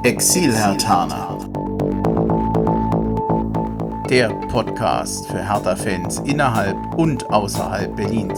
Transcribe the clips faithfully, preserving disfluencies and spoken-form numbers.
Exil-Herthaner. Der Podcast für Hertha-Fans innerhalb und außerhalb Berlins.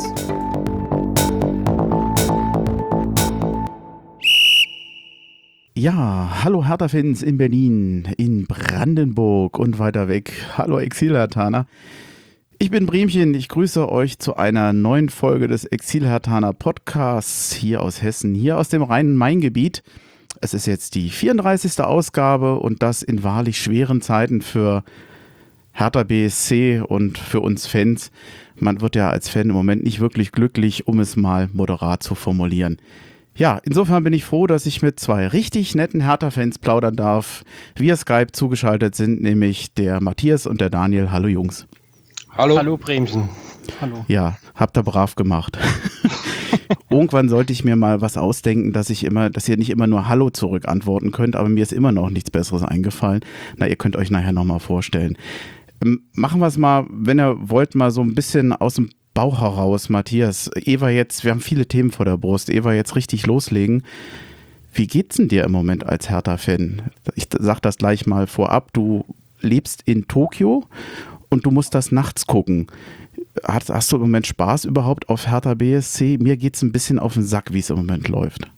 Ja, hallo Hertha-Fans in Berlin, in Brandenburg und weiter weg. Hallo Exil-Herthaner. Ich bin Bremchen, ich grüße euch zu einer neuen Folge des Exil-Herthaner Podcasts hier aus Hessen, hier aus dem Rhein-Main-Gebiet. Es ist jetzt die vierunddreißigste Ausgabe und das in wahrlich schweren Zeiten für Hertha B S C und für uns Fans. Man wird ja als Fan im Moment nicht wirklich glücklich, um es mal moderat zu formulieren. Ja, insofern bin ich froh, dass ich mit zwei richtig netten Hertha-Fans plaudern darf. Via Skype zugeschaltet sind nämlich der Matthias und der Daniel. Hallo Jungs. Hallo. Hallo Bremchen. Hallo. Ja, habt ihr brav gemacht. Irgendwann sollte ich mir mal was ausdenken, dass ich immer, dass ihr nicht immer nur Hallo zurück antworten könnt, aber mir ist immer noch nichts Besseres eingefallen. Na, ihr könnt euch nachher nochmal vorstellen. Ähm, machen wir es mal, wenn ihr wollt, mal so ein bisschen aus dem Bauch heraus, Matthias. Eva jetzt, wir haben viele Themen vor der Brust. Eva, jetzt richtig loslegen. Wie geht's denn dir im Moment als Hertha-Fan? Ich sag das gleich mal vorab. Du lebst in Tokio und du musst das nachts gucken. Hast, hast du im Moment Spaß überhaupt auf Hertha B S C? Mir geht's ein bisschen auf den Sack, wie es im Moment läuft.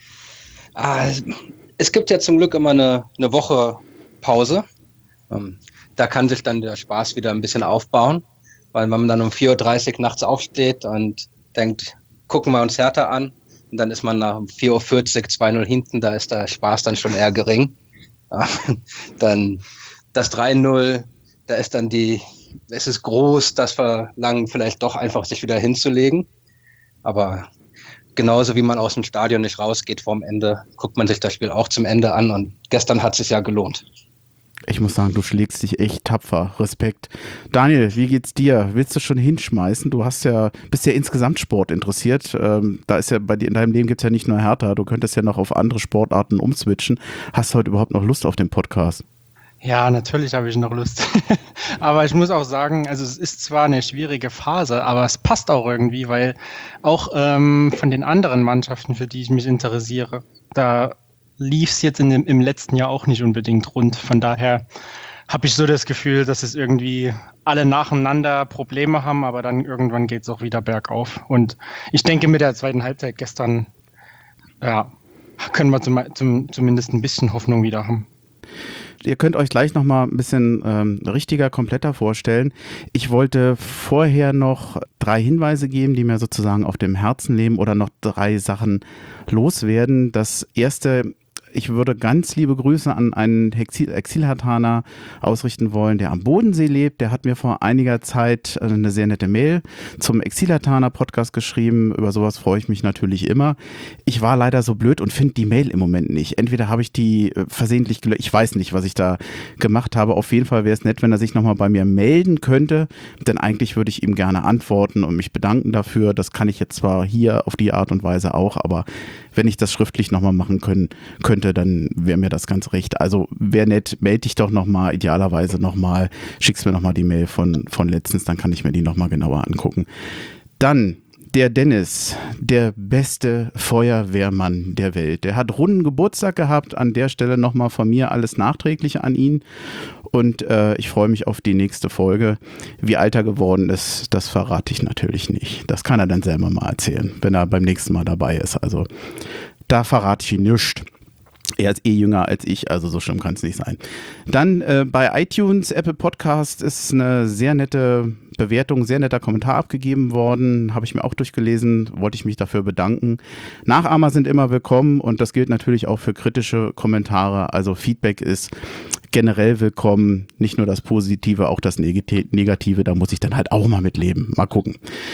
Ah, es gibt ja zum Glück immer eine, eine Woche Pause. Ähm, da kann sich dann der Spaß wieder ein bisschen aufbauen, weil wenn man dann um vier Uhr dreißig nachts aufsteht und denkt, gucken wir uns Hertha an, und dann ist man nach um vier Uhr vierzig zwei null hinten, da ist der Spaß dann schon eher gering. Ja, dann das drei null, da ist dann die, es ist groß, das Verlangen vielleicht doch einfach sich wieder hinzulegen. Aber genauso wie man aus dem Stadion nicht rausgeht vorm Ende, guckt man sich das Spiel auch zum Ende an und gestern hat es sich ja gelohnt. Ich muss sagen, du schlägst dich echt tapfer. Respekt. Daniel, wie geht's dir? Willst du schon hinschmeißen? Du hast ja, bist ja insgesamt Sport interessiert. Ähm, da ist ja bei dir in deinem Leben gibt's ja nicht nur Hertha. Du könntest ja noch auf andere Sportarten umswitchen. Hast du heute überhaupt noch Lust auf den Podcast? Ja, natürlich habe ich noch Lust. Aber ich muss auch sagen, also es ist zwar eine schwierige Phase, aber es passt auch irgendwie, weil auch ähm, von den anderen Mannschaften, für die ich mich interessiere, da lief es jetzt in dem, im letzten Jahr auch nicht unbedingt rund. Von daher habe ich so das Gefühl, dass es irgendwie alle nacheinander Probleme haben, aber dann irgendwann geht es auch wieder bergauf. Und ich denke, mit der zweiten Halbzeit gestern, ja, können wir zum, zum, zumindest ein bisschen Hoffnung wieder haben. Ihr könnt euch gleich nochmal ein bisschen ähm, richtiger, kompletter vorstellen. Ich wollte vorher noch drei Hinweise geben, die mir sozusagen auf dem Herzen leben oder noch drei Sachen loswerden. Das erste: Ich würde ganz liebe Grüße an einen Exil- Exil-Herthaner ausrichten wollen, der am Bodensee lebt. Der hat mir vor einiger Zeit eine sehr nette Mail zum Exil-Herthaner Podcast geschrieben. Über sowas freue ich mich natürlich immer. Ich war leider so blöd und finde die Mail im Moment nicht. Entweder habe ich die versehentlich gelöscht. Ich weiß nicht, was ich da gemacht habe. Auf jeden Fall wäre es nett, wenn er sich nochmal bei mir melden könnte. Denn eigentlich würde ich ihm gerne antworten und mich bedanken dafür. Das kann ich jetzt zwar hier auf die Art und Weise auch, aber wenn ich das schriftlich nochmal machen können, könnte, dann wäre mir das ganz recht. Also wäre nett, melde dich doch nochmal, idealerweise nochmal, schickst mir nochmal die Mail von, von letztens, dann kann ich mir die nochmal genauer angucken. Dann der Dennis, der beste Feuerwehrmann der Welt. Der hat runden Geburtstag gehabt, an der Stelle nochmal von mir alles Nachträgliche an ihn. Und äh, ich freue mich auf die nächste Folge. Wie alt er geworden ist, das verrate ich natürlich nicht. Das kann er dann selber mal erzählen, wenn er beim nächsten Mal dabei ist. Also da verrate ich ihn nichts. Er ist eh jünger als ich, also so schlimm kann es nicht sein. Dann äh, bei iTunes, Apple Podcast ist eine sehr nette Bewertung, sehr netter Kommentar abgegeben worden. Habe ich mir auch durchgelesen, wollte ich mich dafür bedanken. Nachahmer sind immer willkommen und das gilt natürlich auch für kritische Kommentare. Also Feedback ist generell willkommen, nicht nur das Positive, auch das Negative. Da muss ich dann halt auch mal mitleben. Mal gucken.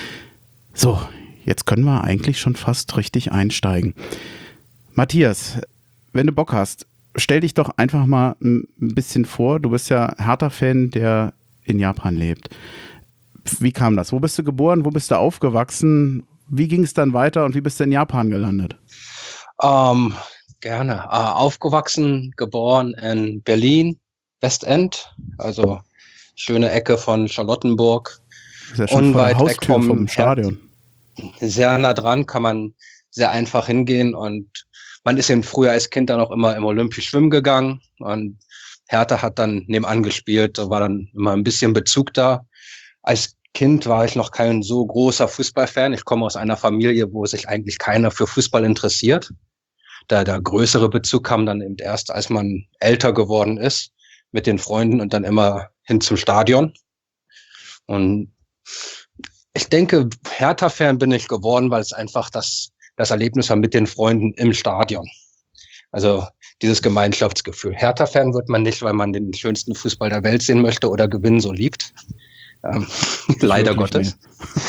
So, jetzt können wir eigentlich schon fast richtig einsteigen. Matthias, wenn du Bock hast, stell dich doch einfach mal ein bisschen vor. Du bist ja Hertha-Fan, der in Japan lebt. Wie kam das? Wo bist du geboren? Wo bist du aufgewachsen? Wie ging es dann weiter und wie bist du in Japan gelandet? Ähm, gerne. Äh, aufgewachsen, geboren in Berlin, Westend, also schöne Ecke von Charlottenburg. Das ist ja schon vor der Haustür vom Stadion. Sehr nah dran, kann man sehr einfach hingehen und man ist eben früher als Kind dann auch immer im Olympisch schwimmen gegangen und Hertha hat dann nebenan gespielt, da war dann immer ein bisschen Bezug da. Als Kind war ich noch kein so großer Fußballfan. Ich komme aus einer Familie, wo sich eigentlich keiner für Fußball interessiert. Da der größere Bezug kam dann eben erst, als man älter geworden ist mit den Freunden und dann immer hin zum Stadion. Und ich denke, Hertha-Fan bin ich geworden, weil es einfach das, das Erlebnis war mit den Freunden im Stadion. Also dieses Gemeinschaftsgefühl. Hertha-Fan wird man nicht, weil man den schönsten Fußball der Welt sehen möchte oder Gewinnen so liebt. Ähm, leider Gottes.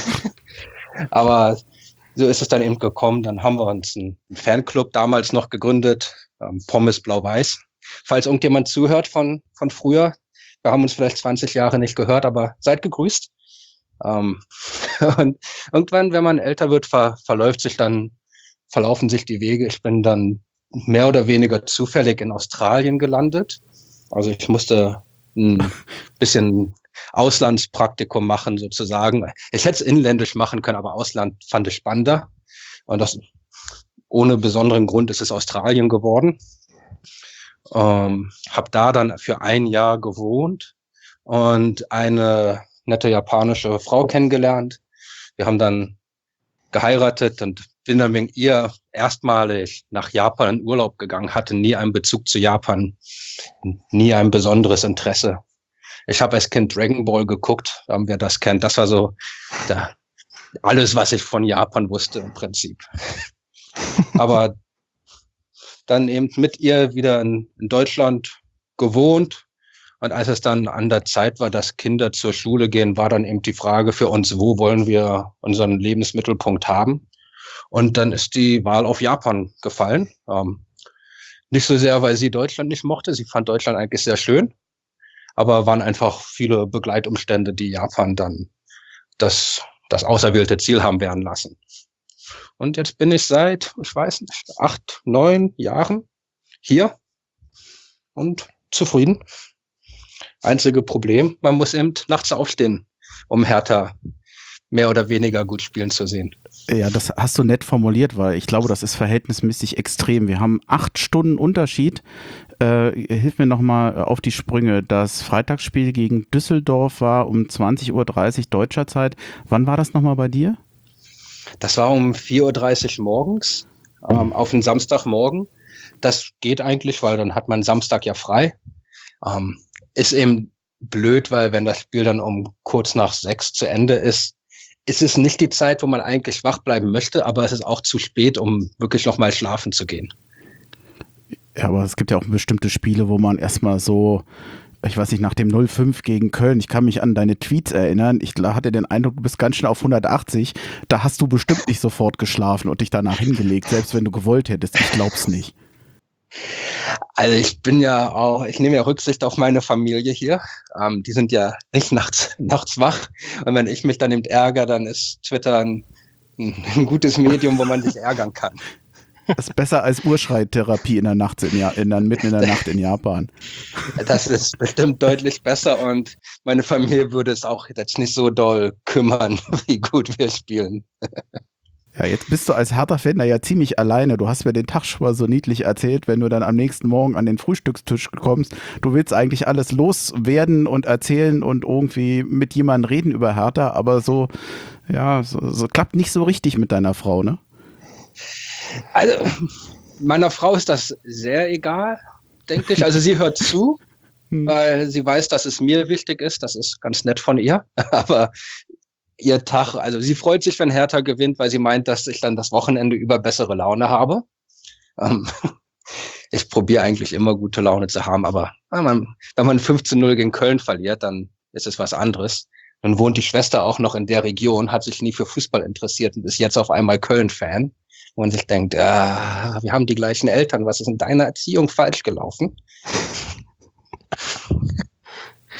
Aber so ist es dann eben gekommen. Dann haben wir uns einen Fanclub damals noch gegründet, ähm, Pommes Blau-Weiß. Falls irgendjemand zuhört von, von früher, wir haben uns vielleicht zwanzig Jahre nicht gehört, aber seid gegrüßt. Ähm, und irgendwann, wenn man älter wird, ver, verläuft sich dann, verlaufen sich die Wege. Ich bin dann mehr oder weniger zufällig in Australien gelandet. Also ich musste ein bisschen Auslandspraktikum machen sozusagen. Ich hätte es inländisch machen können, aber Ausland fand ich spannender. Und das ohne besonderen Grund ist es Australien geworden. Ähm, habe da dann für ein Jahr gewohnt und eine nette japanische Frau kennengelernt. Wir haben dann geheiratet und bin dann wegen ihr erstmalig nach Japan in Urlaub gegangen, hatte nie einen Bezug zu Japan, nie ein besonderes Interesse. Ich habe als Kind Dragon Ball geguckt, wer das kennt. Das war so da, alles, was ich von Japan wusste im Prinzip. Aber dann eben mit ihr wieder in, in Deutschland gewohnt. Und als es dann an der Zeit war, dass Kinder zur Schule gehen, war dann eben die Frage für uns, wo wollen wir unseren Lebensmittelpunkt haben? Und dann ist die Wahl auf Japan gefallen. Ähm, nicht so sehr, weil sie Deutschland nicht mochte. Sie fand Deutschland eigentlich sehr schön. Aber waren einfach viele Begleitumstände, die Japan dann das, das auserwählte Ziel haben werden lassen. Und jetzt bin ich seit, ich weiß nicht, acht, neun Jahren hier und zufrieden. Einzige Problem, man muss eben nachts aufstehen, um Hertha mehr oder weniger gut spielen zu sehen. Ja, das hast du nett formuliert, weil ich glaube, das ist verhältnismäßig extrem. Wir haben acht Stunden Unterschied. Äh, hilf mir nochmal auf die Sprünge. Das Freitagsspiel gegen Düsseldorf war um zwanzig Uhr dreißig deutscher Zeit. Wann war das nochmal bei dir? Das war um vier Uhr dreißig morgens, ähm, auf einen Samstagmorgen. Das geht eigentlich, weil dann hat man Samstag ja frei. Ähm, ist eben blöd, weil wenn das Spiel dann um kurz nach sechs zu Ende ist, ist es nicht die Zeit, wo man eigentlich wach bleiben möchte, aber es ist auch zu spät, um wirklich nochmal schlafen zu gehen. Ja, aber es gibt ja auch bestimmte Spiele, wo man erstmal so, ich weiß nicht, nach dem null fünf gegen Köln, ich kann mich an deine Tweets erinnern, ich hatte den Eindruck, du bist ganz schnell auf hundertachtzig, da hast du bestimmt nicht sofort geschlafen und dich danach hingelegt, selbst wenn du gewollt hättest, ich glaub's nicht. Also ich bin ja auch, ich nehme ja Rücksicht auf meine Familie hier. Ähm, die sind ja nicht nachts, nachts wach. Und wenn ich mich dann eben ärgere, dann ist Twitter ein, ein gutes Medium, wo man sich ärgern kann. Das ist besser als Urschreitherapie in der Nacht in, ja, in der, mitten in der Nacht in Japan. Das ist bestimmt deutlich besser und meine Familie würde es auch jetzt nicht so doll kümmern, wie gut wir spielen. Ja, jetzt bist du als Hertha-Fan da ja ziemlich alleine. Du hast mir den Tag schon mal so niedlich erzählt, wenn du dann am nächsten Morgen an den Frühstückstisch kommst. Du willst eigentlich alles loswerden und erzählen und irgendwie mit jemandem reden über Hertha, aber so, ja, so, so klappt nicht so richtig mit deiner Frau, ne? Also, meiner Frau ist das sehr egal, denke ich. Also sie hört zu, hm. weil sie weiß, dass es mir wichtig ist. Das ist ganz nett von ihr. Aber ihr Tag, also sie freut sich, wenn Hertha gewinnt, weil sie meint, dass ich dann das Wochenende über bessere Laune habe. Ähm, ich probiere eigentlich immer gute Laune zu haben, aber wenn man, wenn man fünf zu null gegen Köln verliert, dann ist es was anderes. Dann wohnt die Schwester auch noch in der Region, hat sich nie für Fußball interessiert und ist jetzt auf einmal Köln-Fan. Wo man sich denkt, ah, wir haben die gleichen Eltern, was ist in deiner Erziehung falsch gelaufen?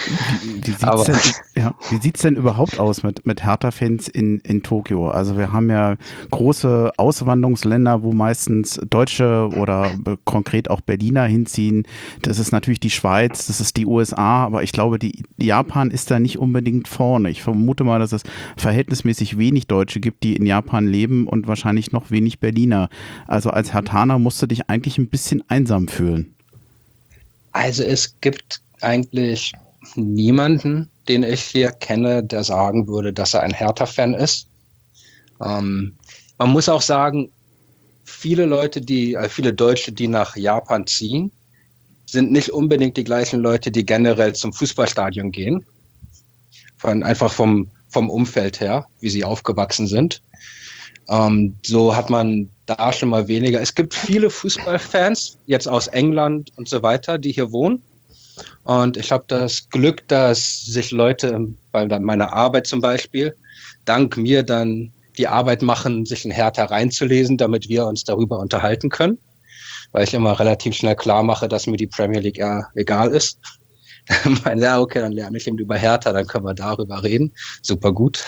Wie, wie sieht's Aber denn, ja, wie sieht's denn überhaupt aus mit, mit Hertha-Fans in, in Tokio? Also wir haben ja große Auswanderungsländer, wo meistens Deutsche oder be- konkret auch Berliner hinziehen. Das ist natürlich die Schweiz, das ist die U S A, aber ich glaube, die Japan ist da nicht unbedingt vorne. Ich vermute mal, dass es verhältnismäßig wenig Deutsche gibt, die in Japan leben und wahrscheinlich noch wenig Berliner. Also als Herthaner musst du dich eigentlich ein bisschen einsam fühlen. also es gibt eigentlich niemanden, den ich hier kenne, der sagen würde, dass er ein Hertha-Fan ist. Ähm, man muss auch sagen, viele Leute, die, äh, viele Deutsche, die nach Japan ziehen, sind nicht unbedingt die gleichen Leute, die generell zum Fußballstadion gehen. Von, einfach vom, vom Umfeld her, wie sie aufgewachsen sind. Ähm, so hat man da schon mal weniger. Es gibt viele Fußballfans, jetzt aus England und so weiter, die hier wohnen. Und ich habe das Glück, dass sich Leute bei meiner Arbeit zum Beispiel dank mir dann die Arbeit machen, sich in Hertha reinzulesen, damit wir uns darüber unterhalten können. Weil ich immer relativ schnell klar mache, dass mir die Premier League eher egal ist. Meine, ja, okay, dann lerne ich eben über Hertha, dann können wir darüber reden. Super gut.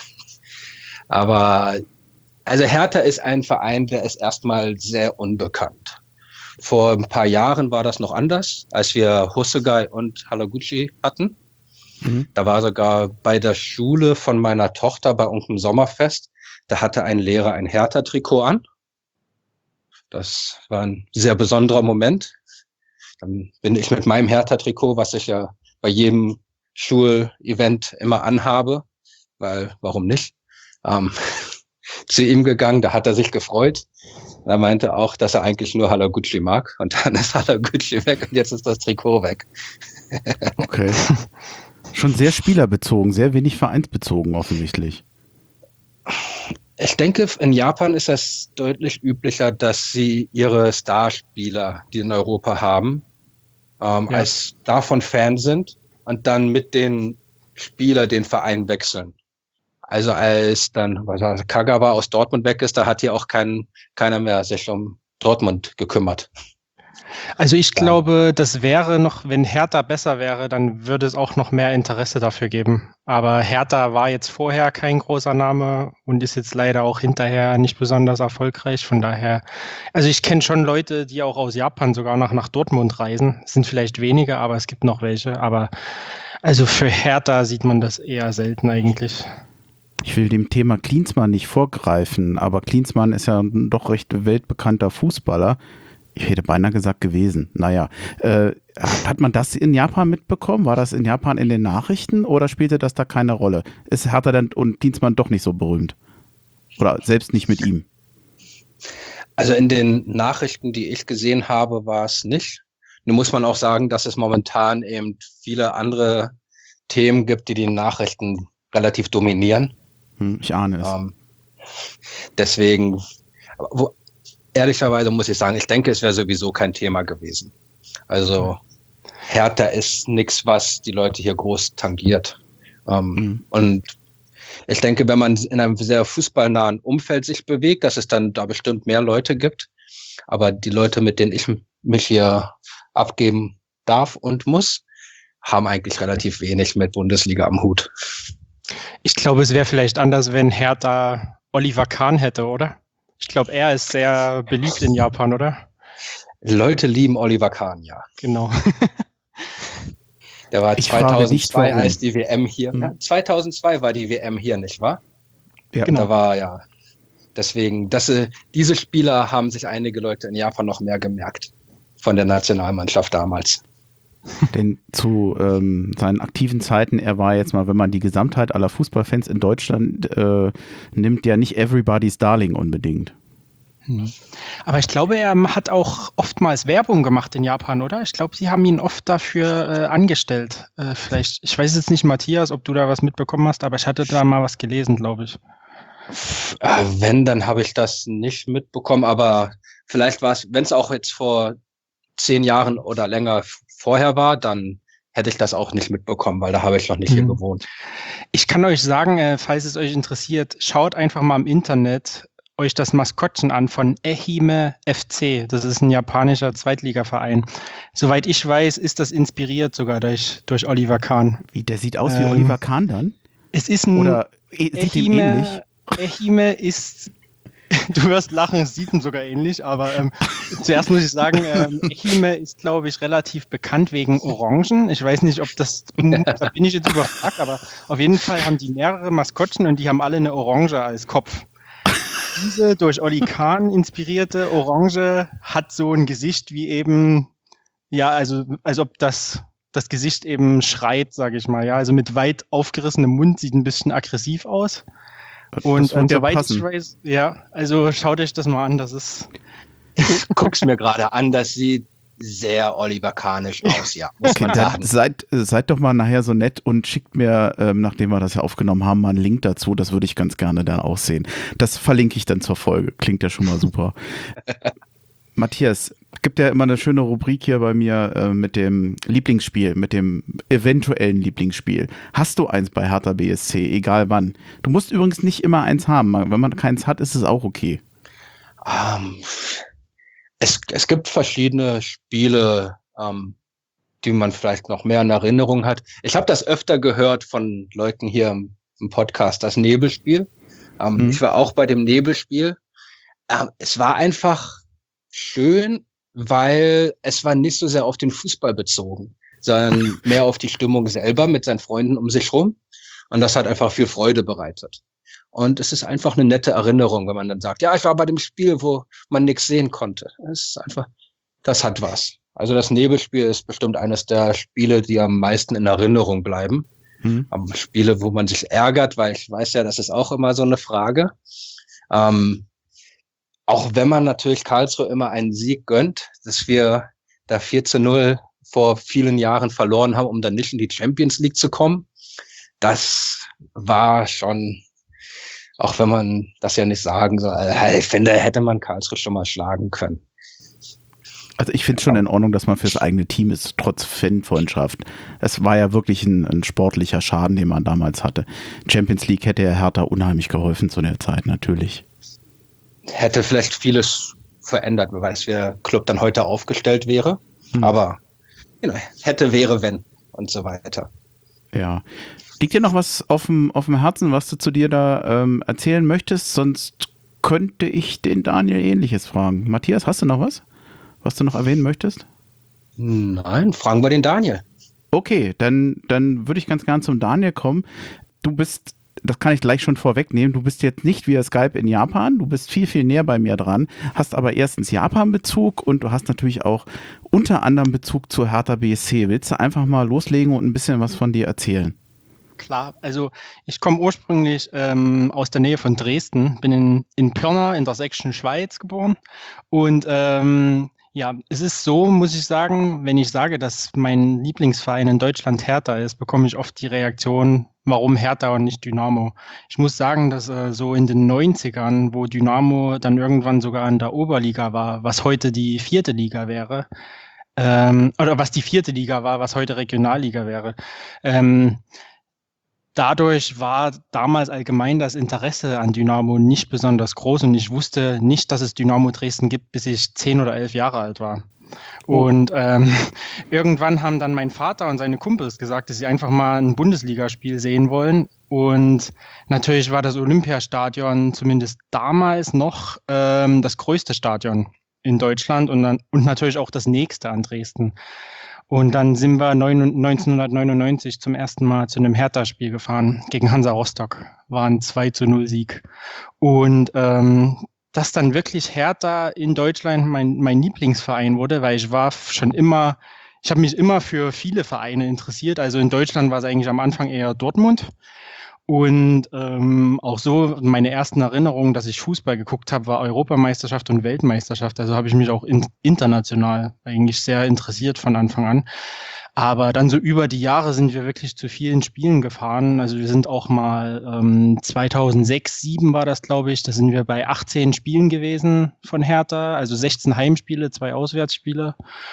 Aber also Hertha ist ein Verein, der ist erstmal sehr unbekannt. Vor ein paar Jahren war das noch anders, als wir Hosogai und Haraguchi hatten. Mhm. Da war sogar bei der Schule von meiner Tochter bei irgendeinem Sommerfest, da hatte ein Lehrer ein Hertha-Trikot an. Das war ein sehr besonderer Moment. Dann bin ich mit meinem Hertha-Trikot, was ich ja bei jedem Schulevent immer anhabe, weil warum nicht, ähm, zu ihm gegangen, da hat er sich gefreut. Er meinte auch, dass er eigentlich nur Haraguchi mag. Und dann ist Haraguchi weg und jetzt ist das Trikot weg. Okay. Schon sehr spielerbezogen, sehr wenig vereinsbezogen offensichtlich. Ich denke, in Japan ist das deutlich üblicher, dass sie ihre Starspieler, die in Europa haben, ähm, ja. als davon Fan sind und dann mit den Spieler den Verein wechseln. Also als dann was war, Kagawa aus Dortmund weg ist, da hat hier auch kein, keiner mehr sich um Dortmund gekümmert. Also ich ja. glaube, das wäre noch, wenn Hertha besser wäre, dann würde es auch noch mehr Interesse dafür geben. Aber Hertha war jetzt vorher kein großer Name und ist jetzt leider auch hinterher nicht besonders erfolgreich. Von daher, also ich kenne schon Leute, die auch aus Japan sogar noch nach Dortmund reisen. Es sind vielleicht wenige, aber es gibt noch welche. Aber also für Hertha sieht man das eher selten eigentlich. Ich will dem Thema Klinsmann nicht vorgreifen, aber Klinsmann ist ja ein doch recht weltbekannter Fußballer. Ich hätte beinahe gesagt gewesen. Naja, äh, hat man das in Japan mitbekommen? War das in Japan in den Nachrichten oder spielte das da keine Rolle? Ist Hertha denn und Klinsmann doch nicht so berühmt? Oder selbst nicht mit ihm? Also in den Nachrichten, die ich gesehen habe, war es nicht. Nun muss man auch sagen, dass es momentan eben viele andere Themen gibt, die die Nachrichten relativ dominieren. Hm, ich ahne es. Ähm, deswegen, wo, ehrlicherweise muss ich sagen, ich denke, es wäre sowieso kein Thema gewesen. Also Hertha ist nichts, was die Leute hier groß tangiert. Ähm, mhm. Und ich denke, wenn man in einem sehr fußballnahen Umfeld sich bewegt, dass es dann da bestimmt mehr Leute gibt. Aber die Leute, mit denen ich mich hier abgeben darf und muss, haben eigentlich relativ wenig mit Bundesliga am Hut. Ich glaube, es wäre vielleicht anders, wenn Hertha Oliver Kahn hätte, oder? Ich glaube, er ist sehr beliebt in Japan, oder? Leute lieben Oliver Kahn, ja. Genau. Der war ich zweitausendzwei, als die W M hier. Mhm. Ja, zweitausendzwei war die W M hier, nicht wahr? Ja, genau. Da war ja. Deswegen, dass, diese Spieler haben sich einige Leute in Japan noch mehr gemerkt von der Nationalmannschaft damals. Denn zu ähm, seinen aktiven Zeiten, er war jetzt mal, wenn man die Gesamtheit aller Fußballfans in Deutschland äh, nimmt, ja nicht everybody's darling unbedingt. Hm. Aber ich glaube, er hat auch oftmals Werbung gemacht in Japan, oder? Ich glaube, sie haben ihn oft dafür äh, angestellt. Äh, vielleicht, ich weiß jetzt nicht, Matthias, ob du da was mitbekommen hast, aber ich hatte da mal was gelesen, glaube ich. Äh, wenn, dann habe ich das nicht mitbekommen, aber vielleicht war es, wenn es auch jetzt vor zehn Jahren oder länger vorher war, dann hätte ich das auch nicht mitbekommen, weil da habe ich noch nicht mhm. hier gewohnt. Ich kann euch sagen, äh, falls es euch interessiert, schaut einfach mal im Internet euch das Maskottchen an von Ehime F C. Das ist ein japanischer Zweitligaverein. Soweit ich weiß, ist das inspiriert sogar durch, durch Oliver Kahn. Wie, der sieht aus wie Ähm, Oliver Kahn dann? Es ist ein Oder eh, sieht ihm ähnlich? Ehime ist, du wirst lachen, es sieht ihm sogar ähnlich, aber ähm, zuerst muss ich sagen, ähm, Ehime ist, glaube ich, relativ bekannt wegen Orangen. Ich weiß nicht, ob das, da bin ich jetzt überfragt, aber auf jeden Fall haben die mehrere Maskottchen und die haben alle eine Orange als Kopf. Diese durch Oli Kahn inspirierte Orange hat so ein Gesicht wie eben, ja, also als ob das das Gesicht eben schreit, sage ich mal. Ja, also mit weit aufgerissenem Mund, sieht ein bisschen aggressiv aus. Und wird ja soweit passen. ich weiß, ja, also schaut euch das mal an, das ist, Guck's mir gerade an, das sieht sehr Oliver Kahnisch aus, ja, muss Okay, man dann sagen. seid, seid doch mal nachher so nett und schickt mir, ähm, nachdem wir das ja aufgenommen haben, mal einen Link dazu. Das würde ich ganz gerne dann auch sehen. Das verlinke ich dann zur Folge. Klingt ja schon mal super. Matthias, gibt ja immer eine schöne Rubrik hier bei mir äh, mit dem Lieblingsspiel, mit dem eventuellen Lieblingsspiel. Hast du eins bei Hertha B S C, egal wann? Du musst übrigens nicht immer eins haben. Wenn man keins hat, ist es auch okay. Ähm, es, es gibt verschiedene Spiele, ähm, die man vielleicht noch mehr in Erinnerung hat. Ich habe das öfter gehört von Leuten hier im, im Podcast, das Nebelspiel. Ähm, Mhm. Ich war auch bei dem Nebelspiel. Ähm, es war einfach schön, weil es war nicht so sehr auf den Fußball bezogen, sondern mehr auf die Stimmung selber mit seinen Freunden um sich rum. Und das hat einfach viel Freude bereitet. Und es ist einfach eine nette Erinnerung, wenn man dann sagt, ja, ich war bei dem Spiel, wo man nichts sehen konnte. Es ist einfach, das hat was. Also das Nebelspiel ist bestimmt eines der Spiele, die am meisten in Erinnerung bleiben. Mhm. Aber Spiele, wo man sich ärgert, weil ich weiß ja, das ist auch immer so eine Frage. Ähm, auch wenn man natürlich Karlsruhe immer einen Sieg gönnt, dass wir da vier zu null vor vielen Jahren verloren haben, um dann nicht in die Champions League zu kommen. Das war schon, auch wenn man das ja nicht sagen soll, ich finde, hätte man Karlsruhe schon mal schlagen können. Also ich finde es schon in Ordnung, dass man fürs eigene Team ist, trotz Fanfreundschaft. Es war ja wirklich ein, ein sportlicher Schaden, den man damals hatte. Champions League hätte ja Hertha unheimlich geholfen zu der Zeit, natürlich. Hätte vielleicht vieles verändert, wer weiß, wie der Club dann heute aufgestellt wäre. Hm. Aber you know, hätte, wäre, wenn und so weiter. Ja. Liegt dir noch was auf dem, auf dem Herzen, was du zu dir da ähm, erzählen möchtest? Sonst könnte ich den Daniel Ähnliches fragen. Matthias, hast du noch was, was du noch erwähnen möchtest? Nein, fragen wir den Daniel. Okay, dann, dann würde ich ganz gern zum Daniel kommen. Du bist, das kann ich gleich schon vorwegnehmen, du bist jetzt nicht via Skype in Japan, du bist viel, viel näher bei mir dran, hast aber erstens Japan-Bezug und du hast natürlich auch unter anderem Bezug zu Hertha B S C. Willst du einfach mal loslegen und ein bisschen was von dir erzählen? klar. Also ich komme ursprünglich ähm, aus der Nähe von Dresden, bin in, in Pirna in der sächsischen Schweiz geboren und ähm, ja, es ist so, muss ich sagen, wenn ich sage, dass mein Lieblingsverein in Deutschland Hertha ist, bekomme ich oft die Reaktion, warum Hertha und nicht Dynamo. Ich muss sagen, dass äh, so in den neunzigern, wo Dynamo dann irgendwann sogar in der Oberliga war, was heute die vierte Liga wäre, ähm, oder was die vierte Liga war, was heute Regionalliga wäre, ähm, dadurch war damals allgemein das Interesse an Dynamo nicht besonders groß und ich wusste nicht, dass es Dynamo Dresden gibt, bis ich zehn oder elf Jahre alt war. Oh. Und ähm, irgendwann haben dann mein Vater und seine Kumpels gesagt, dass sie einfach mal ein Bundesligaspiel sehen wollen. Und natürlich war das Olympiastadion zumindest damals noch ähm, das größte Stadion in Deutschland und, dann, und natürlich auch das nächste an Dresden. Und dann sind wir neunzehnhundertneunundneunzig zum ersten Mal zu einem Hertha-Spiel gefahren gegen Hansa Rostock. War ein zwei zu null Sieg. Und ähm, dass dann wirklich Hertha in Deutschland mein, mein Lieblingsverein wurde, weil ich war schon immer, ich habe mich immer für viele Vereine interessiert. Also in Deutschland war es eigentlich am Anfang eher Dortmund. Und ähm, auch so meine ersten Erinnerungen, dass ich Fußball geguckt habe, war Europameisterschaft und Weltmeisterschaft. Also habe ich mich auch in, international eigentlich sehr interessiert von Anfang an. Aber dann so über die Jahre sind wir wirklich zu vielen Spielen gefahren. Also wir sind auch mal ähm, zweitausendsechs, zweitausendsieben war das, glaube ich. Da sind wir bei achtzehn Spielen gewesen von Hertha. Also sechzehn Heimspiele, zwei Auswärtsspiele.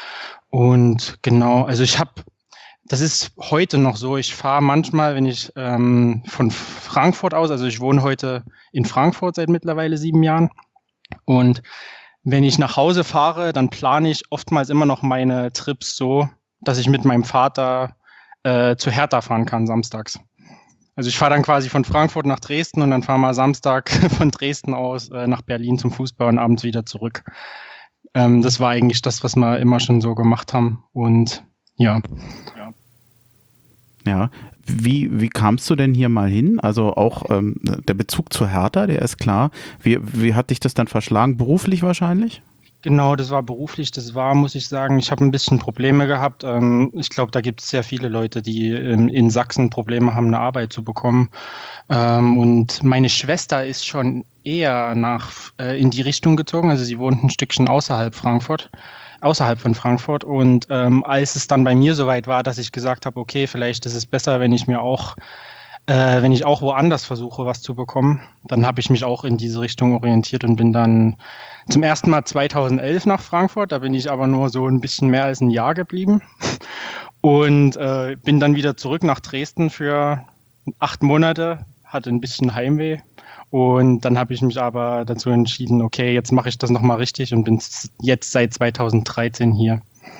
Und genau, also ich habe Das ist heute noch so. Ich fahre manchmal, wenn ich ähm, von Frankfurt aus, also ich wohne heute in Frankfurt seit mittlerweile sieben Jahren. Und wenn ich nach Hause fahre, dann plane ich oftmals immer noch meine Trips so, dass ich mit meinem Vater äh, zu Hertha fahren kann samstags. Also ich fahre dann quasi von Frankfurt nach Dresden und dann fahren wir Samstag von Dresden aus äh, nach Berlin zum Fußball und abends wieder zurück. Ähm, das war eigentlich das, was wir immer schon so gemacht haben. Und ja. Ja. Ja. Wie, wie kamst du denn hier mal hin? Also auch ähm, der Bezug zu Hertha, der ist klar. Wie, wie hat dich das dann verschlagen? Beruflich wahrscheinlich? Genau, das war beruflich. Das war, muss ich sagen, ich habe ein bisschen Probleme gehabt. Ähm, ich glaube, da gibt es sehr viele Leute, die ähm, in Sachsen Probleme haben, eine Arbeit zu bekommen. Ähm, und meine Schwester ist schon eher nach äh, in die Richtung gezogen. Also sie wohnt ein Stückchen außerhalb Frankfurt. außerhalb von Frankfurt. Und ähm, als es dann bei mir soweit war, dass ich gesagt habe, okay, vielleicht ist es besser, wenn ich mir auch, äh, wenn ich auch woanders versuche, was zu bekommen, dann habe ich mich auch in diese Richtung orientiert und bin dann zum ersten Mal zweitausendelf nach Frankfurt. Da bin ich aber nur so ein bisschen mehr als ein Jahr geblieben und äh, bin dann wieder zurück nach Dresden für acht Monate, hatte ein bisschen Heimweh. Und dann habe ich mich aber dazu entschieden, okay, jetzt mache ich das nochmal richtig und bin jetzt seit zweitausenddreizehn hier.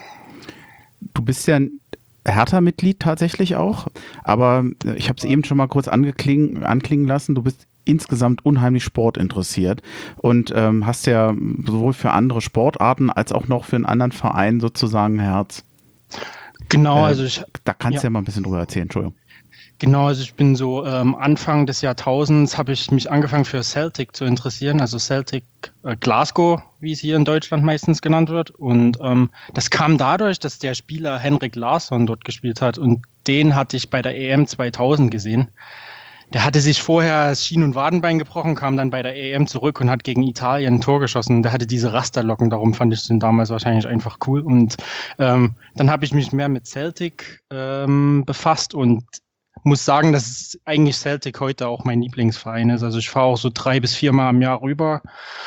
Du bist ja ein Hertha-Mitglied tatsächlich auch, aber ich habe es eben schon mal kurz angeklingen, anklingen lassen, du bist insgesamt unheimlich sportinteressiert und ähm, hast ja sowohl für andere Sportarten als auch noch für einen anderen Verein sozusagen ein Herz. Genau, äh, also ich... Da kannst du ja. ja mal ein bisschen drüber erzählen, Entschuldigung. Genau, also ich bin so ähm, Anfang des Jahrtausends habe ich mich angefangen für Celtic zu interessieren, also Celtic äh, Glasgow, wie es hier in Deutschland meistens genannt wird. Und ähm, das kam dadurch, dass der Spieler Henrik Larsson dort gespielt hat und den hatte ich bei der E M zweitausend gesehen. Der hatte sich vorher das Schien- und Wadenbein gebrochen, kam dann bei der E M zurück und hat gegen Italien ein Tor geschossen. Der hatte diese Rasterlocken, darum fand ich den damals wahrscheinlich einfach cool. Und ähm, dann habe ich mich mehr mit Celtic ähm, befasst und muss sagen, dass eigentlich Celtic heute auch mein Lieblingsverein ist. Also ich fahre auch so drei bis viermal im Jahr rüber.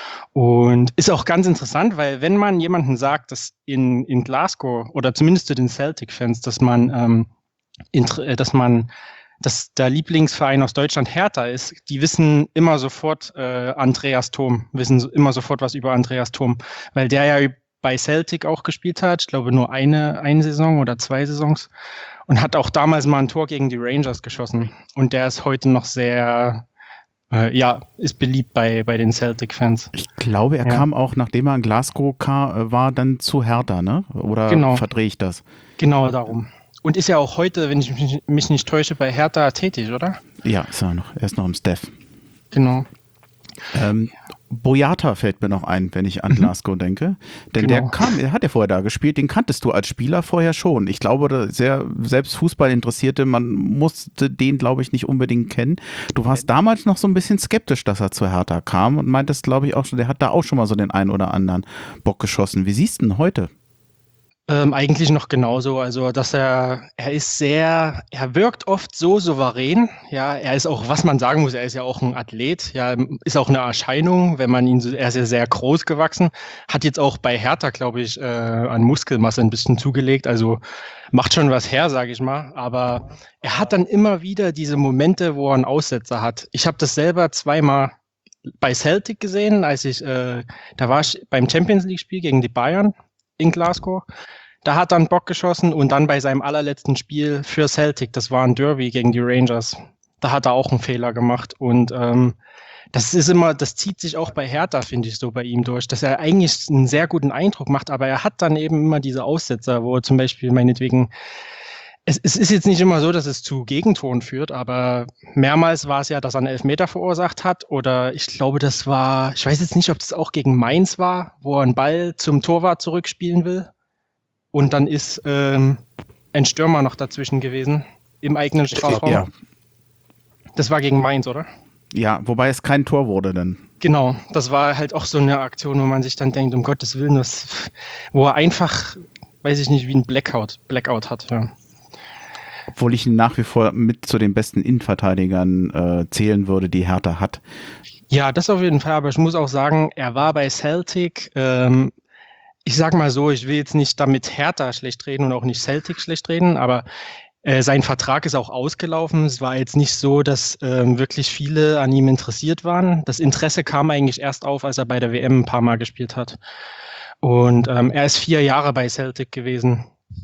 Und ist auch ganz interessant, weil wenn man jemanden sagt, dass in, in Glasgow oder zumindest zu den Celtic-Fans, dass man, ähm, in, dass man, dass der Lieblingsverein aus Deutschland Hertha ist, die wissen immer sofort äh, Andreas Thom, wissen immer sofort was über Andreas Thom, weil der ja bei Celtic auch gespielt hat. Ich glaube nur eine, eine Saison oder zwei Saisons. Und hat auch damals mal ein Tor gegen die Rangers geschossen. Und der ist heute noch sehr, äh, ja, ist beliebt bei, bei den Celtic-Fans. Ich glaube, er ja. kam auch, nachdem er in Glasgow kam, war dann zu Hertha, ne? Oder genau. verdrehe ich das? Genau darum. Und ist ja auch heute, wenn ich mich, mich nicht täusche, bei Hertha tätig, oder? Ja, ist er noch. Er ist noch im Staff. Genau. Ähm, Boyata fällt mir noch ein, wenn ich an Glasgow denke. Denn genau. der kam, der hat ja vorher da gespielt, den kanntest du als Spieler vorher schon. Ich glaube, sehr, selbst Fußballinteressierte, man musste den, glaube ich, nicht unbedingt kennen. Du warst damals noch so ein bisschen skeptisch, dass er zu Hertha kam und meintest, glaube ich, auch schon, der hat da auch schon mal so den einen oder anderen Bock geschossen. Wie siehst du ihn heute? Ähm, eigentlich noch genauso, also dass er, er ist sehr, er wirkt oft so souverän, ja, er ist auch, was man sagen muss, er ist ja auch ein Athlet, ja, ist auch eine Erscheinung, wenn man ihn, so, er ist ja sehr groß gewachsen, hat jetzt auch bei Hertha, glaube ich, äh, an Muskelmasse ein bisschen zugelegt, also macht schon was her, sage ich mal, aber er hat dann immer wieder diese Momente, wo er einen Aussetzer hat. Ich habe das selber zweimal bei Celtic gesehen, als ich, äh, da war ich beim Champions League-Spiel gegen die Bayern in Glasgow. Da hat er einen Bock geschossen und dann bei seinem allerletzten Spiel für Celtic, das war ein Derby gegen die Rangers, da hat er auch einen Fehler gemacht und ähm, das ist immer, das zieht sich auch bei Hertha, finde ich, so bei ihm durch, dass er eigentlich einen sehr guten Eindruck macht, aber er hat dann eben immer diese Aussetzer, wo er zum Beispiel meinetwegen, es, es ist jetzt nicht immer so, dass es zu Gegentoren führt, aber mehrmals war es ja, dass er einen Elfmeter verursacht hat oder ich glaube, das war, ich weiß jetzt nicht, ob das auch gegen Mainz war, wo er einen Ball zum Torwart zurückspielen will. Und dann ist ähm, ein Stürmer noch dazwischen gewesen, im eigenen Strafraum. Ja. Das war gegen Mainz, oder? Ja, wobei es kein Tor wurde dann. Genau, das war halt auch so eine Aktion, wo man sich dann denkt, um Gottes Willen, das, wo er einfach, weiß ich nicht, wie ein Blackout, Blackout hat. Ja. Obwohl ich ihn nach wie vor mit zu den besten Innenverteidigern äh, zählen würde, die Hertha hat. Ja, das auf jeden Fall, aber ich muss auch sagen, er war bei Celtic, ähm, ich sag mal so, ich will jetzt nicht damit Hertha schlecht reden und auch nicht Celtic schlecht reden, aber Äh, sein Vertrag ist auch ausgelaufen. Es war jetzt nicht so, dass ähm, wirklich viele an ihm interessiert waren. Das Interesse kam eigentlich erst auf, als er bei der W M ein paar Mal gespielt hat. Und ähm, er ist vier Jahre bei Celtic gewesen.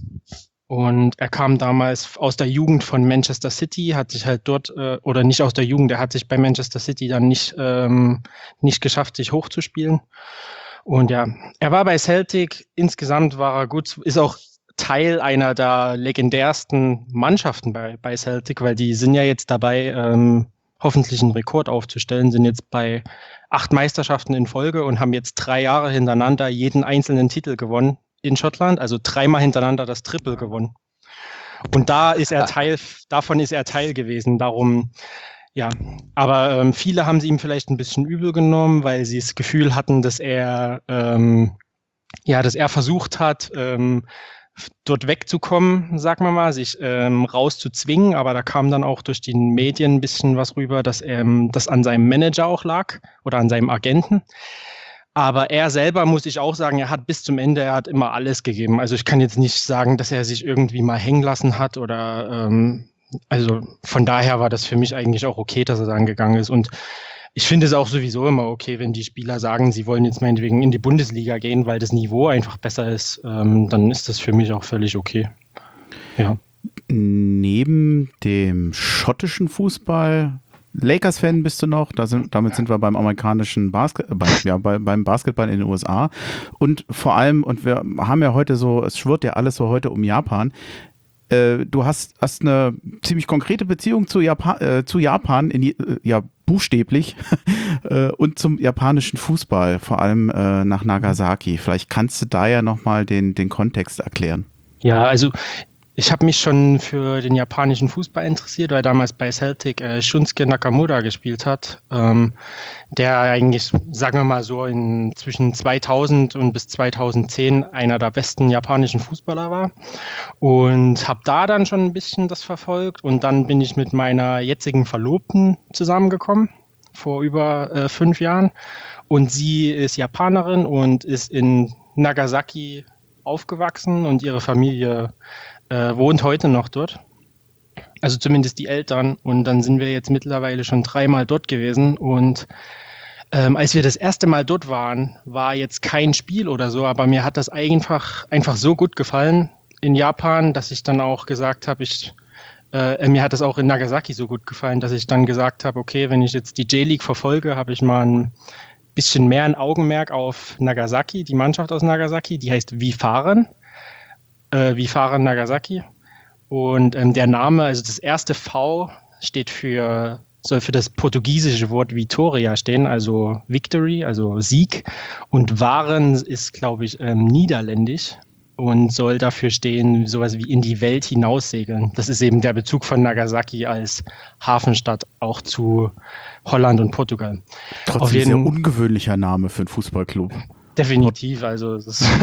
Und er kam damals aus der Jugend von Manchester City, hat sich halt dort, äh, oder nicht aus der Jugend, er hat sich bei Manchester City dann nicht, ähm, nicht geschafft, sich hochzuspielen. Und ja, er war bei Celtic, insgesamt war er gut, ist auch Teil einer der legendärsten Mannschaften bei, bei Celtic, weil die sind ja jetzt dabei, ähm, hoffentlich einen Rekord aufzustellen, sind jetzt bei acht Meisterschaften in Folge und haben jetzt drei Jahre hintereinander jeden einzelnen Titel gewonnen in Schottland, also dreimal hintereinander das Triple gewonnen. Und da ist er Teil, davon ist er Teil gewesen, darum, ja. Aber ähm, viele haben sie ihm vielleicht ein bisschen übel genommen, weil sie das Gefühl hatten, dass er, ähm, ja, dass er versucht hat, ähm, dort wegzukommen, sagen wir mal, sich ähm, rauszuzwingen, aber da kam dann auch durch die Medien ein bisschen was rüber, dass ähm, das an seinem Manager auch lag oder an seinem Agenten. Aber er selber, muss ich auch sagen, er hat bis zum Ende, er hat immer alles gegeben. Also ich kann jetzt nicht sagen, dass er sich irgendwie mal hängen lassen hat oder ähm, also von daher war das für mich eigentlich auch okay, dass er dann gegangen ist. Und ich finde es auch sowieso immer okay, wenn die Spieler sagen, sie wollen jetzt meinetwegen in die Bundesliga gehen, weil das Niveau einfach besser ist, ähm, dann ist das für mich auch völlig okay. Ja. Neben dem schottischen Fußball, Lakers-Fan bist du noch, da sind, damit sind wir beim amerikanischen Basketball, bei, ja, bei, beim Basketball in den U S A und vor allem, und wir haben ja heute so, es schwirrt ja alles so heute um Japan, äh, du hast, hast eine ziemlich konkrete Beziehung zu Japan, äh, zu Japan in, äh, ja buchstäblich äh, und zum japanischen Fußball, vor allem äh, nach Nagasaki. Vielleicht kannst du da ja nochmal den, den Kontext erklären. Ja, also ich habe mich schon für den japanischen Fußball interessiert, weil damals bei Celtic äh, Shunsuke Nakamura gespielt hat, ähm, der eigentlich, sagen wir mal so, in zwischen zweitausend und bis zweitausendzehn einer der besten japanischen Fußballer war. Und habe da dann schon ein bisschen das verfolgt. Und dann bin ich mit meiner jetzigen Verlobten zusammengekommen, vor über äh, fünf Jahren. Und sie ist Japanerin und ist in Nagasaki aufgewachsen und ihre Familie Äh, wohnt heute noch dort, also zumindest die Eltern, und dann sind wir jetzt mittlerweile schon dreimal dort gewesen und ähm, als wir das erste Mal dort waren, war jetzt kein Spiel oder so, aber mir hat das einfach, einfach so gut gefallen in Japan, dass ich dann auch gesagt habe, ich äh, mir hat das auch in Nagasaki so gut gefallen, dass ich dann gesagt habe, okay, wenn ich jetzt die J-League verfolge, habe ich mal ein bisschen mehr ein Augenmerk auf Nagasaki, die Mannschaft aus Nagasaki, die heißt Vifaren. Vifaren Nagasaki. Und ähm, der Name, also das erste V steht für, soll für das portugiesische Wort Vitória stehen, also Victory, also Sieg. Und Waren ist, glaube ich, ähm, niederländisch und soll dafür stehen, sowas wie in die Welt hinaussegeln. Das ist eben der Bezug von Nagasaki als Hafenstadt auch zu Holland und Portugal. Trotzdem ein sehr ungewöhnlicher Name für einen Fußballclub. Definitiv, also das ist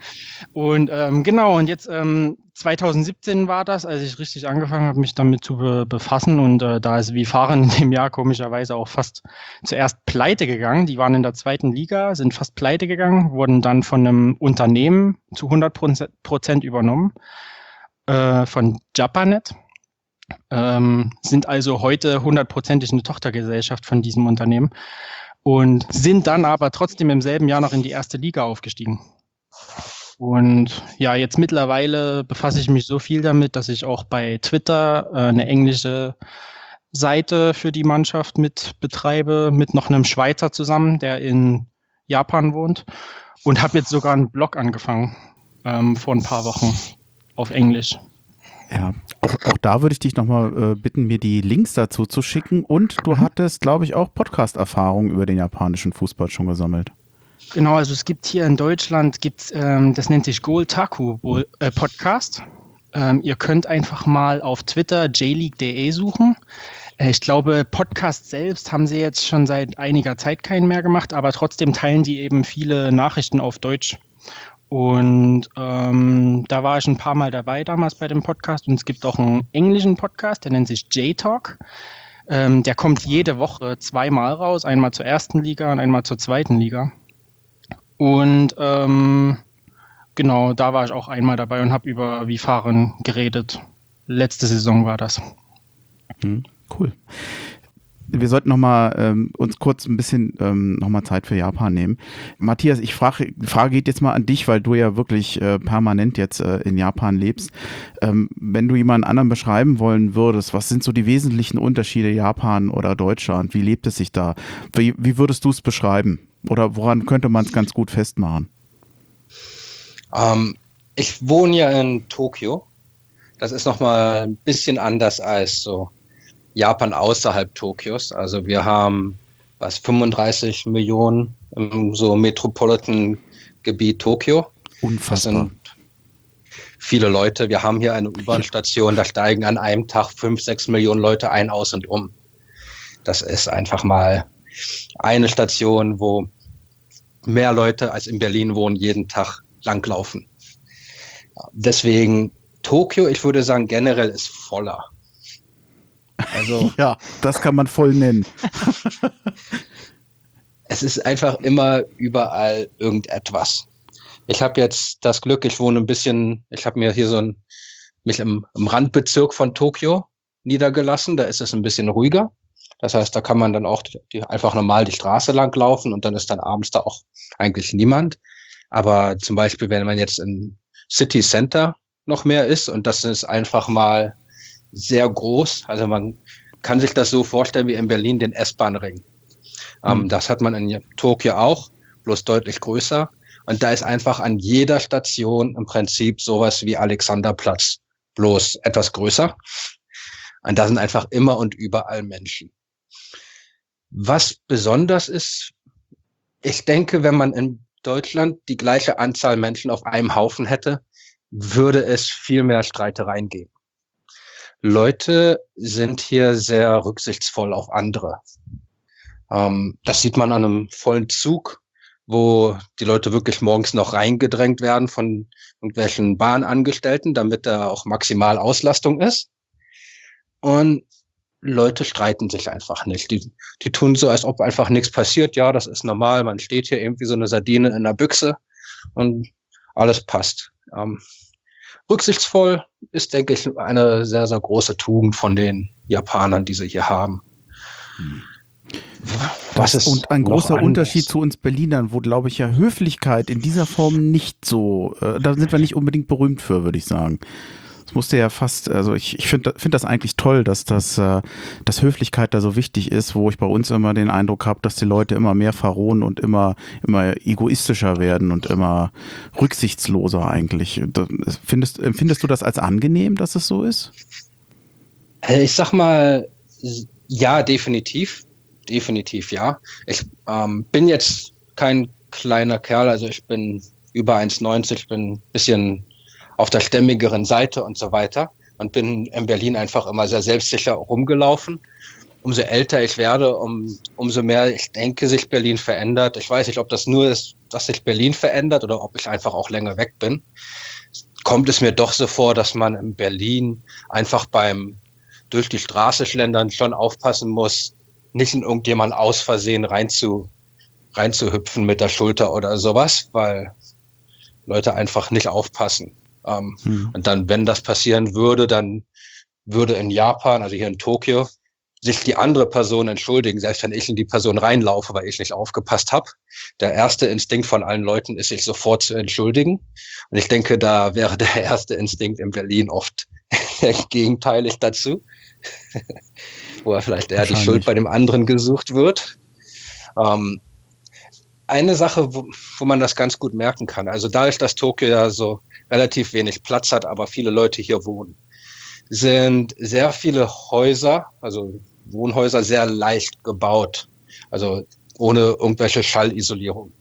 und ähm, genau, und jetzt ähm, zweitausendsiebzehn war das, als ich richtig angefangen habe, mich damit zu be- befassen und äh, da ist Vifaren in dem Jahr komischerweise auch fast zuerst pleite gegangen. Die waren in der zweiten Liga, sind fast pleite gegangen, wurden dann von einem Unternehmen zu hundert Prozent übernommen, äh, von Japanet. Ähm, sind also heute hundertprozentig eine Tochtergesellschaft von diesem Unternehmen. Und sind dann aber trotzdem im selben Jahr noch in die erste Liga aufgestiegen. Und ja, jetzt mittlerweile befasse ich mich so viel damit, dass ich auch bei Twitter äh, eine englische Seite für die Mannschaft mit betreibe, mit noch einem Schweizer zusammen, der in Japan wohnt. Und habe jetzt sogar einen Blog angefangen, ähm, vor ein paar Wochen auf Englisch. Ja, auch, auch da würde ich dich nochmal äh, bitten, mir die Links dazu zu schicken. Und du hattest, glaube ich, auch Podcast-Erfahrung über den japanischen Fußball schon gesammelt. Genau, also es gibt hier in Deutschland, gibt's, ähm, das nennt sich Goaltaku äh, Podcast. Ähm, ihr könnt einfach mal auf Twitter j league punkt de suchen. Äh, ich glaube, Podcast selbst haben sie jetzt schon seit einiger Zeit keinen mehr gemacht, aber trotzdem teilen die eben viele Nachrichten auf Deutsch. Und ähm, da war ich ein paar Mal dabei damals bei dem Podcast. Und es gibt auch einen englischen Podcast, der nennt sich J-Talk. Ähm, der kommt jede Woche zweimal raus, einmal zur ersten Liga und einmal zur zweiten Liga. Und ähm, genau, da war ich auch einmal dabei und habe über Vifaren geredet. letzte Saison war das. Hm, cool. Wir sollten noch mal ähm, uns kurz ein bisschen ähm, noch mal Zeit für Japan nehmen. Matthias, ich frage, die Frage geht jetzt mal an dich, weil du ja wirklich äh, permanent jetzt äh, in Japan lebst. Ähm, wenn du jemanden anderen beschreiben wollen würdest, was sind so die wesentlichen Unterschiede Japan oder Deutschland? Wie lebt es sich da? Wie, wie würdest du es beschreiben? Oder woran könnte man es ganz gut festmachen? Ähm, ich wohne ja in Tokio. Das ist noch mal ein bisschen anders als so Japan außerhalb Tokios. Also wir haben was fünfunddreißig Millionen im so Metropolitan-Gebiet Tokio. Unfassbar. Das sind viele Leute. Wir haben hier eine U-Bahn-Station, da steigen an einem Tag fünf, sechs Millionen Leute ein, aus und um. Das ist einfach mal eine Station, wo mehr Leute als in Berlin wohnen, jeden Tag langlaufen. Deswegen Tokio, ich würde sagen, generell ist voller. Also, ja, das kann man voll nennen. Es ist einfach immer überall irgendetwas. Ich habe jetzt das Glück, ich wohne ein bisschen, ich habe mir hier so ein, mich im, im Randbezirk von Tokio niedergelassen. Da ist es ein bisschen ruhiger. Das heißt, da kann man dann auch die, einfach normal die Straße lang laufen und dann ist dann abends da auch eigentlich niemand. Aber zum Beispiel, wenn man jetzt in City Center noch mehr ist und das ist einfach mal sehr groß. Also man kann sich das so vorstellen wie in Berlin den S-Bahn-Ring. Mhm. Ähm, das hat man in Tokio auch, bloß deutlich größer. Und da ist einfach an jeder Station im Prinzip sowas wie Alexanderplatz, bloß etwas größer. Und da sind einfach immer und überall Menschen. Was besonders ist, ich denke, wenn man in Deutschland die gleiche Anzahl Menschen auf einem Haufen hätte, würde es viel mehr Streitereien geben. Leute sind hier sehr rücksichtsvoll auf andere. Ähm, das sieht man an einem vollen Zug, wo die Leute wirklich morgens noch reingedrängt werden von irgendwelchen Bahnangestellten, damit da auch maximal Auslastung ist. Und Leute streiten sich einfach nicht. Die, die tun so, als ob einfach nichts passiert. Ja, das ist normal. Man steht hier irgendwie so eine Sardine in der Büchse und alles passt. Ähm, Rücksichtsvoll ist, denke ich, eine sehr, sehr große Tugend von den Japanern, die sie hier haben. Hm. Was ist und ein großer anders? Unterschied zu uns Berlinern, wo, glaube ich, ja Höflichkeit in dieser Form nicht so, äh, da sind wir nicht unbedingt berühmt für, würde ich sagen. Das musste ja fast, also ich, ich finde find das eigentlich toll, dass das, äh, dass Höflichkeit da so wichtig ist, wo ich bei uns immer den Eindruck habe, dass die Leute immer mehr verrohen und immer, immer egoistischer werden und immer rücksichtsloser eigentlich. Findest, empfindest du das als angenehm, dass es so ist? Ich sag mal, ja, definitiv. Definitiv, ja. Ich ähm, bin jetzt kein kleiner Kerl, also ich bin über eins neunzig, bin ein bisschen auf der stämmigeren Seite und so weiter und bin in Berlin einfach immer sehr selbstsicher rumgelaufen. Umso älter ich werde, um, umso mehr ich denke, sich Berlin verändert. Ich weiß nicht, ob das nur ist, dass sich Berlin verändert oder ob ich einfach auch länger weg bin. Kommt es mir doch so vor, dass man in Berlin einfach beim durch die Straße schlendern schon aufpassen muss, nicht in irgendjemand aus Versehen rein zu, reinzuhüpfen mit der Schulter oder sowas, weil Leute einfach nicht aufpassen. Ähm, hm. Und dann, wenn das passieren würde, dann würde in Japan, also hier in Tokio, sich die andere Person entschuldigen, selbst wenn ich in die Person reinlaufe, weil ich nicht aufgepasst habe. Der erste Instinkt von allen Leuten ist, sich sofort zu entschuldigen. Und ich denke, da wäre der erste Instinkt in Berlin oft gegenteilig dazu, wo er vielleicht eher die Schuld bei dem anderen gesucht wird. Ähm, eine Sache, wo, wo man das ganz gut merken kann, also dadurch, dass Tokio ja so relativ wenig Platz hat, aber viele Leute hier wohnen, sind sehr viele Häuser, also Wohnhäuser, sehr leicht gebaut, also ohne irgendwelche Schallisolierung.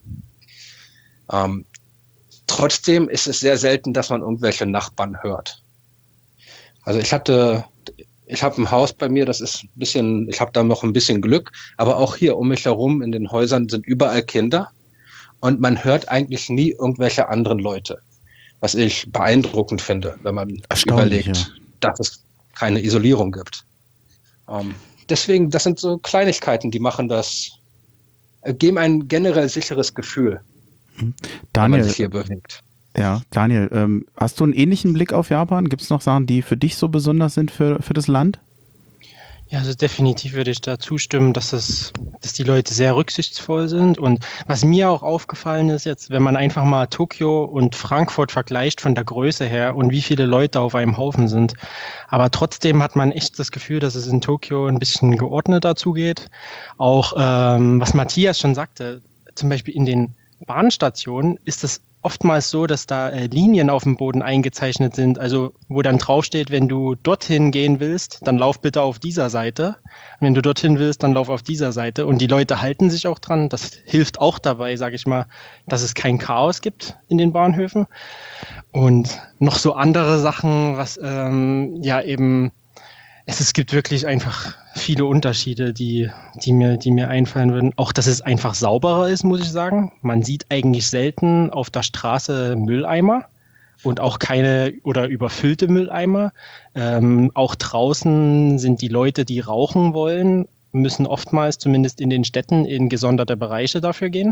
Ähm, trotzdem ist es sehr selten, dass man irgendwelche Nachbarn hört. Also ich hatte, ich habe ein Haus bei mir, das ist ein bisschen, ich habe da noch ein bisschen Glück, aber auch hier um mich herum in den Häusern sind überall Kinder und man hört eigentlich nie irgendwelche anderen Leute, was ich beeindruckend finde, wenn man überlegt, ja, dass es keine Isolierung gibt. Ähm, deswegen, das sind so Kleinigkeiten, die machen das, äh, geben ein generell sicheres Gefühl, Daniel, wenn man sich hier bewegt. Ja, Daniel, ähm, hast du einen ähnlichen Blick auf Japan? Gibt es noch Sachen, die für dich so besonders sind für, für das Land? Ja, also definitiv würde ich da zustimmen, dass es, dass die Leute sehr rücksichtsvoll sind. Und was mir auch aufgefallen ist jetzt, wenn man einfach mal Tokio und Frankfurt vergleicht von der Größe her und wie viele Leute auf einem Haufen sind. Aber trotzdem hat man echt das Gefühl, dass es in Tokio ein bisschen geordneter zugeht. Auch ähm, was Matthias schon sagte, zum Beispiel in den Bahnstationen ist es oftmals so, dass da äh, Linien auf dem Boden eingezeichnet sind, also wo dann draufsteht, wenn du dorthin gehen willst, dann lauf bitte auf dieser Seite. Wenn du dorthin willst, dann lauf auf dieser Seite. Und die Leute halten sich auch dran. Das hilft auch dabei, sage ich mal, dass es kein Chaos gibt in den Bahnhöfen. Und noch so andere Sachen, was ähm, ja eben Es, es gibt wirklich einfach viele Unterschiede, die, die, mir, die mir einfallen würden. Auch, dass es einfach sauberer ist, muss ich sagen. Man sieht eigentlich selten auf der Straße Mülleimer und auch keine oder überfüllte Mülleimer. Ähm, auch draußen sind die Leute, die rauchen wollen, müssen oftmals, zumindest in den Städten, in gesonderte Bereiche dafür gehen.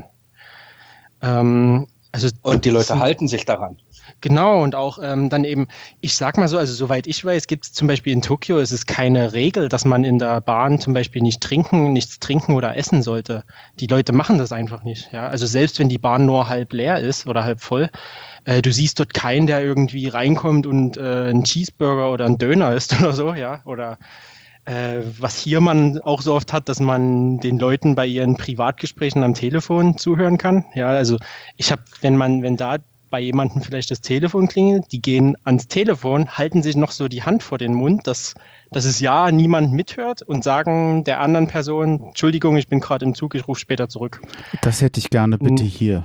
Ähm, also Und die Leute halten sich daran. Genau, und auch ähm, dann eben, ich sag mal so, also soweit ich weiß, gibt es zum Beispiel in Tokio, ist es keine Regel, dass man in der Bahn zum Beispiel nicht trinken, nichts trinken oder essen sollte. Die Leute machen das einfach nicht. Ja? Also selbst wenn die Bahn nur halb leer ist oder halb voll, äh, du siehst dort keinen, der irgendwie reinkommt und äh, einen Cheeseburger oder einen Döner isst oder so, ja, oder äh, was hier man auch so oft hat, dass man den Leuten bei ihren Privatgesprächen am Telefon zuhören kann. Ja, also ich habe, wenn man, wenn da bei jemandem vielleicht das Telefon klingelt, die gehen ans Telefon, halten sich noch so die Hand vor den Mund, dass, dass es ja niemand mithört und sagen der anderen Person, Entschuldigung, ich bin gerade im Zug, ich rufe später zurück. Das hätte ich gerne bitte hier.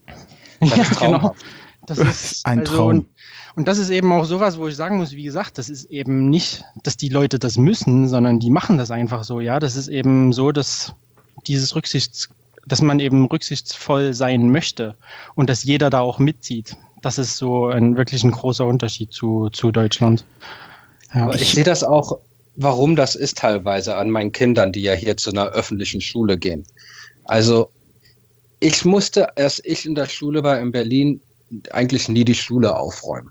Das ist Ja, genau. traumhaft. Das ist Ein also, Traum. Und, und das ist eben auch sowas, wo ich sagen muss, wie gesagt, das ist eben nicht, dass die Leute das müssen, sondern die machen das einfach so, ja. Das ist eben so, dass dieses Rücksichts, dass man eben rücksichtsvoll sein möchte und dass jeder da auch mitzieht. Das ist so ein wirklich ein großer Unterschied zu, zu Deutschland. Ja. Aber ich sehe das auch, warum das ist teilweise an meinen Kindern, die ja hier zu einer öffentlichen Schule gehen. Also ich musste, erst ich in der Schule war in Berlin, eigentlich nie die Schule aufräumen.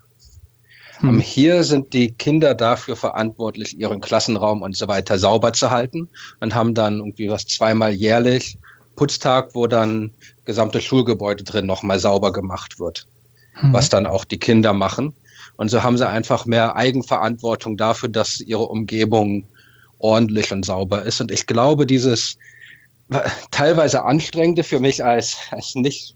Hm. Hier sind die Kinder dafür verantwortlich, ihren Klassenraum und so weiter sauber zu halten und haben dann irgendwie was zweimal jährlich Putztag, wo dann gesamte Schulgebäude drin nochmal sauber gemacht wird, hm. was dann auch die Kinder machen. Und so haben sie einfach mehr Eigenverantwortung dafür, dass ihre Umgebung ordentlich und sauber ist. Und ich glaube, dieses teilweise anstrengende für mich als, als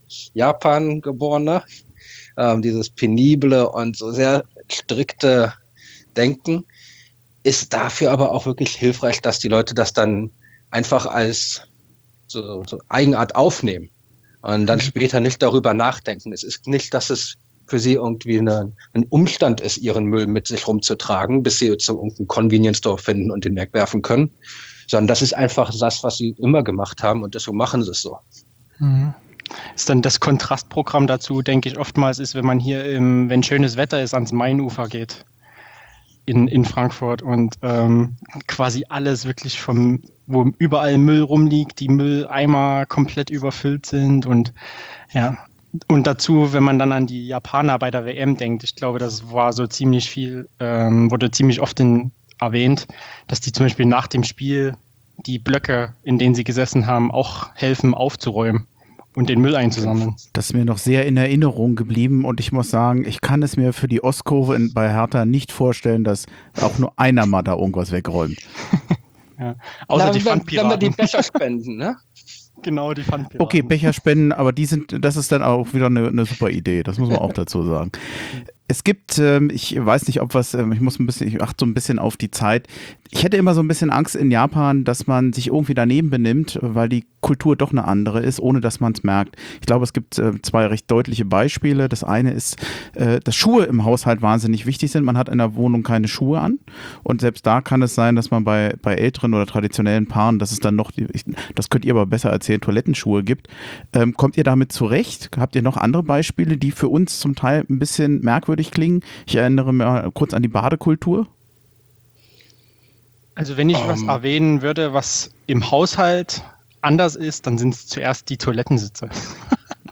Nicht-Japan-Geborener, ähm, dieses penible und so sehr strikte Denken, ist dafür aber auch wirklich hilfreich, dass die Leute das dann einfach als so, so Eigenart aufnehmen und dann später nicht darüber nachdenken. Es ist nicht, dass es für sie irgendwie eine, ein Umstand ist, ihren Müll mit sich rumzutragen, bis sie zu irgendeinem Convenience Store finden und den wegwerfen können, sondern das ist einfach das, was sie immer gemacht haben und deswegen machen sie es so. Mhm. Ist dann das Kontrastprogramm dazu, denke ich, oftmals ist, wenn man hier, im, wenn schönes Wetter ist, ans Mainufer geht in, in Frankfurt und ähm, quasi alles wirklich vom, wo überall Müll rumliegt, die Mülleimer komplett überfüllt sind und ja, und dazu, wenn man dann an die Japaner bei der W M denkt, ich glaube, das war so ziemlich viel, ähm, wurde ziemlich oft in, erwähnt, dass die zum Beispiel nach dem Spiel die Blöcke, in denen sie gesessen haben, auch helfen aufzuräumen und den Müll einzusammeln. Das ist mir noch sehr in Erinnerung geblieben und ich muss sagen, ich kann es mir für die Ostkurve in, bei Hertha nicht vorstellen, dass auch nur einer mal da irgendwas wegräumt. Ja. Außer Na, die wenn, Pfandpiraten. wenn wir die Becher spenden, ne? Genau, die Pfandpiraten. Okay, Becher spenden, aber die sind, das ist dann auch wieder eine, eine super Idee, das muss man auch dazu sagen. Es gibt, ähm, ich weiß nicht, ob was, ähm, ich muss ein bisschen, ich achte so ein bisschen auf die Zeit. Ich hätte immer so ein bisschen Angst in Japan, dass man sich irgendwie daneben benimmt, weil die Kultur doch eine andere ist, ohne dass man es merkt. Ich glaube, es gibt äh, zwei recht deutliche Beispiele. Das eine ist, äh, dass Schuhe im Haushalt wahnsinnig wichtig sind. Man hat in der Wohnung keine Schuhe an und selbst da kann es sein, dass man bei, bei älteren oder traditionellen Paaren, dass es dann noch, die, ich, das könnt ihr aber besser erzählen, Toilettenschuhe gibt. Ähm, kommt ihr damit zurecht? Habt ihr noch andere Beispiele, die für uns zum Teil ein bisschen merkwürdig klingen? Ich erinnere mich kurz an die Badekultur. Also wenn ich um. was erwähnen würde, was im Haushalt anders ist, dann sind es zuerst die Toilettensitze.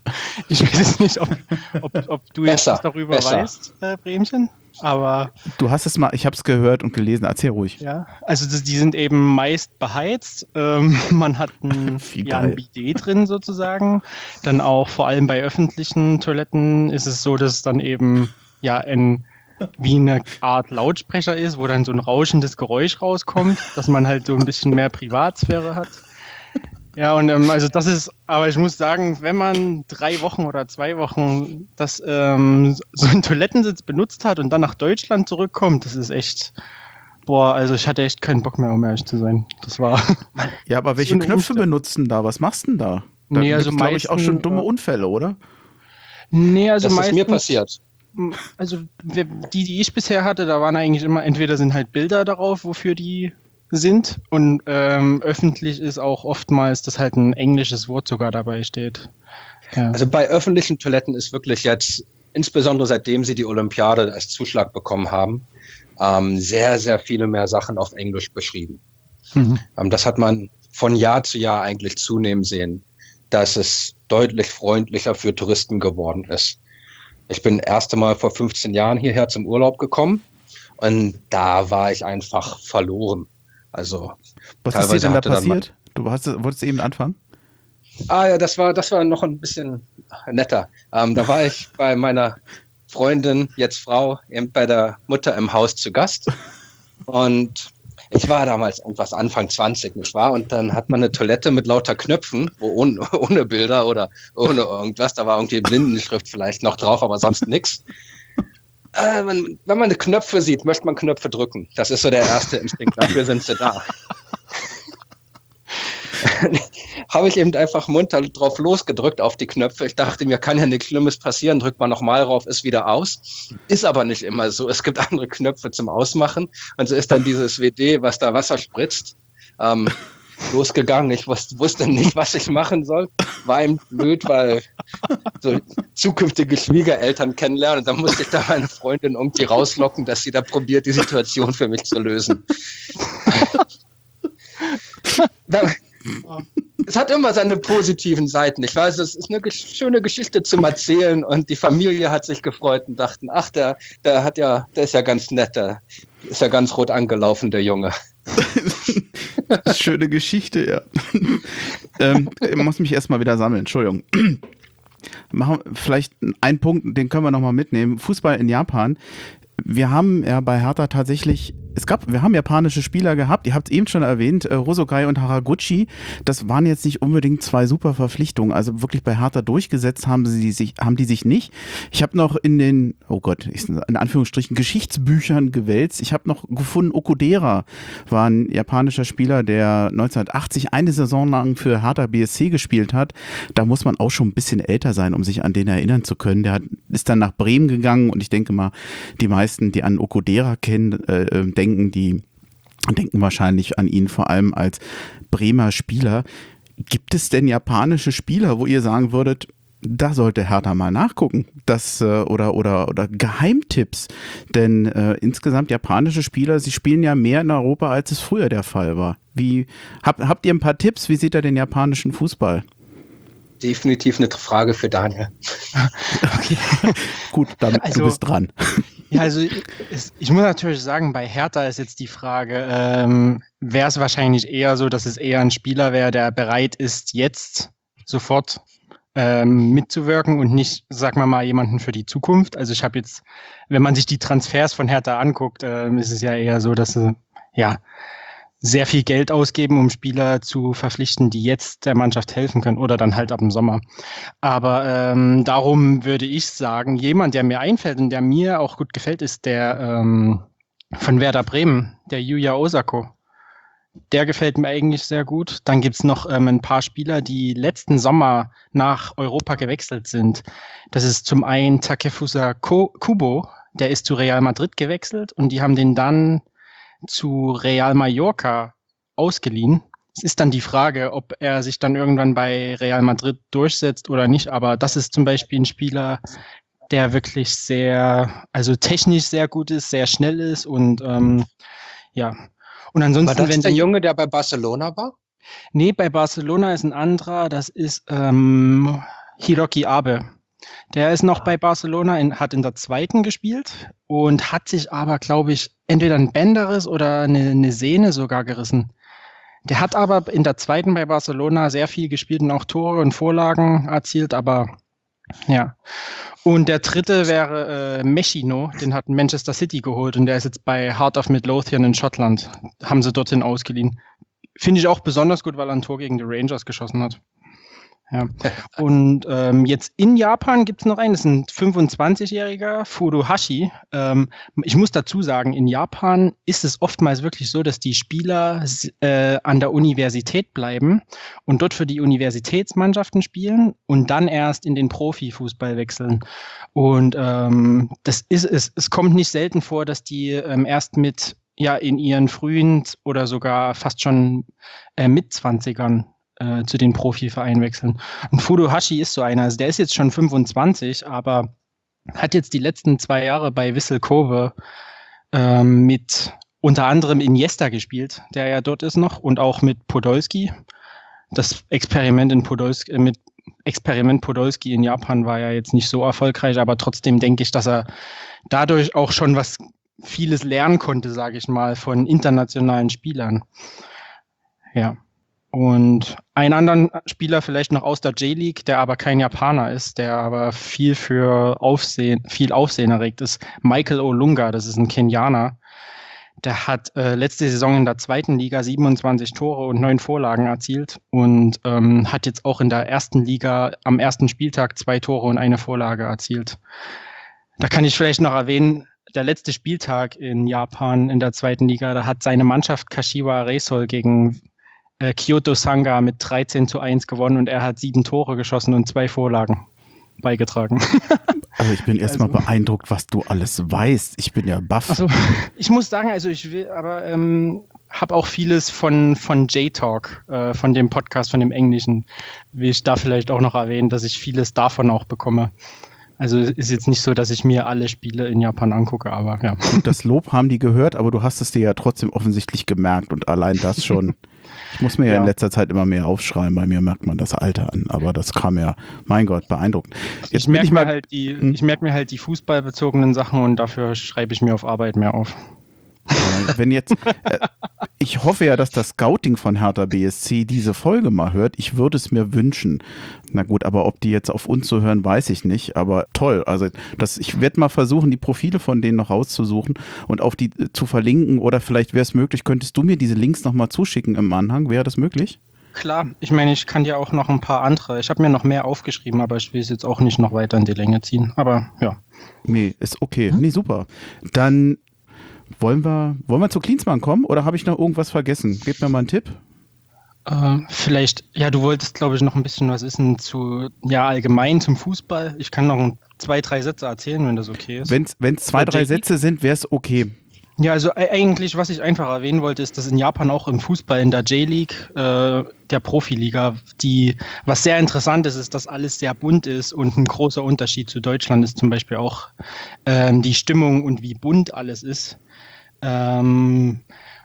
Ich weiß jetzt nicht, ob, ob, ob du jetzt Besser, was darüber besser. weißt, äh, Bremchen, aber Du hast es mal, ich habe es gehört und gelesen, erzähl ruhig. ja, also das, die sind eben meist beheizt. Ähm, man hat ein, Wie ja, ein geil. Bidet drin sozusagen. Dann auch vor allem bei öffentlichen Toiletten ist es so, dass dann eben ja ein wie eine Art Lautsprecher ist, wo dann so ein rauschendes Geräusch rauskommt, dass man halt so ein bisschen mehr Privatsphäre hat. Ja, und ähm, also das ist, aber ich muss sagen, wenn man drei Wochen oder zwei Wochen das ähm, so einen Toilettensitz benutzt hat und dann nach Deutschland zurückkommt, das ist echt, boah, also ich hatte echt keinen Bock mehr, um ehrlich zu sein. Das war. Ja, aber welche So eine Knöpfe Umstände. benutzen da? Was machst du denn da? Da Nee, also gibt's, glaube ich, auch schon meisten, dumme äh, Unfälle, oder? Nee, also Das ist meistens, mir passiert. Also wir- die, die ich bisher hatte, da waren eigentlich immer, entweder sind halt Bilder darauf, wofür die sind, und ähm, öffentlich ist auch oftmals, dass halt ein englisches Wort sogar dabei steht. Ja. Also bei öffentlichen Toiletten ist wirklich jetzt, insbesondere seitdem sie die Olympiade als Zuschlag bekommen haben, ähm, sehr, sehr viele mehr Sachen auf Englisch beschrieben. Mhm. Ähm, das hat man von Jahr zu Jahr eigentlich zunehmend sehen, dass es deutlich freundlicher für Touristen geworden ist. Ich bin das erste Mal vor fünfzehn Jahren hierher zum Urlaub gekommen und da war ich einfach verloren. Also Was ist dir teilweise denn da hatte dann passiert? Du hast, wolltest eben anfangen? Ah ja, das war, das war noch ein bisschen netter. Ähm, da war ich bei meiner Freundin, jetzt Frau, eben bei der Mutter im Haus zu Gast. Und ich war damals irgendwas Anfang zwanzig, nicht wahr? Und dann hat man eine Toilette mit lauter Knöpfen, wo ohne, ohne Bilder oder ohne irgendwas. Da war irgendwie Blindenschrift vielleicht noch drauf, aber sonst nichts. Äh, man, wenn man die Knöpfe sieht, möchte man Knöpfe drücken. Das ist so der erste Instinkt. Dafür sind sie da. Habe ich eben einfach munter drauf losgedrückt auf die Knöpfe. Ich dachte, mir kann ja nichts Schlimmes passieren. Drückt man nochmal drauf, ist wieder aus. Ist aber nicht immer so. Es gibt andere Knöpfe zum Ausmachen. Und so ist dann dieses W D, was da Wasser spritzt, ähm, losgegangen. Ich wus- wusste nicht, was ich machen soll. War ihm blöd, weil so zukünftige Schwiegereltern kennenlernen. Und dann musste ich da meine Freundin irgendwie rauslocken, dass sie da probiert, die Situation für mich zu lösen. Da, es hat immer seine positiven Seiten. Ich weiß, es ist eine gesch- schöne Geschichte zum Erzählen und die Familie hat sich gefreut und dachten, ach, der, der hat ja, der ist ja ganz nett, der ist ja ganz rot angelaufen, der Junge. Schöne Geschichte, ja. ähm, ich muss mich erstmal wieder sammeln, Entschuldigung. Machen wir vielleicht einen Punkt, den können wir nochmal mitnehmen. Fußball in Japan. Wir haben ja bei Hertha tatsächlich, es gab, wir haben japanische Spieler gehabt, ihr habt es eben schon erwähnt, äh, Hosokai und Haraguchi, das waren jetzt nicht unbedingt zwei super Verpflichtungen, also wirklich bei Hertha durchgesetzt haben sie sich, haben die sich nicht. Ich habe noch in den, oh Gott, ich, in Anführungsstrichen Geschichtsbüchern gewälzt, ich habe noch gefunden, Okudera war ein japanischer Spieler, der neunzehnhundertachtzig eine Saison lang für Hertha B S C gespielt hat. Da muss man auch schon ein bisschen älter sein, um sich an den erinnern zu können. Der hat, ist dann nach Bremen gegangen und ich denke mal, die meisten, die an Okudera kennen, äh, denken, die denken wahrscheinlich an ihn vor allem als Bremer Spieler. Gibt es denn japanische Spieler, wo ihr sagen würdet, da sollte Hertha mal nachgucken, das äh, oder oder oder Geheimtipps, denn äh, insgesamt japanische Spieler, sie spielen ja mehr in Europa, als es früher der Fall war. Wie hab, habt ihr ein paar Tipps? Wie seht ihr den japanischen Fußball? Definitiv eine Frage für Daniel. Okay. Gut, dann Also- du bist dran. Ja, also es, ich muss natürlich sagen, bei Hertha ist jetzt die Frage, ähm, wäre es wahrscheinlich eher so, dass es eher ein Spieler wäre, der bereit ist, jetzt sofort ähm, mitzuwirken und nicht, sagen wir mal, jemanden für die Zukunft. Also ich habe jetzt, wenn man sich die Transfers von Hertha anguckt, ähm, ist es ja eher so, dass sie ja sehr viel Geld ausgeben, um Spieler zu verpflichten, die jetzt der Mannschaft helfen können oder dann halt ab dem Sommer. Aber ähm, darum würde ich sagen, jemand, der mir einfällt und der mir auch gut gefällt, ist der ähm, von Werder Bremen, der Yuya Osako. Der gefällt mir eigentlich sehr gut. Dann gibt's noch ähm, ein paar Spieler, die letzten Sommer nach Europa gewechselt sind. Das ist zum einen Takefusa Ko- Kubo, der ist zu Real Madrid gewechselt und die haben den dann zu Real Mallorca ausgeliehen. Es ist dann die Frage, ob er sich dann irgendwann bei Real Madrid durchsetzt oder nicht, aber das ist zum Beispiel ein Spieler, der wirklich sehr, also technisch sehr gut ist, sehr schnell ist und ähm, ja. Und ansonsten, War das wenn der die, Junge, der bei Barcelona war? nee, bei Barcelona ist ein anderer, das ist, ähm, Hiroki Abe. Der ist noch bei Barcelona, in, hat in der zweiten gespielt und hat sich aber, glaube ich, entweder ein Bänderriss oder eine, eine Sehne sogar gerissen. Der hat aber in der zweiten bei Barcelona sehr viel gespielt und auch Tore und Vorlagen erzielt, aber ja. Und der dritte wäre äh, Meshino, den hat Manchester City geholt und der ist jetzt bei Heart of Midlothian in Schottland. Haben sie dorthin ausgeliehen. Finde ich auch besonders gut, weil er ein Tor gegen die Rangers geschossen hat. Ja. Und ähm, jetzt in Japan gibt es noch einen, das ist ein fünfundzwanzigjähriger Furuhashi. Ähm, ich muss dazu sagen, in Japan ist es oftmals wirklich so, dass die Spieler äh, an der Universität bleiben und dort für die Universitätsmannschaften spielen und dann erst in den Profifußball wechseln. Und ähm, das ist es, es kommt nicht selten vor, dass die ähm, erst mit ja in ihren frühen oder sogar fast schon äh, Mitzwanzigern äh, zu den Profivereinen wechseln. Und Furuhashi ist so einer, also der ist jetzt schon fünfundzwanzig, aber hat jetzt die letzten zwei Jahre bei Vissel Kobe ähm, mit unter anderem Iniesta gespielt, der ja dort ist noch, und auch mit Podolski. Das Experiment in Podolski, mit Experiment Podolski in Japan war ja jetzt nicht so erfolgreich, aber trotzdem denke ich, dass er dadurch auch schon was vieles lernen konnte, sage ich mal, von internationalen Spielern. Ja. Und einen anderen Spieler vielleicht noch aus der J-League, der aber kein Japaner ist, der aber viel für Aufsehen, viel Aufsehen erregt ist, Michael Olunga, das ist ein Kenianer. Der hat äh, letzte Saison in der zweiten Liga siebenundzwanzig Tore und neun Vorlagen erzielt und ähm, hat jetzt auch in der ersten Liga am ersten Spieltag zwei Tore und eine Vorlage erzielt. Da kann ich vielleicht noch erwähnen, der letzte Spieltag in Japan in der zweiten Liga, da hat seine Mannschaft Kashiwa Reysol gegen äh, Kyoto Sanga mit dreizehn zu eins gewonnen und er hat sieben Tore geschossen und zwei Vorlagen beigetragen. Also ich bin erstmal Also, beeindruckt, was du alles weißt. Ich bin ja baff. Also ich muss sagen, also ich will, aber ähm, habe auch vieles von von J-Talk, äh, von dem Podcast, von dem Englischen, will ich da vielleicht auch noch erwähnen, dass ich vieles davon auch bekomme. Also ist jetzt nicht so, dass ich mir alle Spiele in Japan angucke, aber ja. Und das Lob haben die gehört, aber du hast es dir ja trotzdem offensichtlich gemerkt und allein das schon. Ich muss mir ja, ja in letzter Zeit immer mehr aufschreiben, bei mir merkt man das Alter an, aber das kam ja, mein Gott, beeindruckend. Jetzt ich merke mir halt die, hm? ich merke mir halt die fußballbezogenen Sachen und dafür schreibe ich mir auf Arbeit mehr auf. Wenn jetzt, äh, ich hoffe ja, dass das Scouting von Hertha B S C diese Folge mal hört. Ich würde es mir wünschen. Na gut, aber ob die jetzt auf uns so hören, weiß ich nicht. Aber toll. Also das, ich werde mal versuchen, die Profile von denen noch rauszusuchen und auf die äh, zu verlinken. Oder vielleicht wäre es möglich, könntest du mir diese Links nochmal zuschicken im Anhang? Wäre das möglich? Klar, ich meine, ich kann dir auch noch ein paar andere. Ich habe mir noch mehr aufgeschrieben, aber ich will es jetzt auch nicht noch weiter in die Länge ziehen. Aber ja. Nee, ist okay. Hm? Nee, super. Dann Wollen wir, wollen wir zu Klinsmann kommen oder habe ich noch irgendwas vergessen? Gib mir mal einen Tipp. Äh, vielleicht, ja, du wolltest, glaube ich, noch ein bisschen was wissen zu, ja, allgemein zum Fußball. Ich kann noch zwei, drei Sätze erzählen, wenn das okay ist. Wenn es zwei, drei Sätze sind, wäre es okay. Ja, also äh, eigentlich, was ich einfach erwähnen wollte, ist, dass in Japan auch im Fußball, in der J-League, äh, der Profiliga, die, was sehr interessant ist, ist, dass alles sehr bunt ist und ein großer Unterschied zu Deutschland ist zum Beispiel auch ähm, die Stimmung und wie bunt alles ist. Ähm,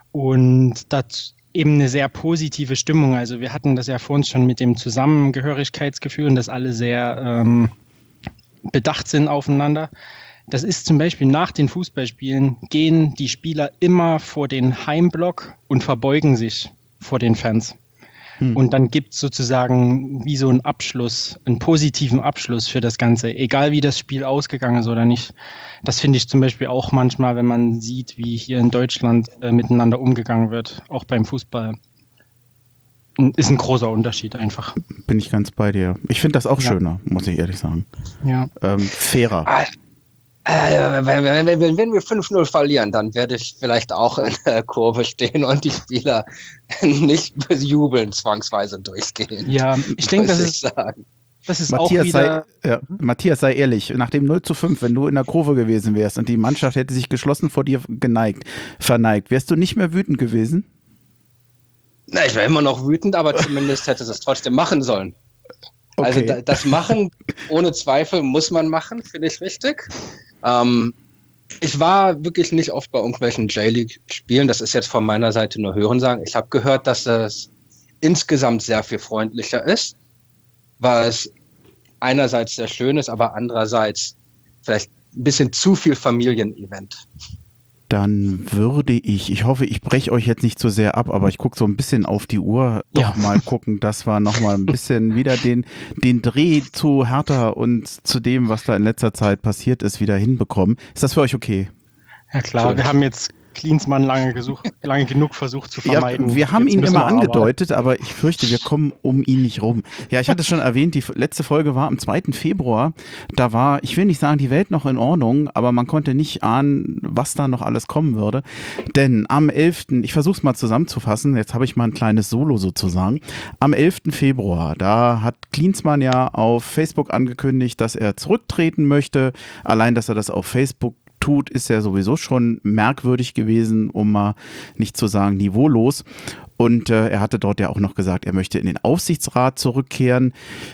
und das eben eine sehr positive Stimmung. Also wir hatten das ja vorhin schon mit dem Zusammengehörigkeitsgefühl und dass alle sehr ähm, bedacht sind aufeinander. Das ist zum Beispiel nach den Fußballspielen gehen die Spieler immer vor den Heimblock und verbeugen sich vor den Fans. Hm. Und dann gibt es sozusagen wie so einen Abschluss, einen positiven Abschluss für das Ganze, egal wie das Spiel ausgegangen ist oder nicht. Das finde ich zum Beispiel auch manchmal, wenn man sieht, wie hier in Deutschland äh, miteinander umgegangen wird, auch beim Fußball. Ist ein großer Unterschied einfach. Bin ich ganz bei dir. Ich finde das auch ja. schöner, muss ich ehrlich sagen. Ja. Ähm, fairer. Ah. Äh, wenn, wenn, wenn, wenn wir fünf null verlieren, dann werde ich vielleicht auch in der Kurve stehen und die Spieler nicht bejubeln, zwangsweise durchgehen. Ja, ich denke, das ist, das ist Matthias auch wieder... Sei, ja, Matthias, sei ehrlich, nach dem null zu fünf, wenn du in der Kurve gewesen wärst und die Mannschaft hätte sich geschlossen vor dir geneigt, verneigt, wärst du nicht mehr wütend gewesen? Na, ich wäre immer noch wütend, aber zumindest hätte es trotzdem machen sollen. Okay. Also da, das Machen, ohne Zweifel, muss man machen, finde ich richtig. Ähm, ich war wirklich nicht oft bei irgendwelchen J-League-Spielen. Das ist jetzt von meiner Seite nur Hörensagen. Ich habe gehört, dass es insgesamt sehr viel freundlicher ist, was einerseits sehr schön ist, aber andererseits vielleicht ein bisschen zu viel Familienevent. Dann würde ich, ich hoffe, ich breche euch jetzt nicht zu sehr ab, aber ich gucke so ein bisschen auf die Uhr, doch Ja. mal gucken, dass wir nochmal ein bisschen wieder den, den Dreh zu Hertha und zu dem, was da in letzter Zeit passiert ist, wieder hinbekommen. Ist das für euch okay? Ja klar, wir haben jetzt Klinsmann lange gesucht, lange genug versucht zu Ja, vermeiden. wir haben Jetzt ihn müssen immer wir aber. angedeutet, aber ich fürchte, wir kommen um ihn nicht rum. Ja, ich hatte es schon erwähnt, die letzte Folge war am zweiten Februar. Da war, ich will nicht sagen, die Welt noch in Ordnung, aber man konnte nicht ahnen, was da noch alles kommen würde. Denn am elften, ich versuche es mal zusammenzufassen, jetzt habe ich mal ein kleines Solo sozusagen. Am elften Februar, da hat Klinsmann ja auf Facebook angekündigt, dass er zurücktreten möchte. Allein, dass er das auf Facebook tut, ist ja sowieso schon merkwürdig gewesen, um mal nicht zu sagen niveaulos. Und äh, er hatte dort ja auch noch gesagt, er möchte in den Aufsichtsrat zurückkehren.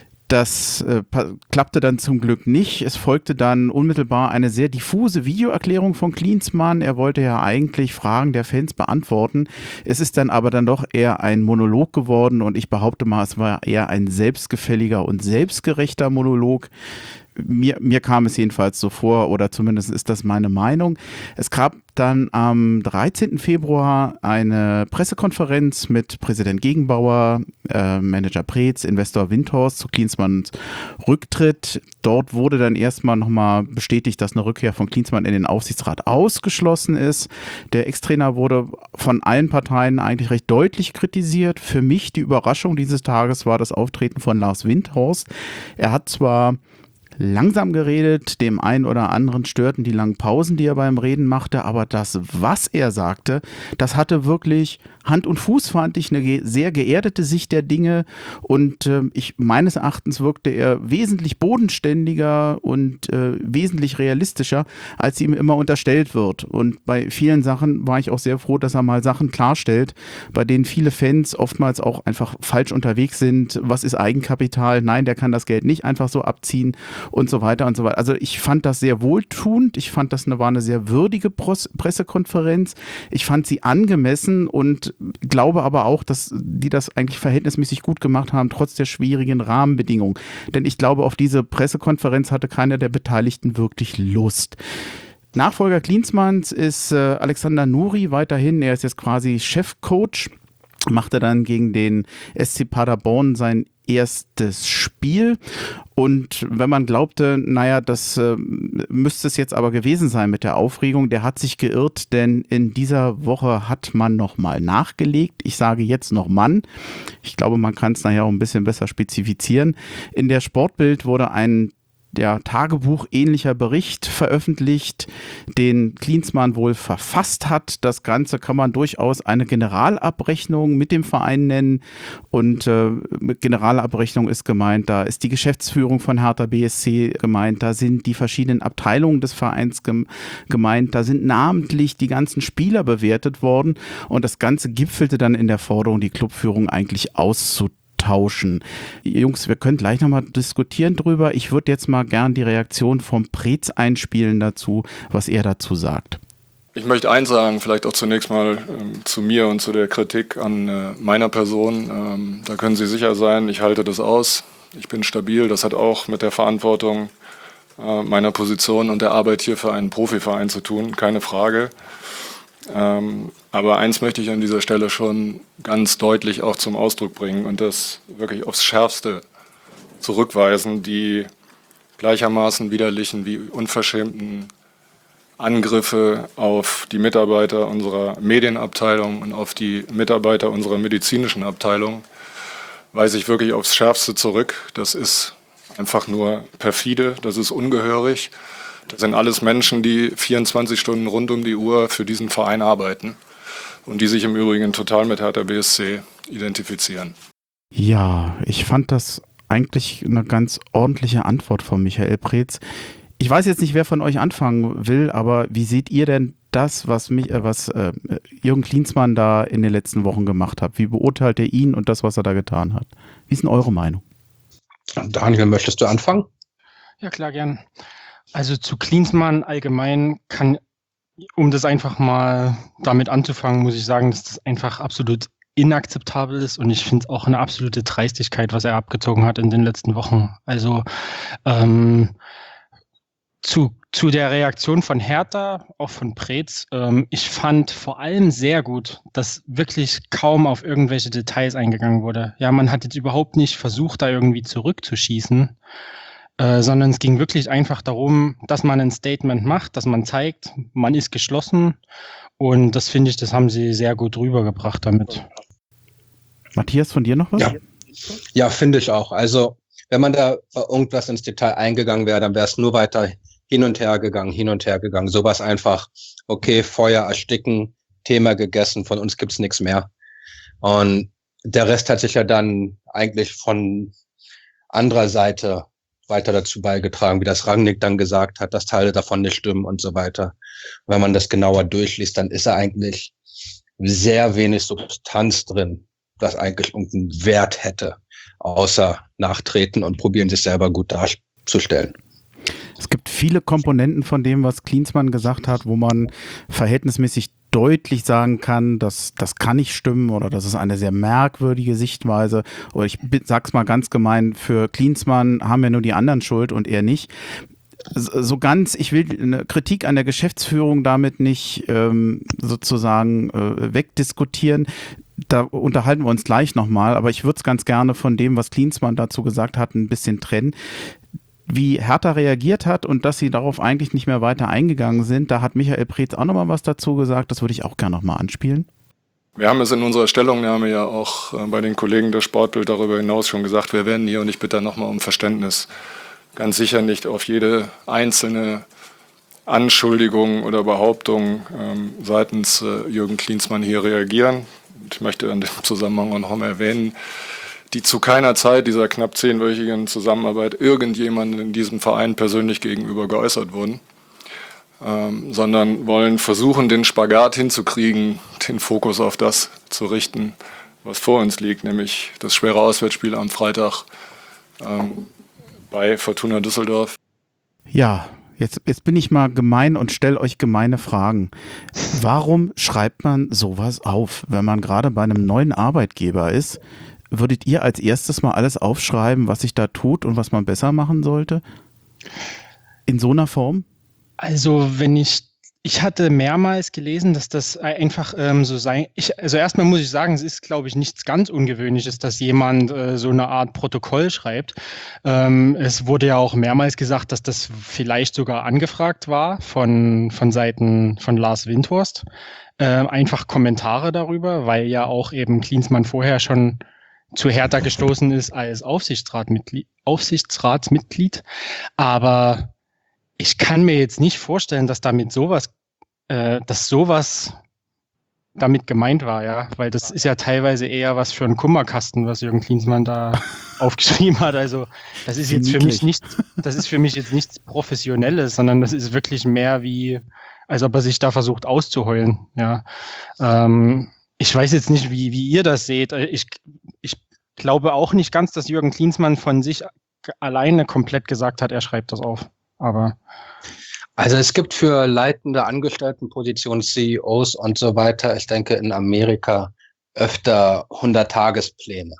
Das äh, klappte dann zum Glück nicht. Es folgte dann unmittelbar eine sehr diffuse Videoerklärung von Klinsmann. Er wollte ja eigentlich Fragen der Fans beantworten. Es ist dann aber dann doch eher ein Monolog geworden und ich behaupte mal, es war eher ein selbstgefälliger und selbstgerechter Monolog. Mir, mir kam es jedenfalls so vor, oder zumindest ist das meine Meinung. Es gab dann am dreizehnten Februar eine Pressekonferenz mit Präsident Gegenbauer, äh, Manager Preetz, Investor Windhorst zu Klinsmanns Rücktritt. Dort wurde dann erstmal nochmal bestätigt, dass eine Rückkehr von Klinsmann in den Aufsichtsrat ausgeschlossen ist. Der Ex-Trainer wurde von allen Parteien eigentlich recht deutlich kritisiert. Für mich die Überraschung dieses Tages war das Auftreten von Lars Windhorst. Er hat zwar langsam geredet, dem einen oder anderen störten die langen Pausen, die er beim Reden machte, aber das, was er sagte, das hatte wirklich Hand und Fuß, fand ich, eine ge- sehr geerdete Sicht der Dinge und äh, ich meines Erachtens wirkte er wesentlich bodenständiger und äh, wesentlich realistischer, als ihm immer unterstellt wird. Und bei vielen Sachen war ich auch sehr froh, dass er mal Sachen klarstellt, bei denen viele Fans oftmals auch einfach falsch unterwegs sind. Was ist Eigenkapital? Nein, der kann das Geld nicht einfach so abziehen und so weiter und so weiter. Also ich fand das sehr wohltuend. Ich fand, das eine, war eine sehr würdige Pros- Pressekonferenz. Ich fand sie angemessen und glaube aber auch, dass die das eigentlich verhältnismäßig gut gemacht haben, trotz der schwierigen Rahmenbedingungen. Denn ich glaube, auf diese Pressekonferenz hatte keiner der Beteiligten wirklich Lust. Nachfolger Klinsmanns ist äh, Alexander Nuri weiterhin. Er ist jetzt quasi Chefcoach. Machte dann gegen den S C Paderborn sein erstes Spiel und wenn man glaubte, naja, das äh, müsste es jetzt aber gewesen sein mit der Aufregung, der hat sich geirrt, denn in dieser Woche hat man nochmal nachgelegt. Ich sage jetzt noch Mann. Ich glaube, man kann es nachher auch ein bisschen besser spezifizieren. In der Sportbild wurde ein der Tagebuch ähnlicher Bericht veröffentlicht, den Klinsmann wohl verfasst hat. Das Ganze kann man durchaus eine Generalabrechnung mit dem Verein nennen und äh, mit Generalabrechnung ist gemeint, da ist die Geschäftsführung von Hertha B S C gemeint, da sind die verschiedenen Abteilungen des Vereins gem- gemeint, da sind namentlich die ganzen Spieler bewertet worden und das Ganze gipfelte dann in der Forderung, die Clubführung eigentlich auszutauschen. Tauschen. Jungs, wir können gleich nochmal diskutieren drüber. Ich würde jetzt mal gern die Reaktion vom Preetz einspielen dazu, was er dazu sagt. Ich möchte eins sagen, vielleicht auch zunächst mal ähm, zu mir und zu der Kritik an äh, meiner Person. Ähm, da können Sie sicher sein, ich halte das aus. Ich bin stabil. Das hat auch mit der Verantwortung äh, meiner Position und der Arbeit hier für einen Profiverein zu tun, keine Frage. Ähm, aber eins möchte ich an dieser Stelle schon ganz deutlich auch zum Ausdruck bringen und das wirklich aufs Schärfste zurückweisen, die gleichermaßen widerlichen wie unverschämten Angriffe auf die Mitarbeiter unserer Medienabteilung und auf die Mitarbeiter unserer medizinischen Abteilung, weise ich wirklich aufs Schärfste zurück. Das ist einfach nur perfide, das ist ungehörig. Das sind alles Menschen, die vierundzwanzig Stunden rund um die Uhr für diesen Verein arbeiten und die sich im Übrigen total mit Hertha B S C identifizieren. Ja, ich fand das eigentlich eine ganz ordentliche Antwort von Michael Preetz. Ich weiß jetzt nicht, wer von euch anfangen will, aber wie seht ihr denn das, was, mich, äh, was äh, Jürgen Klinsmann da in den letzten Wochen gemacht hat? Wie beurteilt er ihn und das, was er da getan hat? Wie ist denn eure Meinung? Daniel, möchtest du anfangen? Ja, klar, gern. Also zu Klinsmann allgemein kann, um das einfach mal damit anzufangen, muss ich sagen, dass das einfach absolut inakzeptabel ist und ich finde es auch eine absolute Dreistigkeit, was er abgezogen hat in den letzten Wochen. Also ähm, zu, zu der Reaktion von Hertha, auch von Preetz, ähm, ich fand vor allem sehr gut, dass wirklich kaum auf irgendwelche Details eingegangen wurde. Ja, man hat jetzt überhaupt nicht versucht, da irgendwie zurückzuschießen, äh, sondern es ging wirklich einfach darum, dass man ein Statement macht, dass man zeigt, man ist geschlossen. Und das finde ich, das haben sie sehr gut rübergebracht damit. Matthias, von dir noch was? Ja, ja, finde ich auch. Also wenn man da irgendwas ins Detail eingegangen wäre, dann wäre es nur weiter hin und her gegangen, hin und her gegangen. Sowas einfach, okay, Feuer ersticken, Thema gegessen, von uns gibt's nichts mehr. Und der Rest hat sich ja dann eigentlich von anderer Seite weiter dazu beigetragen, wie das Rangnick dann gesagt hat, dass Teile davon nicht stimmen und so weiter. Und wenn man das genauer durchliest, dann ist da eigentlich sehr wenig Substanz drin, das eigentlich irgendeinen Wert hätte, außer nachtreten und probieren, sich selber gut darzustellen. Es gibt viele Komponenten von dem, was Klinsmann gesagt hat, wo man verhältnismäßig deutlich sagen kann, dass das kann nicht stimmen oder das ist eine sehr merkwürdige Sichtweise. Oder ich sag's mal ganz gemein, für Klinsmann haben ja nur die anderen Schuld und er nicht. So ganz, ich will eine Kritik an der Geschäftsführung damit nicht ähm, sozusagen äh, wegdiskutieren. Da unterhalten wir uns gleich nochmal, aber ich würde es ganz gerne von dem, was Klinsmann dazu gesagt hat, ein bisschen trennen. Wie Hertha reagiert hat und dass sie darauf eigentlich nicht mehr weiter eingegangen sind, da hat Michael Preetz auch nochmal was dazu gesagt, das würde ich auch gerne nochmal anspielen. Wir haben es in unserer Stellungnahme ja auch bei den Kollegen der Sportbild darüber hinaus schon gesagt, wir werden hier, und ich bitte nochmal um Verständnis, ganz sicher nicht auf jede einzelne Anschuldigung oder Behauptung ähm, seitens äh, Jürgen Klinsmann hier reagieren. Und ich möchte in dem Zusammenhang auch noch einmal erwähnen, die zu keiner Zeit dieser knapp zehnwöchigen Zusammenarbeit irgendjemandem in diesem Verein persönlich gegenüber geäußert wurden, ähm, sondern wollen versuchen, den Spagat hinzukriegen, den Fokus auf das zu richten, was vor uns liegt, nämlich das schwere Auswärtsspiel am Freitag ähm, bei Fortuna Düsseldorf. Ja, jetzt, jetzt bin ich mal gemein und stelle euch gemeine Fragen. Warum schreibt man sowas auf, wenn man gerade bei einem neuen Arbeitgeber ist? Würdet ihr als erstes mal alles aufschreiben, was sich da tut und was man besser machen sollte? In so einer Form? Also wenn ich, ich hatte mehrmals gelesen, dass das einfach ähm, so sei. Ich, also erstmal muss ich sagen, es ist, glaube ich, nichts ganz Ungewöhnliches, dass jemand äh, so eine Art Protokoll schreibt. Ähm, es wurde ja auch mehrmals gesagt, dass das vielleicht sogar angefragt war von, von Seiten von Lars Windhorst. Äh, einfach Kommentare darüber, weil ja auch eben Klinsmann vorher schon zu Hertha gestoßen ist als Aufsichtsratmitglied, Aufsichtsratsmitglied. Aber ich kann mir jetzt nicht vorstellen, dass damit sowas, äh, dass sowas damit gemeint war, ja, weil das ist ja teilweise eher was für einen Kummerkasten, was Jürgen Klinsmann da aufgeschrieben hat. Also das ist jetzt für mich nicht, das ist für mich jetzt nichts Professionelles, sondern das ist wirklich mehr wie, als ob er sich da versucht auszuheulen, ja. Ähm, Ich weiß jetzt nicht, wie, wie ihr das seht. Ich, ich glaube auch nicht ganz, dass Jürgen Klinsmann von sich alleine komplett gesagt hat, er schreibt das auf. Aber also es gibt für leitende Angestelltenpositionen, C E Os und so weiter, ich denke in Amerika öfter hundert-Tagespläne.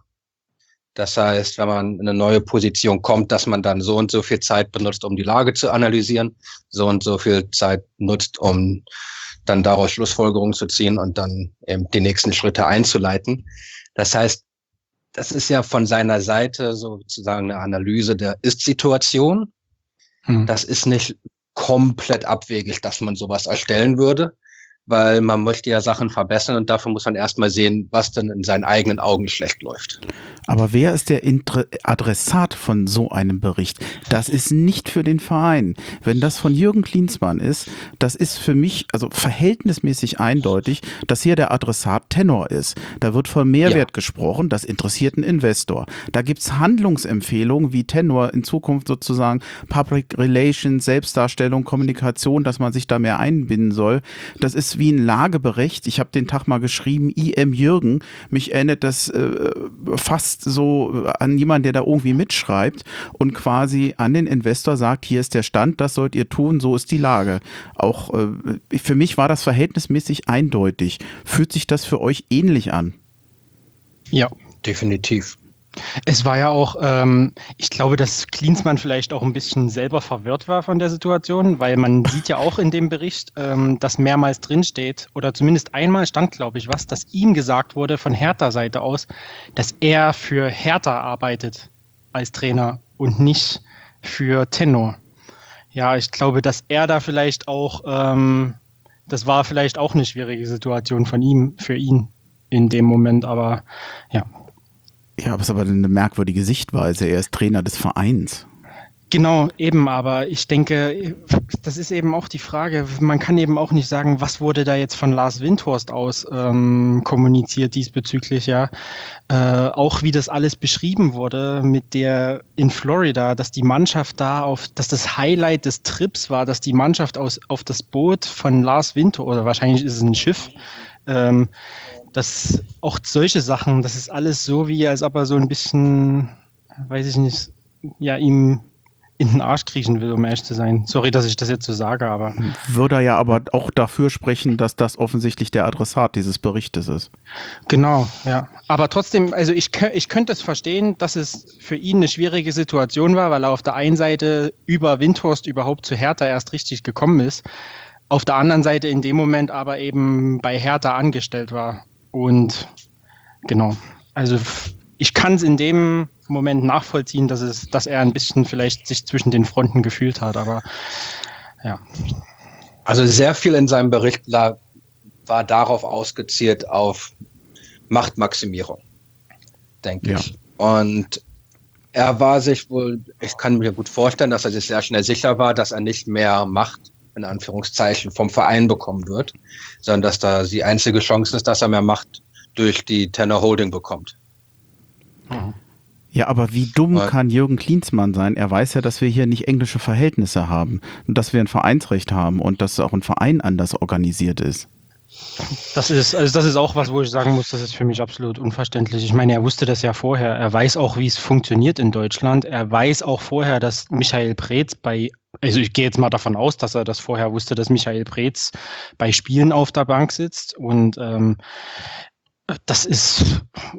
Das heißt, wenn man in eine neue Position kommt, dass man dann so und so viel Zeit benutzt, um die Lage zu analysieren, so und so viel Zeit nutzt, um dann daraus Schlussfolgerungen zu ziehen und dann eben die nächsten Schritte einzuleiten. Das heißt, das ist ja von seiner Seite sozusagen eine Analyse der Ist-Situation. Hm. Das ist nicht komplett abwegig, dass man sowas erstellen würde, weil man möchte ja Sachen verbessern und dafür muss man erstmal sehen, was denn in seinen eigenen Augen schlecht läuft. Aber wer ist der Inter- Adressat von so einem Bericht? Das ist nicht für den Verein. Wenn das von Jürgen Klinsmann ist, das ist für mich also verhältnismäßig eindeutig, dass hier der Adressat Tenor ist. Da wird von Mehrwert ja. gesprochen, das interessiert einen Investor. Da gibt's Handlungsempfehlungen, wie Tenor in Zukunft sozusagen Public Relations, Selbstdarstellung, Kommunikation, dass man sich da mehr einbinden soll. Das ist wie ein Lagebericht. Ich habe den Tag mal geschrieben, I M Jürgen. Mich erinnert das äh, fast so an jemanden, der da irgendwie mitschreibt und quasi an den Investor sagt, hier ist der Stand, das sollt ihr tun, so ist die Lage. Auch äh, für mich war das verhältnismäßig eindeutig. Fühlt sich das für euch ähnlich an? Ja, definitiv. Es war ja auch, ähm, ich glaube, dass Klinsmann vielleicht auch ein bisschen selber verwirrt war von der Situation, weil man sieht ja auch in dem Bericht, ähm, dass mehrmals drinsteht, oder zumindest einmal stand, glaube ich, was, dass ihm gesagt wurde von Hertha-Seite aus, dass er für Hertha arbeitet als Trainer und nicht für Tenno. Ja, ich glaube, dass er da vielleicht auch, ähm, das war vielleicht auch eine schwierige Situation von ihm, für ihn in dem Moment, aber ja. Ja, aber es ist aber eine merkwürdige Sichtweise. Er ist Trainer des Vereins. Genau, eben, aber ich denke, das ist eben auch die Frage, man kann eben auch nicht sagen, was wurde da jetzt von Lars Windhorst aus ähm, kommuniziert diesbezüglich, ja. Äh, auch wie das alles beschrieben wurde mit der in Florida, dass die Mannschaft da auf, dass das Highlight des Trips war, dass die Mannschaft aus, auf das Boot von Lars Windhorst, oder wahrscheinlich ist es ein Schiff, ähm, dass auch solche Sachen, das ist alles so wie, als ob er so ein bisschen, weiß ich nicht, ja, ihm in den Arsch kriechen will, um ehrlich zu sein. Sorry, dass ich das jetzt so sage, aber... Würde ja aber auch dafür sprechen, dass das offensichtlich der Adressat dieses Berichtes ist. Genau, ja. Aber trotzdem, also ich, ich könnte es verstehen, dass es für ihn eine schwierige Situation war, weil er auf der einen Seite über Windhorst überhaupt zu Hertha erst richtig gekommen ist, auf der anderen Seite in dem Moment aber eben bei Hertha angestellt war. Und genau, also ich kann es in dem Moment nachvollziehen, dass es, dass er ein bisschen vielleicht sich zwischen den Fronten gefühlt hat, aber ja. Also sehr viel in seinem Bericht war darauf ausgezielt auf Machtmaximierung, denke Ja. ich. Und er war sich wohl, ich kann mir gut vorstellen, dass er sich sehr schnell sicher war, dass er nicht mehr Macht in Anführungszeichen vom Verein bekommen wird, sondern dass da die einzige Chance ist, dass er mehr Macht durch die Tenor Holding bekommt. Ja, aber wie dumm Was? kann Jürgen Klinsmann sein? Er weiß ja, dass wir hier nicht englische Verhältnisse haben und dass wir ein Vereinsrecht haben und dass auch ein Verein anders organisiert ist. Das ist, also das ist auch was, wo ich sagen muss, das ist für mich absolut unverständlich. Ich meine, er wusste das ja vorher. Er weiß auch, wie es funktioniert in Deutschland. Er weiß auch vorher, dass Michael Preetz bei, also ich gehe jetzt mal davon aus, dass er das vorher wusste, dass Michael Preetz bei Spielen auf der Bank sitzt. Und ähm, das ist,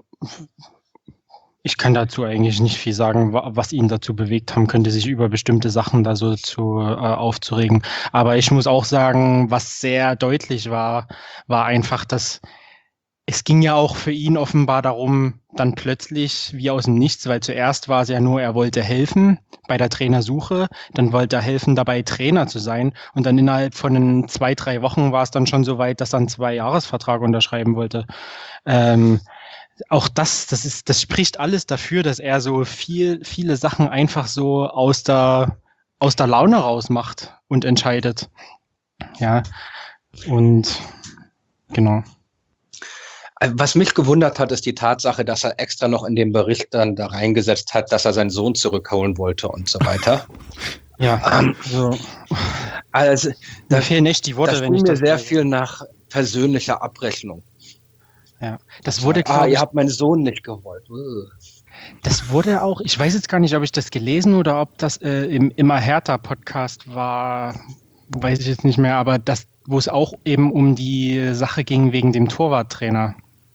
ich kann dazu eigentlich nicht viel sagen, was ihn dazu bewegt haben könnte, sich über bestimmte Sachen da so zu äh, aufzuregen. Aber ich muss auch sagen, was sehr deutlich war, war einfach, dass es ging ja auch für ihn offenbar darum, dann plötzlich wie aus dem Nichts, weil zuerst war es ja nur, er wollte helfen bei der Trainersuche, dann wollte er helfen, dabei Trainer zu sein und dann innerhalb von zwei, drei Wochen war es dann schon so weit, dass er einen Zwei-Jahres-Vertrag unterschreiben wollte. Ähm, Auch das, das ist, das spricht alles dafür, dass er so viel, viele Sachen einfach so aus der, aus der Laune raus macht und entscheidet. Ja. Und genau. Was mich gewundert hat, ist die Tatsache, dass er extra noch in den Bericht dann da reingesetzt hat, dass er seinen Sohn zurückholen wollte und so weiter. Ja, ähm, also, also da da fehlen echt die Worte, das wenn ich mir das sehr viel nach persönlicher Abrechnung. Ja, das wurde, ah, glaube ihr ich, habt meinen Sohn nicht gewollt. Uh. das wurde auch, ich weiß jetzt gar nicht, ob ich das gelesen oder ob das äh, im Immer Hertha Podcast war, weiß ich jetzt nicht mehr, aber das, wo es auch eben um die Sache ging wegen dem Torwarttrainer.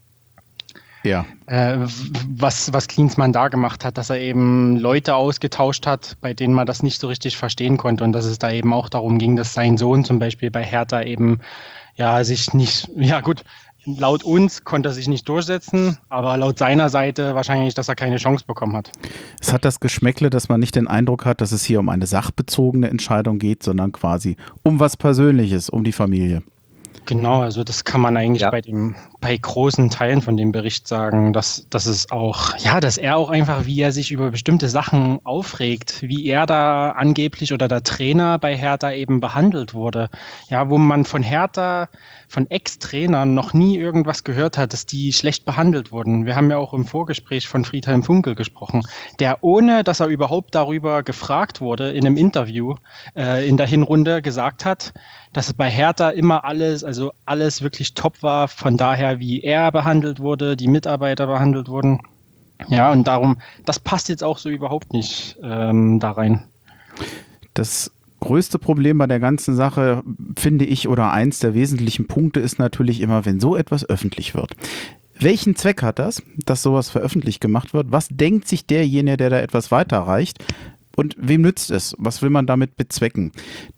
Ja. Äh, was, was Klinsmann da gemacht hat, dass er eben Leute ausgetauscht hat, bei denen man das nicht so richtig verstehen konnte und dass es da eben auch darum ging, dass sein Sohn zum Beispiel bei Hertha eben ja sich nicht, ja gut, laut uns konnte er sich nicht durchsetzen, aber laut seiner Seite wahrscheinlich, dass er keine Chance bekommen hat. Es hat das Geschmäckle, dass man nicht den Eindruck hat, dass es hier um eine sachbezogene Entscheidung geht, sondern quasi um was Persönliches, um die Familie. Genau, also das kann man eigentlich ja. bei dem, bei großen Teilen von dem Bericht sagen, dass, dass es auch, ja, dass er auch einfach, wie er sich über bestimmte Sachen aufregt, wie er da angeblich oder der Trainer bei Hertha eben behandelt wurde. Ja, wo man von Hertha, von Ex-Trainern noch nie irgendwas gehört hat, dass die schlecht behandelt wurden. Wir haben ja auch im Vorgespräch von Friedhelm Funkel gesprochen, der ohne, dass er überhaupt darüber gefragt wurde, in einem Interview äh, in der Hinrunde gesagt hat, dass bei Hertha immer alles, also alles wirklich top war, von daher, wie er behandelt wurde, die Mitarbeiter behandelt wurden. Ja, und darum, das passt jetzt auch so überhaupt nicht ähm, da rein. Das größte Problem bei der ganzen Sache, finde ich, oder eins der wesentlichen Punkte ist natürlich immer, wenn so etwas öffentlich wird. Welchen Zweck hat das, dass sowas veröffentlicht gemacht wird? Was denkt sich derjenige, der da etwas weiterreicht? Und wem nützt es? Was will man damit bezwecken?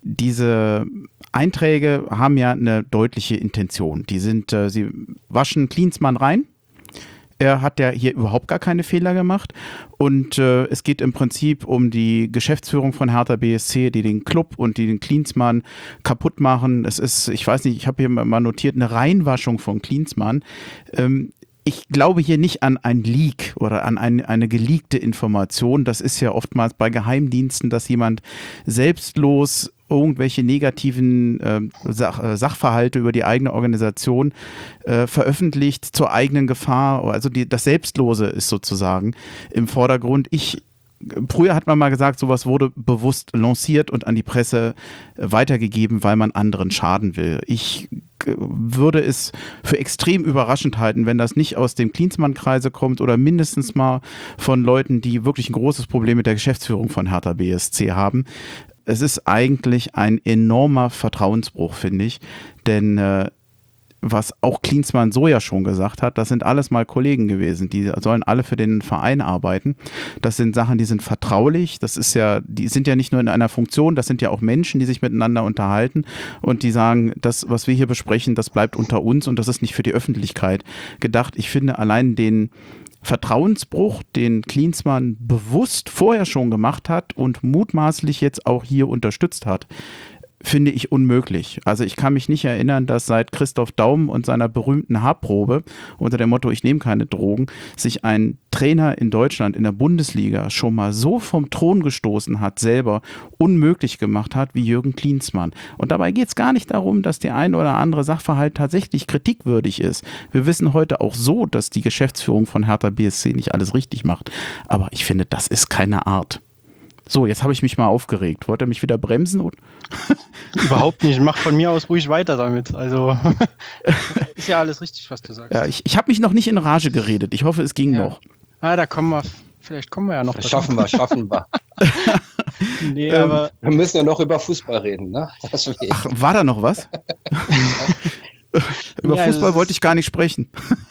Diese Einträge haben ja eine deutliche Intention. Die sind, äh, sie waschen Klinsmann rein. Er hat ja hier überhaupt gar keine Fehler gemacht und äh, es geht im Prinzip um die Geschäftsführung von Hertha B S C, die den Club und die den Klinsmann kaputt machen. Es ist, ich weiß nicht, ich habe hier mal notiert, eine Reinwaschung von Klinsmann. Ähm, Ich glaube hier nicht an ein Leak oder an ein, eine geleakte Information. Das ist ja oftmals bei Geheimdiensten, dass jemand selbstlos irgendwelche negativen äh, Sach, äh, Sachverhalte über die eigene Organisation äh, veröffentlicht zur eigenen Gefahr. Also die, das Selbstlose ist sozusagen im Vordergrund. Ich Früher hat man mal gesagt, sowas wurde bewusst lanciert und an die Presse weitergegeben, weil man anderen schaden will. Ich würde es für extrem überraschend halten, wenn das nicht aus dem Klinsmann-Kreise kommt oder mindestens mal von Leuten, die wirklich ein großes Problem mit der Geschäftsführung von Hertha B S C haben. Es ist eigentlich ein enormer Vertrauensbruch, finde ich, denn äh, was auch Klinsmann so ja schon gesagt hat, das sind alles mal Kollegen gewesen, die sollen alle für den Verein arbeiten. Das sind Sachen, die sind vertraulich, das ist ja, die sind ja nicht nur in einer Funktion, das sind ja auch Menschen, die sich miteinander unterhalten und die sagen, das, was wir hier besprechen, das bleibt unter uns und das ist nicht für die Öffentlichkeit gedacht. Ich finde allein den Vertrauensbruch, den Klinsmann bewusst vorher schon gemacht hat und mutmaßlich jetzt auch hier unterstützt hat, finde ich unmöglich. Also ich kann mich nicht erinnern, dass seit Christoph Daum und seiner berühmten Haarprobe unter dem Motto, ich nehme keine Drogen, sich ein Trainer in Deutschland in der Bundesliga schon mal so vom Thron gestoßen hat, selber unmöglich gemacht hat, wie Jürgen Klinsmann. Und dabei geht es gar nicht darum, dass der ein oder andere Sachverhalt tatsächlich kritikwürdig ist. Wir wissen heute auch so, dass die Geschäftsführung von Hertha B S C nicht alles richtig macht. Aber ich finde, das ist keine Art. So, jetzt habe ich mich mal aufgeregt. Wollt ihr mich wieder bremsen? Überhaupt nicht. Mach von mir aus ruhig weiter damit. Also ist ja alles richtig, was du sagst. Ja, ich, ich habe mich noch nicht in Rage geredet. Ich hoffe, es ging ja. noch. Ah, da kommen wir, vielleicht kommen wir ja noch. Das schaffen wir, schaffen wir. Nee, ähm, aber wir müssen ja noch über Fußball reden, ne? Ach, war da noch was? Über ja, Fußball wollte ich gar nicht sprechen.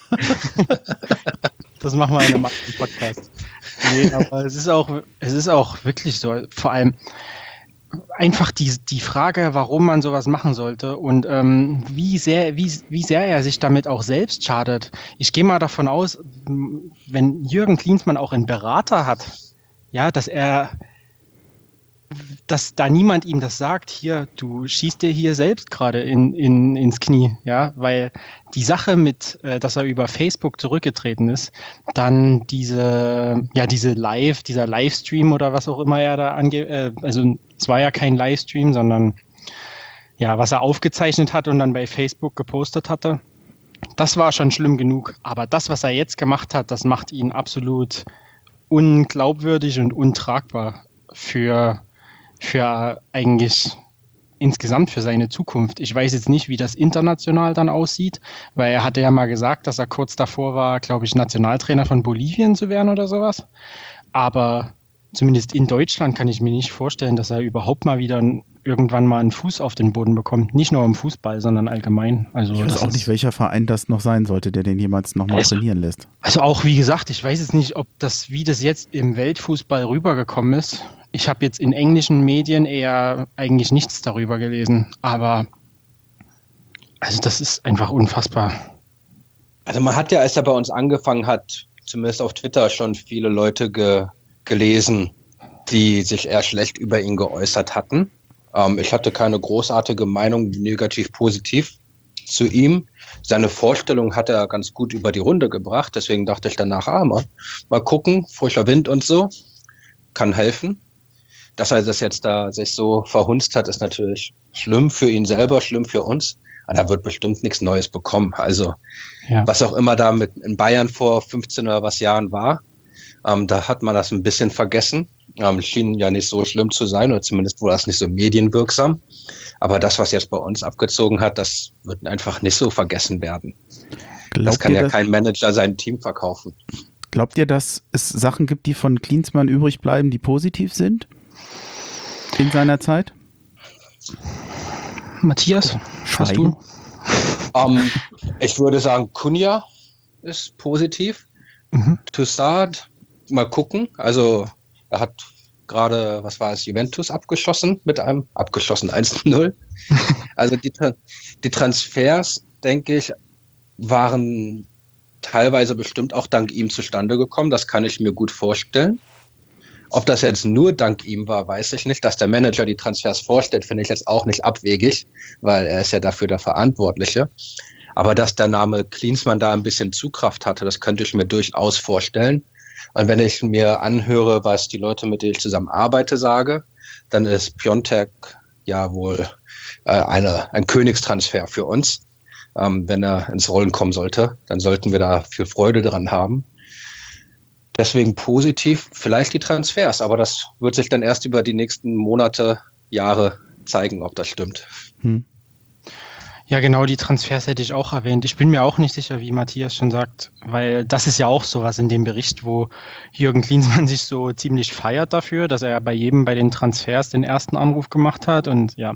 Das machen wir in einem anderen Podcast. Nee, aber es ist auch, es ist auch wirklich so, vor allem einfach die, die Frage, warum man sowas machen sollte und ähm, wie sehr, wie, wie sehr er sich damit auch selbst schadet. Ich gehe mal davon aus, wenn Jürgen Klinsmann auch einen Berater hat, ja, dass er, dass da niemand ihm das sagt, hier, du schießt dir hier selbst gerade in, in, ins Knie, ja, weil die Sache mit, äh, dass er über Facebook zurückgetreten ist, dann diese, ja, diese Live, dieser Livestream oder was auch immer er da ange, äh, also es war ja kein Livestream, sondern ja, was er aufgezeichnet hat und dann bei Facebook gepostet hatte, das war schon schlimm genug, aber das, was er jetzt gemacht hat, das macht ihn absolut unglaubwürdig und untragbar für für eigentlich insgesamt für seine Zukunft. Ich weiß jetzt nicht, wie das international dann aussieht, weil er hatte ja mal gesagt, dass er kurz davor war, glaube ich, Nationaltrainer von Bolivien zu werden oder sowas. Aber zumindest in Deutschland kann ich mir nicht vorstellen, dass er überhaupt mal wieder irgendwann mal einen Fuß auf den Boden bekommt. Nicht nur im Fußball, sondern allgemein. Also ich weiß auch nicht, welcher Verein das noch sein sollte, der den jemals noch mal also, trainieren lässt. Also auch, wie gesagt, ich weiß jetzt nicht, ob das, wie das jetzt im Weltfußball rübergekommen ist. Ich habe jetzt in englischen Medien eher eigentlich nichts darüber gelesen, aber also das ist einfach unfassbar. Also man hat ja, als er bei uns angefangen hat, zumindest auf Twitter schon viele Leute ge- gelesen, die sich eher schlecht über ihn geäußert hatten. Ähm, ich hatte keine großartige Meinung, negativ, positiv zu ihm. Seine Vorstellung hat er ganz gut über die Runde gebracht, deswegen dachte ich danach, ah, mal, mal gucken, frischer Wind und so, kann helfen. Dass er das jetzt da sich so verhunzt hat, ist natürlich schlimm für ihn selber, schlimm für uns. Aber er wird bestimmt nichts Neues bekommen. Also ja. Was auch immer da mit in Bayern vor fünfzehn oder was Jahren war, ähm, da hat man das ein bisschen vergessen. Ähm, schien ja nicht so schlimm zu sein, oder zumindest war das nicht so medienwirksam. Aber das, was jetzt bei uns abgezogen hat, das wird einfach nicht so vergessen werden. Glaubt das kann ja das? Kein Manager sein Team verkaufen. Glaubt ihr, dass es Sachen gibt, die von Klinsmann übrig bleiben, die positiv sind? In seiner Zeit? Matthias, hast du? Um, ich würde sagen Kunja, ist positiv. Mhm. Toussaint, mal gucken. Also er hat gerade, was war es, Juventus abgeschossen mit einem, abgeschossen eins zu null. Also die, die Transfers, denke ich, waren teilweise bestimmt auch dank ihm zustande gekommen. Das kann ich mir gut vorstellen. Ob das jetzt nur dank ihm war, weiß ich nicht. Dass der Manager die Transfers vorstellt, finde ich jetzt auch nicht abwegig, weil er ist ja dafür der Verantwortliche. Aber dass der Name Klinsmann da ein bisschen Zugkraft hatte, das könnte ich mir durchaus vorstellen. Und wenn ich mir anhöre, was die Leute, mit denen ich zusammen arbeite, sage, dann ist Piontek ja wohl äh, eine, ein Königstransfer für uns. Ähm, wenn er ins Rollen kommen sollte, dann sollten wir da viel Freude dran haben. Deswegen positiv, vielleicht die Transfers, aber das wird sich dann erst über die nächsten Monate, Jahre zeigen, ob das stimmt. Hm. Ja, genau, die Transfers hätte ich auch erwähnt. Ich bin mir auch nicht sicher, wie Matthias schon sagt, weil das ist ja auch sowas in dem Bericht, wo Jürgen Klinsmann sich so ziemlich feiert dafür, dass er bei jedem bei den Transfers den ersten Anruf gemacht hat und ja,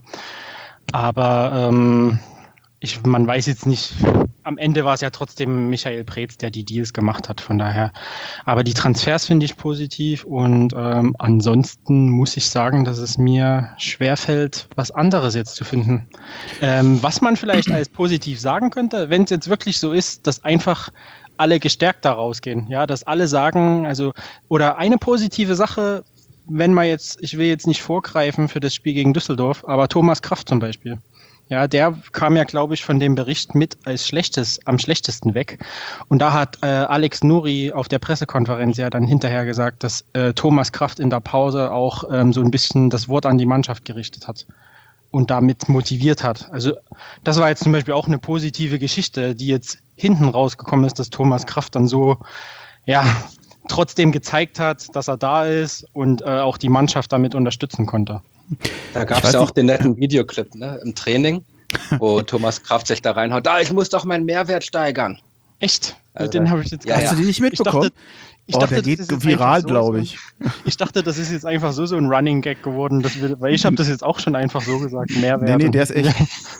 aber ähm, ich, man weiß jetzt nicht, am Ende war es ja trotzdem Michael Preetz, der die Deals gemacht hat, von daher. Aber die Transfers finde ich positiv und ähm, ansonsten muss ich sagen, dass es mir schwerfällt, was anderes jetzt zu finden. Ähm, was man vielleicht als positiv sagen könnte, wenn es jetzt wirklich so ist, dass einfach alle gestärkt da rausgehen, ja, dass alle sagen, also, oder eine positive Sache, wenn man jetzt, ich will jetzt nicht vorgreifen für das Spiel gegen Düsseldorf, aber Thomas Kraft zum Beispiel. Ja, der kam ja, glaube ich, von dem Bericht mit als schlechtes, am schlechtesten weg. Und da hat äh, Alex Nouri auf der Pressekonferenz ja dann hinterher gesagt, dass äh, Thomas Kraft in der Pause auch ähm, so ein bisschen das Wort an die Mannschaft gerichtet hat und damit motiviert hat. Also das war jetzt zum Beispiel auch eine positive Geschichte, die jetzt hinten rausgekommen ist, dass Thomas Kraft dann so, ja, trotzdem gezeigt hat, dass er da ist und äh, auch die Mannschaft damit unterstützen konnte. Da gab es ja auch den netten Videoclip, ne, im Training, wo Thomas Kraft sich da reinhaut. Da, ich muss doch meinen Mehrwert steigern. Echt? Also, den habe ich jetzt ja, gar Hast du die nicht mitbekommen? Ich oh, dachte, der das geht ist jetzt viral, einfach so, glaube ich. Ich dachte, das ist jetzt einfach so so ein Running Gag geworden, dass wir, weil ich habe das jetzt auch schon einfach so gesagt, Mehrwert. Nee, nee, der ist echt.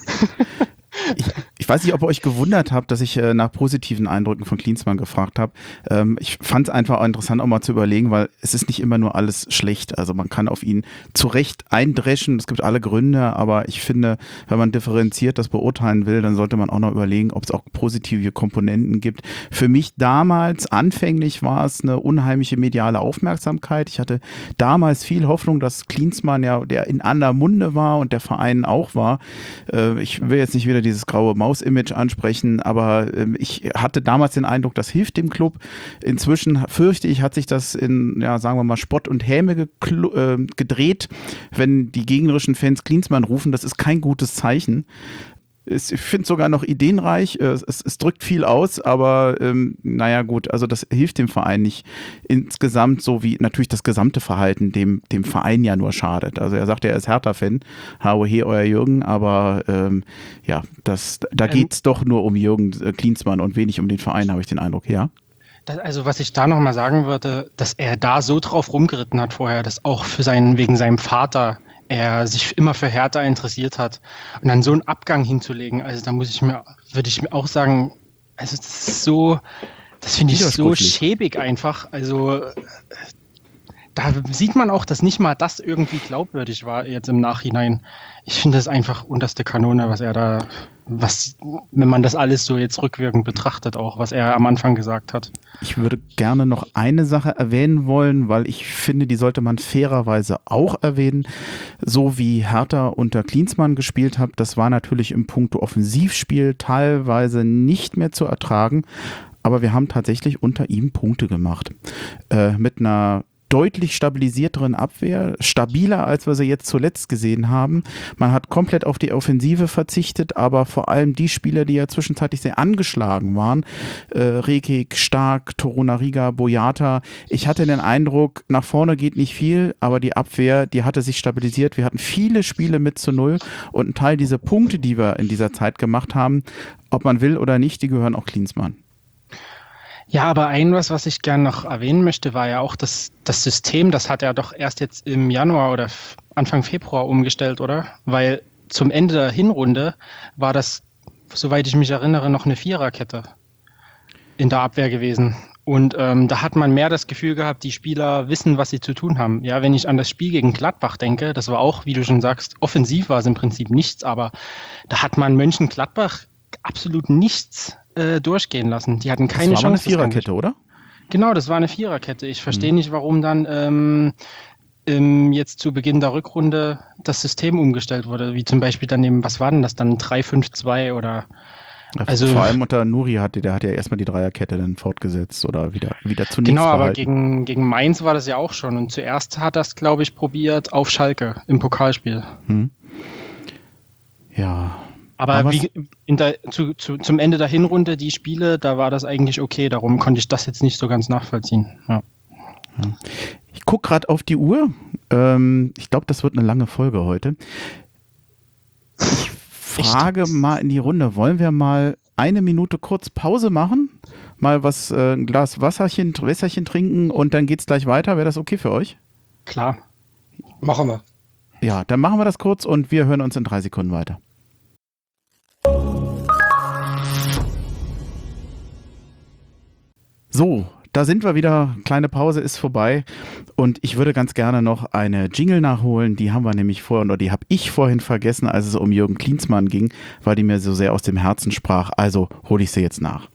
Ich, ich weiß nicht, ob ihr euch gewundert habt, dass ich äh, nach positiven Eindrücken von Klinsmann gefragt habe. Ähm, ich fand es einfach auch interessant, auch mal zu überlegen, weil es ist nicht immer nur alles schlecht. Also man kann auf ihn zu Recht eindreschen. Es gibt alle Gründe, aber ich finde, wenn man differenziert das beurteilen will, dann sollte man auch noch überlegen, ob es auch positive Komponenten gibt. Für mich damals, anfänglich, war es eine unheimliche mediale Aufmerksamkeit. Ich hatte damals viel Hoffnung, dass Klinsmann ja der in aller Munde war und der Verein auch war. Äh, ich will jetzt nicht wieder dieses graue Maus-Image ansprechen, aber äh, ich hatte damals den Eindruck, das hilft dem Club. Inzwischen fürchte ich, hat sich das in, ja, sagen wir mal, Spott und Häme gekl- äh, gedreht, wenn die gegnerischen Fans Klinsmann rufen. Das ist kein gutes Zeichen. Ich finde es sogar noch ideenreich, es, es, es drückt viel aus, aber ähm, naja gut, also das hilft dem Verein nicht insgesamt, so wie natürlich das gesamte Verhalten dem, dem Verein ja nur schadet. Also er sagt, er ist Hertha-Fan, H-O-He, euer Jürgen, aber ähm, ja, das, da geht es doch nur um Jürgen Klinsmann und wenig um den Verein, habe ich den Eindruck, ja. Das, also was ich da nochmal sagen würde, dass er da so drauf rumgeritten hat vorher, dass auch für seinen, wegen seinem Vater er sich immer für Hertha interessiert hat und dann so einen Abgang hinzulegen, also da muss ich mir, würde ich mir auch sagen, also das ist so, das finde ich so schäbig einfach, also da sieht man auch, dass nicht mal das irgendwie glaubwürdig war jetzt im Nachhinein. Ich finde das einfach unterste Kanone, was er da, was, wenn man das alles so jetzt rückwirkend betrachtet auch, was er am Anfang gesagt hat. Ich würde gerne noch eine Sache erwähnen wollen, weil ich finde, die sollte man fairerweise auch erwähnen. So wie Hertha unter Klinsmann gespielt hat, das war natürlich im Punkto Offensivspiel teilweise nicht mehr zu ertragen, aber wir haben tatsächlich unter ihm Punkte gemacht. Äh, mit einer deutlich stabilisierteren Abwehr, stabiler, als wir sie jetzt zuletzt gesehen haben. Man hat komplett auf die Offensive verzichtet, aber vor allem die Spieler, die ja zwischenzeitlich sehr angeschlagen waren, äh, Rekik, Stark, Torunariga, Boyata, ich hatte den Eindruck, nach vorne geht nicht viel, aber die Abwehr, die hatte sich stabilisiert. Wir hatten viele Spiele mit zu null und ein Teil dieser Punkte, die wir in dieser Zeit gemacht haben, ob man will oder nicht, die gehören auch Klinsmann. Ja, aber ein was, was ich gerne noch erwähnen möchte, war ja auch das, das System, das hat er doch erst jetzt im Januar oder Anfang Februar umgestellt, oder? Weil zum Ende der Hinrunde war das, soweit ich mich erinnere, noch eine Viererkette. in der Abwehr gewesen. Und ähm, da hat man mehr das Gefühl gehabt, die Spieler wissen, was sie zu tun haben. Ja, wenn ich an das Spiel gegen Gladbach denke, das war auch, wie du schon sagst, offensiv war es im Prinzip nichts, aber da hat man Mönchengladbach absolut nichts äh, durchgehen lassen. Die hatten keine das war Chance. Eine Viererkette, oder? Genau, das war eine Viererkette. Ich verstehe Mhm. nicht, warum dann ähm, ähm, jetzt zu Beginn der Rückrunde das System umgestellt wurde, wie zum Beispiel dann eben, was war denn das dann, drei fünf zwei oder... Also vor allem unter Nuri hatte, der hat ja erstmal die Dreierkette dann fortgesetzt oder wieder, wieder zunächst Genau, aber behalten. gegen, gegen Mainz war das ja auch schon. Und zuerst hat das, glaube ich, probiert auf Schalke im Pokalspiel. Hm. Ja. Aber, Aber wie in der, zu, zu, zum Ende der Hinrunde, die Spiele, da war das eigentlich okay. Darum konnte ich das jetzt nicht so ganz nachvollziehen. Ja. Ich gucke gerade auf die Uhr. Ähm, ich glaube, das wird eine lange Folge heute. Ich frage Echt? mal in die Runde, wollen wir mal eine Minute kurz Pause machen? Mal was, äh, ein Glas Wasserchen, Wässerchen trinken und dann geht's gleich weiter. Wäre das okay für euch? Klar. Machen wir. Ja, dann machen wir das kurz und wir hören uns in drei Sekunden weiter. So, da sind wir wieder. Kleine Pause ist vorbei und ich würde ganz gerne noch eine Jingle nachholen. Die haben wir nämlich vorhin, oder die habe ich vorhin vergessen, als es um Jürgen Klinsmann ging, weil die mir so sehr aus dem Herzen sprach. Also hole ich sie jetzt nach.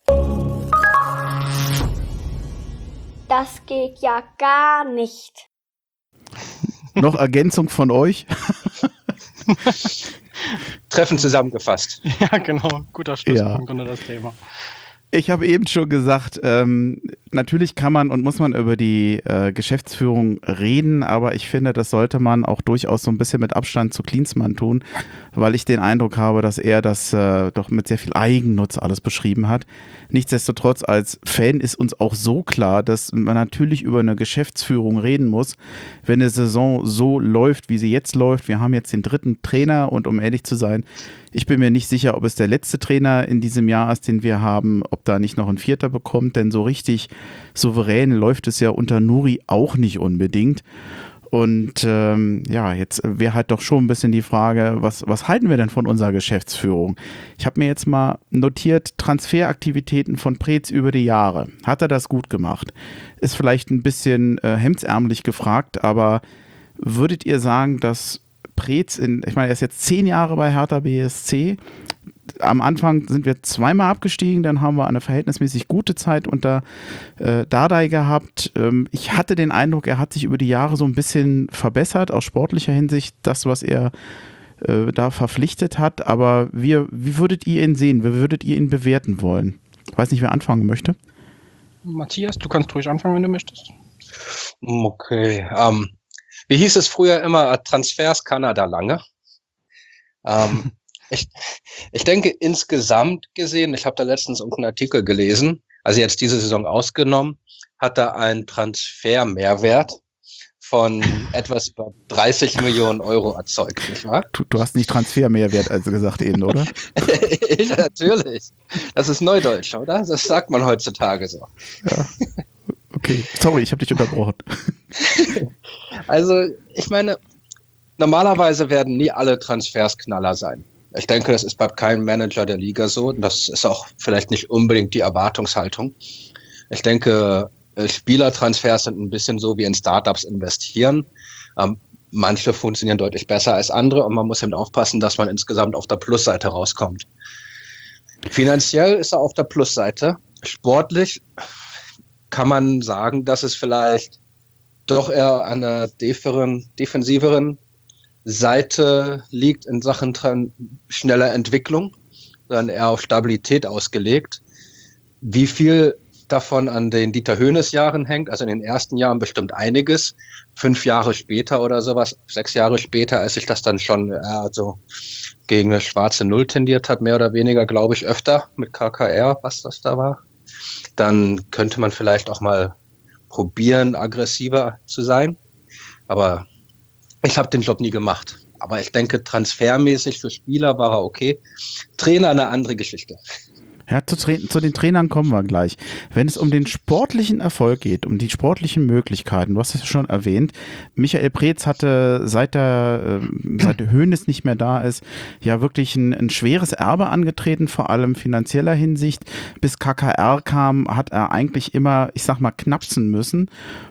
Das geht ja gar nicht. Noch Ergänzung von euch? Treffen zusammengefasst. Ja, genau. Guter Schlusspunkt Ja. unter das Thema. Ich habe eben schon gesagt, ähm, natürlich kann man und muss man über die äh, Geschäftsführung reden, aber ich finde, das sollte man auch durchaus so ein bisschen mit Abstand zu Klinsmann tun, weil ich den Eindruck habe, dass er das äh, doch mit sehr viel Eigennutz alles beschrieben hat. Nichtsdestotrotz, als Fan ist uns auch so klar, dass man natürlich über eine Geschäftsführung reden muss, wenn eine Saison so läuft, wie sie jetzt läuft. Wir haben jetzt den dritten Trainer und um ehrlich zu sein, ich bin mir nicht sicher, ob es der letzte Trainer in diesem Jahr ist, den wir haben, ob da nicht noch ein vierter bekommt, denn so richtig souverän läuft es ja unter Nuri auch nicht unbedingt. Und ähm, ja, jetzt wäre halt doch schon ein bisschen die Frage, was, was halten wir denn von unserer Geschäftsführung? Ich habe mir jetzt mal notiert, Transferaktivitäten von Preetz über die Jahre. Hat er das gut gemacht? Ist vielleicht ein bisschen äh, hemdsärmlich gefragt, aber würdet ihr sagen, dass Preetz, in, ich meine, er ist jetzt zehn Jahre bei Hertha B S C. Am Anfang sind wir zweimal abgestiegen, dann haben wir eine verhältnismäßig gute Zeit unter äh, Dardai gehabt. Ähm, ich hatte den Eindruck, er hat sich über die Jahre so ein bisschen verbessert, aus sportlicher Hinsicht, das, was er äh, da verpflichtet hat. Aber wie, wie würdet ihr ihn sehen? Wie würdet ihr ihn bewerten wollen? Ich weiß nicht, wer anfangen möchte. Matthias, du kannst ruhig anfangen, wenn du möchtest. Okay. Ähm, wie hieß es früher immer? Transfers Kanada lange. Ähm, ich, ich denke, insgesamt gesehen, ich habe da letztens irgendeinen Artikel gelesen, also jetzt diese Saison ausgenommen, hat er einen Transfermehrwert von etwas über dreißig Millionen Euro erzeugt, nicht wahr? Du, du hast nicht Transfermehrwert, also gesagt eben, oder? Ja, natürlich. Das ist Neudeutsch, oder? Das sagt man heutzutage so. Ja. Okay, sorry, ich habe dich unterbrochen. Also, ich meine, normalerweise werden nie alle Transfers Knaller sein. Ich denke, das ist bei keinem Manager der Liga so. Das ist auch vielleicht nicht unbedingt die Erwartungshaltung. Ich denke, Spielertransfers sind ein bisschen so wie in Startups investieren. Ähm, manche funktionieren deutlich besser als andere und man muss eben aufpassen, dass man insgesamt auf der Plusseite rauskommt. Finanziell ist er auf der Plusseite. Sportlich kann man sagen, dass es vielleicht doch eher an einer deferen, defensiveren Seite liegt in Sachen schneller Entwicklung, sondern eher auf Stabilität ausgelegt. Wie viel davon an den Dieter Hoeneß Jahren hängt, also in den ersten Jahren bestimmt einiges. Fünf Jahre später oder sowas, sechs Jahre später, als sich das dann schon äh, so gegen eine schwarze Null tendiert hat, mehr oder weniger, glaube ich, öfter mit K K R, was das da war. Dann könnte man vielleicht auch mal probieren, aggressiver zu sein. Aber ich habe den Job nie gemacht. Aber ich denke, transfermäßig für Spieler war er okay. Trainer eine andere Geschichte. Ja, zu, Tra- zu den Trainern kommen wir gleich. Wenn es um den sportlichen Erfolg geht, um die sportlichen Möglichkeiten, du hast es schon erwähnt, Michael Preetz hatte, seit der, äh, seit der Hoeneß nicht mehr da ist, ja wirklich ein, ein schweres Erbe angetreten, vor allem finanzieller Hinsicht. Bis K K R kam, hat er eigentlich immer, ich sag mal, knapsen müssen.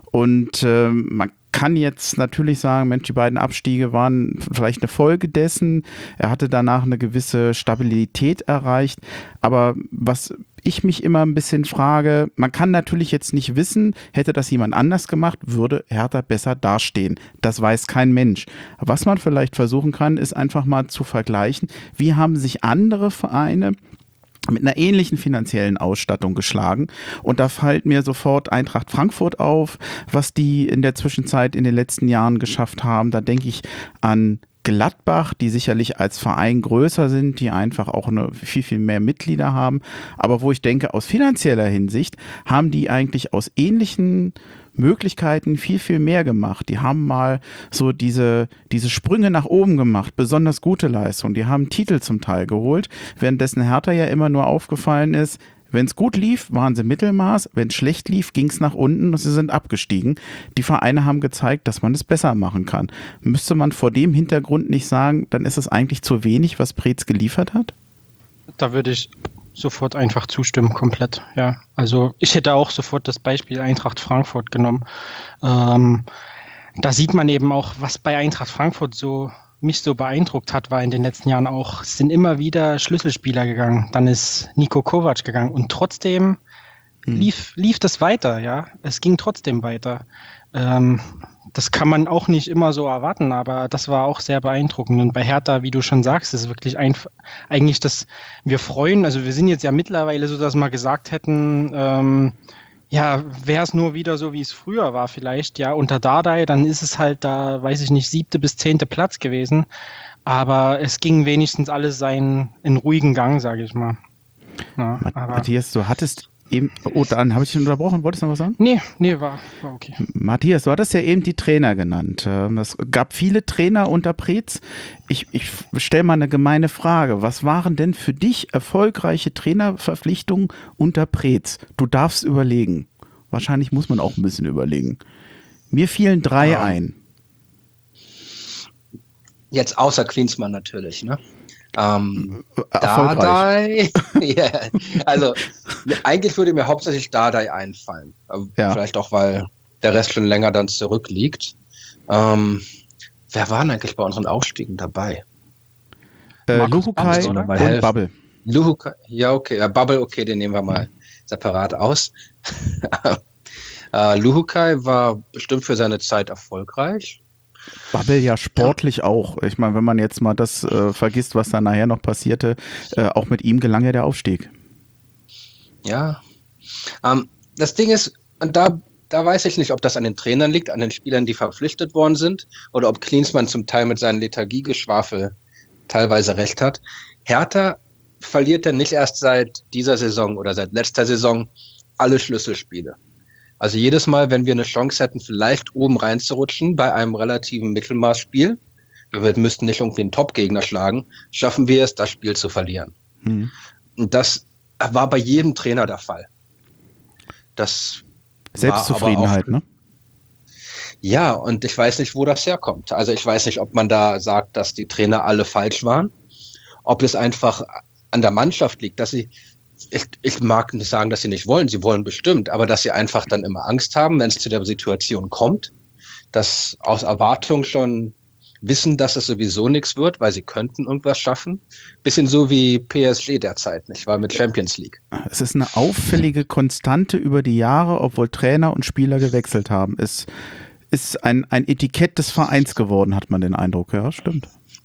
Und äh, man kann jetzt natürlich sagen, Mensch, die beiden Abstiege waren vielleicht eine Folge dessen. Er hatte danach eine gewisse Stabilität erreicht. Aber was ich mich immer ein bisschen frage, man kann natürlich jetzt nicht wissen, hätte das jemand anders gemacht, würde Hertha besser dastehen. Das weiß kein Mensch. Was man vielleicht versuchen kann, ist einfach mal zu vergleichen, wie haben sich andere Vereine mit einer ähnlichen finanziellen Ausstattung geschlagen. Und da fällt mir sofort Eintracht Frankfurt auf, was die in der Zwischenzeit in den letzten Jahren geschafft haben. Da denke ich an Gladbach, die sicherlich als Verein größer sind, die einfach auch eine viel, viel mehr Mitglieder haben. Aber wo ich denke, aus finanzieller Hinsicht haben die eigentlich aus ähnlichen Möglichkeiten viel, viel mehr gemacht. Die haben mal so diese, diese Sprünge nach oben gemacht, besonders gute Leistung. Die haben Titel zum Teil geholt, währenddessen Hertha ja immer nur aufgefallen ist, wenn es gut lief, waren sie Mittelmaß, wenn es schlecht lief, ging es nach unten und sie sind abgestiegen. Die Vereine haben gezeigt, dass man es besser machen kann. Müsste man vor dem Hintergrund nicht sagen, dann ist es eigentlich zu wenig, was Preetz geliefert hat? Da würde ich sofort einfach zustimmen, komplett. Ja, also ich hätte auch sofort das Beispiel Eintracht Frankfurt genommen. Ähm, da sieht man eben auch, was bei Eintracht Frankfurt so mich so beeindruckt hat, war in den letzten Jahren auch, es sind immer wieder Schlüsselspieler gegangen. Dann ist Niko Kovac gegangen und trotzdem hm. lief, lief das weiter, ja. Es ging trotzdem weiter. Ähm, das kann man auch nicht immer so erwarten, aber das war auch sehr beeindruckend. Und bei Hertha, wie du schon sagst, ist wirklich ein, eigentlich, dass wir freuen, also wir sind jetzt ja mittlerweile so, dass wir gesagt hätten, ähm, ja, wäre es nur wieder so, wie es früher war vielleicht, ja, unter Dardai, dann ist es halt da, weiß ich nicht, siebte bis zehnte Platz gewesen. Aber es ging wenigstens alles seinen in ruhigen Gang, sage ich mal. Ja, Matthias, du hattest eben, oh, dann habe ich dich unterbrochen, wolltest du noch was sagen? Nee, nee, war, war okay. Matthias, du hattest ja eben die Trainer genannt. Es gab viele Trainer unter Preetz. Ich, ich stelle mal eine gemeine Frage. Was waren denn für dich erfolgreiche Trainerverpflichtungen unter Preetz? Du darfst überlegen. Wahrscheinlich muss man auch ein bisschen überlegen. Mir fielen drei ja. ein. Jetzt außer Klinsmann natürlich, ne? Ähm, Erfolgreich. Dardai, yeah. Also eigentlich würde mir hauptsächlich Dardai einfallen. Ja. Vielleicht auch, weil der Rest schon länger dann zurückliegt. Ähm, wer war denn eigentlich bei unseren Aufstiegen dabei? Äh, Luhukai und Bubble. Luhukai, ja okay, ja, Bubble, okay, den nehmen wir mal separat aus. äh, Luhukai war bestimmt für seine Zeit erfolgreich. Bubble ja sportlich ja. auch. Ich meine, wenn man jetzt mal das äh, vergisst, was dann nachher noch passierte, äh, auch mit ihm gelang ja der Aufstieg. Ja. Ähm, das Ding ist, und da, da weiß ich nicht, ob das an den Trainern liegt, an den Spielern, die verpflichtet worden sind, oder ob Klinsmann zum Teil mit seinem Lethargiegeschwafel teilweise recht hat. Hertha verliert ja nicht erst seit dieser Saison oder seit letzter Saison alle Schlüsselspiele. Also jedes Mal, wenn wir eine Chance hätten, vielleicht oben reinzurutschen bei einem relativen Mittelmaßspiel, wir müssten nicht irgendwie einen Top-Gegner schlagen, schaffen wir es, das Spiel zu verlieren. Mhm. Und das war bei jedem Trainer der Fall. Das Selbstzufriedenheit, war aber auch, ne? Ja, und ich weiß nicht, wo das herkommt. Also ich weiß nicht, ob man da sagt, dass die Trainer alle falsch waren, ob es einfach an der Mannschaft liegt, dass sie Ich, ich mag nicht sagen, dass sie nicht wollen, sie wollen bestimmt, aber dass sie einfach dann immer Angst haben, wenn es zu der Situation kommt, dass aus Erwartung schon wissen, dass es sowieso nichts wird, weil sie könnten irgendwas schaffen. Bisschen so wie P S G derzeit, nicht wahr, mit Champions League. Es ist eine auffällige Konstante über die Jahre, obwohl Trainer und Spieler gewechselt haben. Es ist ein, ein Etikett des Vereins geworden, hat man den Eindruck. Ja, stimmt.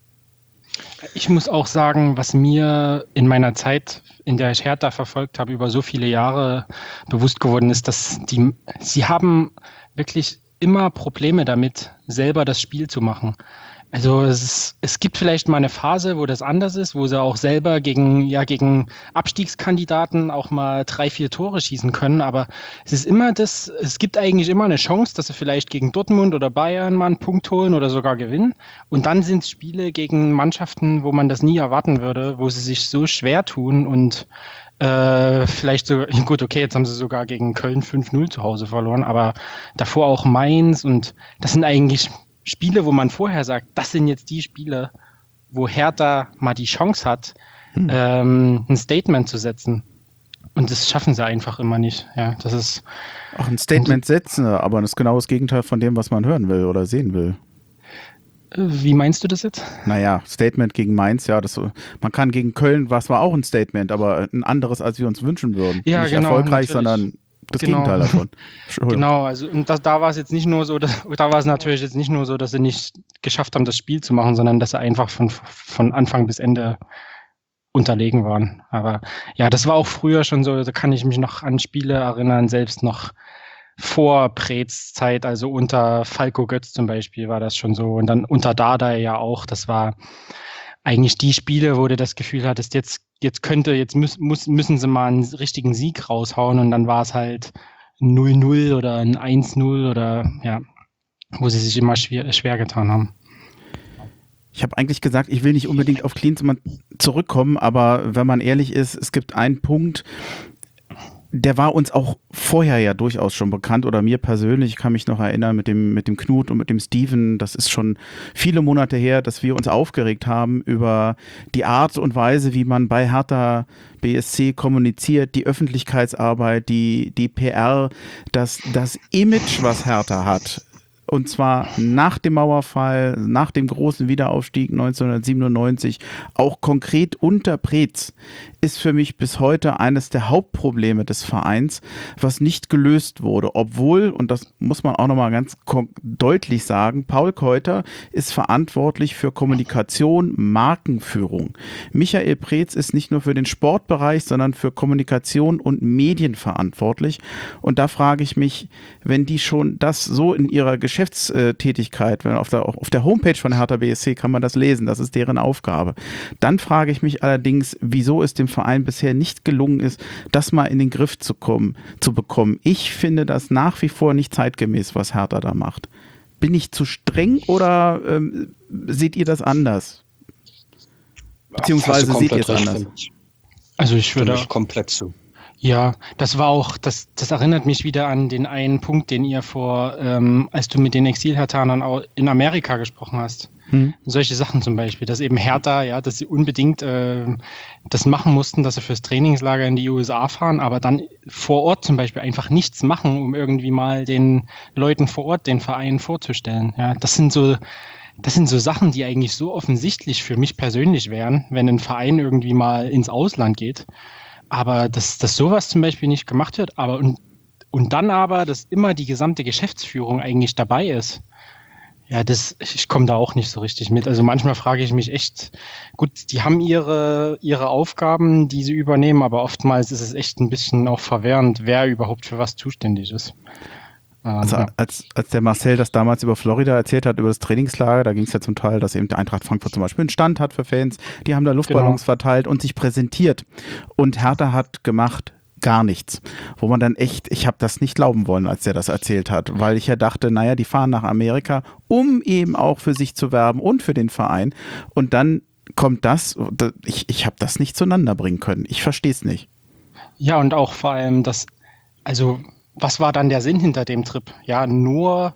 Ich muss auch sagen, was mir in meiner Zeit, in der ich Hertha verfolgt habe, über so viele Jahre bewusst geworden ist, dass die, sie haben wirklich immer Probleme damit, selber das Spiel zu machen. Also es, ist, es gibt vielleicht mal eine Phase, wo das anders ist, wo sie auch selber gegen, ja, gegen Abstiegskandidaten auch mal drei, vier Tore schießen können. Aber es ist immer das, es gibt eigentlich immer eine Chance, dass sie vielleicht gegen Dortmund oder Bayern mal einen Punkt holen oder sogar gewinnen. Und dann sind es Spiele gegen Mannschaften, wo man das nie erwarten würde, wo sie sich so schwer tun. Und Äh, vielleicht so, gut, okay, jetzt haben sie sogar gegen Köln fünf null zu Hause verloren, aber davor auch Mainz und das sind eigentlich Spiele, wo man vorher sagt, das sind jetzt die Spiele, wo Hertha mal die Chance hat, hm. ähm, ein Statement zu setzen. Und das schaffen sie einfach immer nicht. Ja, das ist auch ein Statement setzen, aber das ist genau das Gegenteil von dem, was man hören will oder sehen will. Wie meinst du das jetzt? Naja, Statement gegen Mainz, ja, das, man kann gegen Köln, was war auch ein Statement, aber ein anderes, als wir uns wünschen würden. Ja, nicht genau, erfolgreich, natürlich. sondern das genau. Gegenteil davon. Genau, also und das, da war es jetzt nicht nur so, dass, da war es natürlich jetzt nicht nur so, dass sie nicht geschafft haben, das Spiel zu machen, sondern dass sie einfach von, von Anfang bis Ende unterlegen waren. Aber ja, das war auch früher schon so, da kann ich mich noch an Spiele erinnern, selbst noch vor Preetz Zeit, also unter Falco Götz zum Beispiel war das schon so und dann unter Dardai ja auch, das war eigentlich die Spiele, wo du das Gefühl hattest, jetzt, jetzt könnte, jetzt müß, muss, müssen sie mal einen richtigen Sieg raushauen und dann war es halt null null oder ein eins null oder ja, wo sie sich immer schwer, schwer getan haben. Ich habe eigentlich gesagt, ich will nicht unbedingt auf Klinsmann zurückkommen, aber wenn man ehrlich ist, es gibt einen Punkt, der war uns auch vorher ja durchaus schon bekannt oder mir persönlich, ich kann mich noch erinnern mit dem, mit dem Knut und mit dem Steven, das ist schon viele Monate her, dass wir uns aufgeregt haben über die Art und Weise, wie man bei Hertha B S C kommuniziert, die Öffentlichkeitsarbeit, die, die P R, das, das Image, was Hertha hat. Und zwar nach dem Mauerfall, nach dem großen Wiederaufstieg neunzehnhundertsiebenundneunzig, auch konkret unter Preetz, ist für mich bis heute eines der Hauptprobleme des Vereins, was nicht gelöst wurde. Obwohl, und das muss man auch nochmal ganz deutlich sagen, Paul Keuter ist verantwortlich für Kommunikation, Markenführung. Michael Preetz ist nicht nur für den Sportbereich, sondern für Kommunikation und Medien verantwortlich. Und da frage ich mich, wenn die schon das so in ihrer Geschäftstätigkeit, wenn auf der, auf der Homepage von Hertha B S C kann man das lesen, das ist deren Aufgabe. Dann frage ich mich allerdings, wieso es dem Verein bisher nicht gelungen ist, das mal in den Griff zu kommen, zu bekommen. Ich finde das nach wie vor nicht zeitgemäß, was Hertha da macht. Bin ich zu streng oder ähm, seht ihr das anders? Beziehungsweise seht ihr es anders? Also ich würde komplett zu. Ja, das war auch, das, das erinnert mich wieder an den einen Punkt, den ihr vor, ähm, als du mit den Exil-Herthanern auch in Amerika gesprochen hast. Hm. Solche Sachen zum Beispiel, dass eben Hertha, ja, dass sie unbedingt äh, das machen mussten, dass sie fürs Trainingslager in die U S A fahren, aber dann vor Ort zum Beispiel einfach nichts machen, um irgendwie mal den Leuten vor Ort den Verein vorzustellen. Ja, das sind so, das sind so Sachen, die eigentlich so offensichtlich für mich persönlich wären, wenn ein Verein irgendwie mal ins Ausland geht. Aber dass, dass sowas zum Beispiel nicht gemacht wird, aber und, und dann aber, dass immer die gesamte Geschäftsführung eigentlich dabei ist. Ja, das, ich komme da auch nicht so richtig mit. Also manchmal frage ich mich echt, gut, die haben ihre, ihre Aufgaben, die sie übernehmen, aber oftmals ist es echt ein bisschen auch verwirrend, wer überhaupt für was zuständig ist. Also als, als der Marcel das damals über Florida erzählt hat, über das Trainingslager, da ging es ja zum Teil, dass eben der Eintracht Frankfurt zum Beispiel einen Stand hat für Fans, die haben da Luftballons genau. verteilt und sich präsentiert. Und Hertha hat gemacht gar nichts. Wo man dann echt, ich habe das nicht glauben wollen, als der das erzählt hat, weil ich ja dachte, naja, die fahren nach Amerika, um eben auch für sich zu werben und für den Verein. Und dann kommt das, ich, ich habe das nicht zueinander bringen können. Ich verstehe es nicht. Ja, und auch vor allem das, also was war dann der Sinn hinter dem Trip? Ja, nur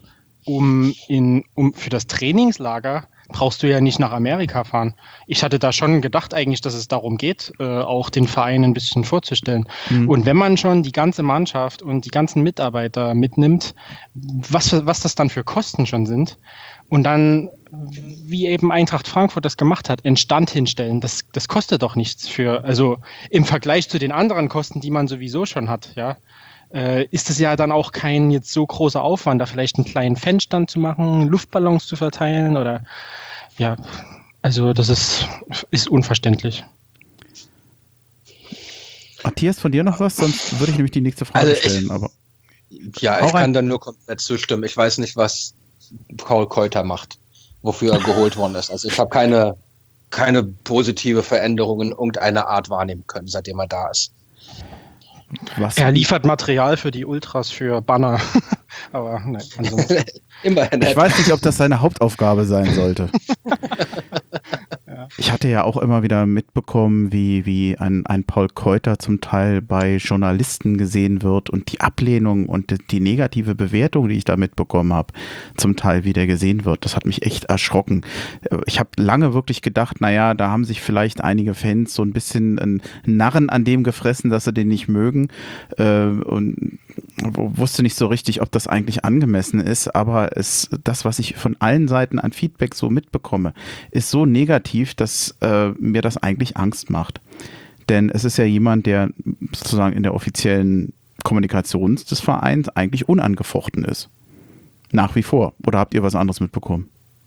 um in um für das Trainingslager brauchst du ja nicht nach Amerika fahren. Ich hatte da schon gedacht eigentlich, dass es darum geht, äh, auch den Verein ein bisschen vorzustellen. Mhm. Und wenn man schon die ganze Mannschaft und die ganzen Mitarbeiter mitnimmt, was, was das dann für Kosten schon sind und dann, wie eben Eintracht Frankfurt das gemacht hat, einen Stand hinstellen, das, das kostet doch nichts für, also im Vergleich zu den anderen Kosten, die man sowieso schon hat, ja. Äh, ist es ja dann auch kein jetzt so großer Aufwand, da vielleicht einen kleinen Fanstand zu machen, Luftballons zu verteilen oder ja, also das ist, ist unverständlich. Matthias, von dir noch was? Sonst würde ich nämlich die nächste Frage also ich, stellen. Aber ja, ich kann da nur komplett zustimmen. Ich weiß nicht, was Paul Keuter macht, wofür er geholt worden ist. Also ich habe keine, keine positive Veränderung in irgendeiner Art wahrnehmen können, seitdem er da ist. Was? Er liefert Material für die Ultras, für Banner. Aber nein, Immerhin. Ich weiß nicht, ob das seine Hauptaufgabe sein sollte. Ja. Ich hatte ja auch immer wieder mitbekommen, wie, wie ein, ein Paul Keuter zum Teil bei Journalisten gesehen wird und die Ablehnung und die, die negative Bewertung, die ich da mitbekommen habe, zum Teil wie der gesehen wird. Das hat mich echt erschrocken. Ich habe lange wirklich gedacht, naja, da haben sich vielleicht einige Fans so ein bisschen einen Narren an dem gefressen, dass sie den nicht mögen, äh, und wusste nicht so richtig, ob das eigentlich angemessen ist, aber es, das, was ich von allen Seiten an Feedback so mitbekomme, ist so negativ, dass äh, mir das eigentlich Angst macht. Denn es ist ja jemand, der sozusagen in der offiziellen Kommunikation des Vereins eigentlich unangefochten ist. Nach wie vor. Oder habt ihr was anderes mitbekommen?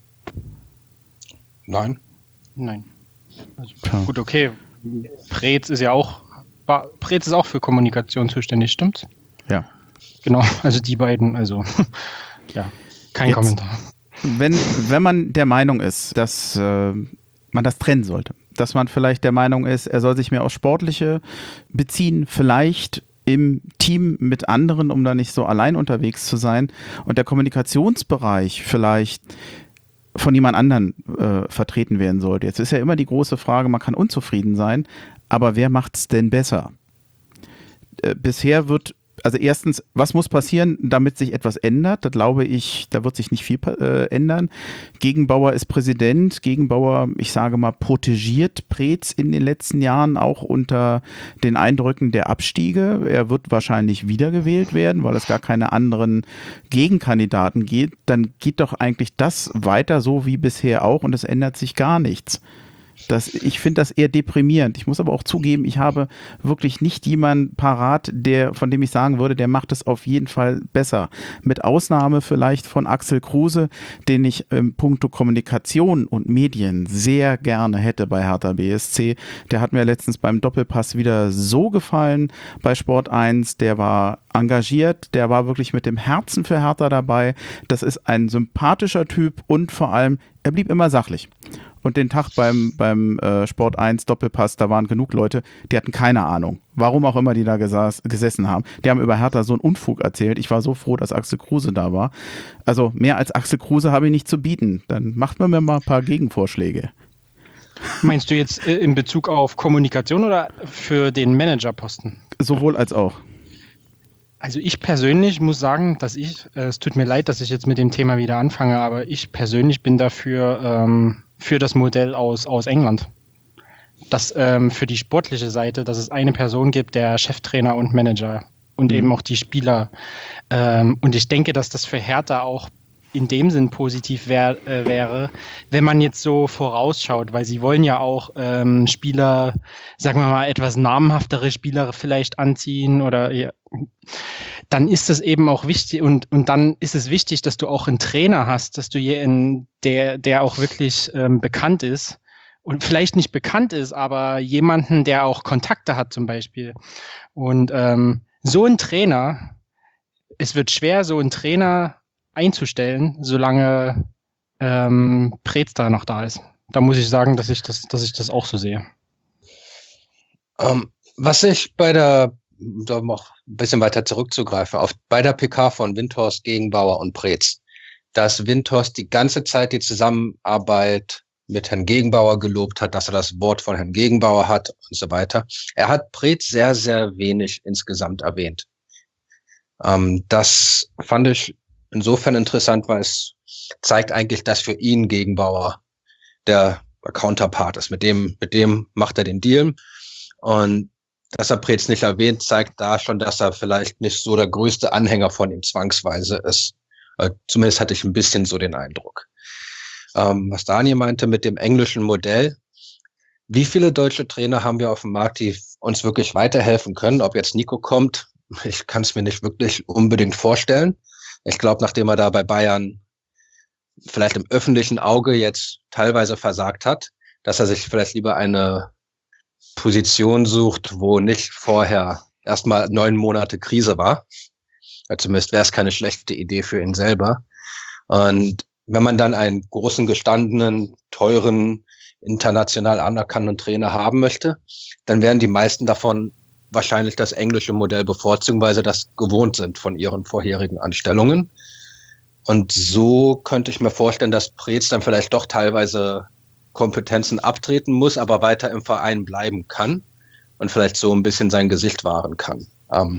Nein. Nein. Also, Ja. gut, okay. Preetz ist ja auch, war- Preetz ist auch für Kommunikation zuständig, stimmt's? Ja. Genau, also die beiden, also ja, kein Jetzt- Kommentar. Wenn, wenn man der Meinung ist, dass äh, man das trennen sollte, dass man vielleicht der Meinung ist, er soll sich mehr auf Sportliche beziehen, vielleicht im Team mit anderen, um da nicht so allein unterwegs zu sein, und der Kommunikationsbereich vielleicht von jemand anderen äh, vertreten werden sollte. Jetzt ist ja immer die große Frage, man kann unzufrieden sein, aber wer macht's denn besser? Äh, bisher wird, also erstens, was muss passieren, damit sich etwas ändert? Da glaube ich, da wird sich nicht viel äh, ändern. Gegenbauer ist Präsident. Gegenbauer, ich sage mal, protegiert Preetz in den letzten Jahren auch unter den Eindrücken der Abstiege. Er wird wahrscheinlich wiedergewählt werden, weil es gar keine anderen Gegenkandidaten gibt. Dann geht doch eigentlich das weiter so wie bisher auch und es ändert sich gar nichts. Das, ich finde das eher deprimierend. Ich muss aber auch zugeben, ich habe wirklich nicht jemanden parat, der, von dem ich sagen würde, der macht es auf jeden Fall besser. Mit Ausnahme vielleicht von Axel Kruse, den ich im puncto Kommunikation und Medien sehr gerne hätte bei Hertha B S C. Der hat mir letztens beim Doppelpass wieder so gefallen bei Sport eins. Der war engagiert, der war wirklich mit dem Herzen für Hertha dabei. Das ist ein sympathischer Typ und vor allem, er blieb immer sachlich. Und den Tag beim, beim äh, Sport eins Doppelpass, da waren genug Leute, die hatten keine Ahnung. Warum auch immer die da gesaß, gesessen haben. Die haben über Hertha so einen Unfug erzählt. Ich war so froh, dass Axel Kruse da war. Also mehr als Axel Kruse habe ich nicht zu bieten. Dann macht man mir mal ein paar Gegenvorschläge. Meinst du jetzt äh, in Bezug auf Kommunikation oder für den Managerposten? Sowohl als auch. Also ich persönlich muss sagen, dass ich, äh, es tut mir leid, dass ich jetzt mit dem Thema wieder anfange, aber ich persönlich bin dafür ähm, für das Modell aus, aus England. Das ähm, für die sportliche Seite, dass es eine Person gibt, der Cheftrainer und Manager und Mhm. eben auch die Spieler. Ähm, und ich denke, dass das für Hertha auch in dem Sinn positiv wär, äh, wäre, wenn man jetzt so vorausschaut, weil sie wollen ja auch ähm, Spieler, sagen wir mal, etwas namhaftere Spieler vielleicht anziehen oder ja, dann ist es eben auch wichtig und, und dann ist es wichtig, dass du auch einen Trainer hast, dass du jemanden, der, der auch wirklich ähm, bekannt ist und vielleicht nicht bekannt ist, aber jemanden, der auch Kontakte hat zum Beispiel. Und ähm, so ein Trainer, es wird schwer, so einen Trainer einzustellen, solange ähm, Preetz da noch da ist. Da muss ich sagen, dass ich das, dass ich das auch so sehe. Ähm, was ich bei der, um auch ein bisschen weiter zurückzugreifen, auf bei der P K von Windhorst, Gegenbauer und Preetz, dass Windhorst die ganze Zeit die Zusammenarbeit mit Herrn Gegenbauer gelobt hat, dass er das Wort von Herrn Gegenbauer hat und so weiter. Er hat Preetz sehr, sehr wenig insgesamt erwähnt. Ähm, das fand ich insofern interessant, weil es zeigt eigentlich, dass für ihn Gegenbauer der Counterpart ist. Mit dem, mit dem macht er den Deal. Und dass er Preetz nicht erwähnt, zeigt da schon, dass er vielleicht nicht so der größte Anhänger von ihm zwangsweise ist. Äh, zumindest hatte ich ein bisschen so den Eindruck. Ähm, was Daniel meinte mit dem englischen Modell. Wie viele deutsche Trainer haben wir auf dem Markt, die uns wirklich weiterhelfen können? Ob jetzt Nico kommt, ich kann es mir nicht wirklich unbedingt vorstellen. Ich glaube, nachdem er da bei Bayern vielleicht im öffentlichen Auge jetzt teilweise versagt hat, dass er sich vielleicht lieber eine Position sucht, wo nicht vorher erstmal neun Monate Krise war. Ja, zumindest wäre es keine schlechte Idee für ihn selber. Und wenn man dann einen großen, gestandenen, teuren, international anerkannten Trainer haben möchte, dann werden die meisten davon wahrscheinlich das englische Modell bevorzugen, weil sie das gewohnt sind von ihren vorherigen Anstellungen. Und so könnte ich mir vorstellen, dass Preetz dann vielleicht doch teilweise Kompetenzen abtreten muss, aber weiter im Verein bleiben kann und vielleicht so ein bisschen sein Gesicht wahren kann. Ähm,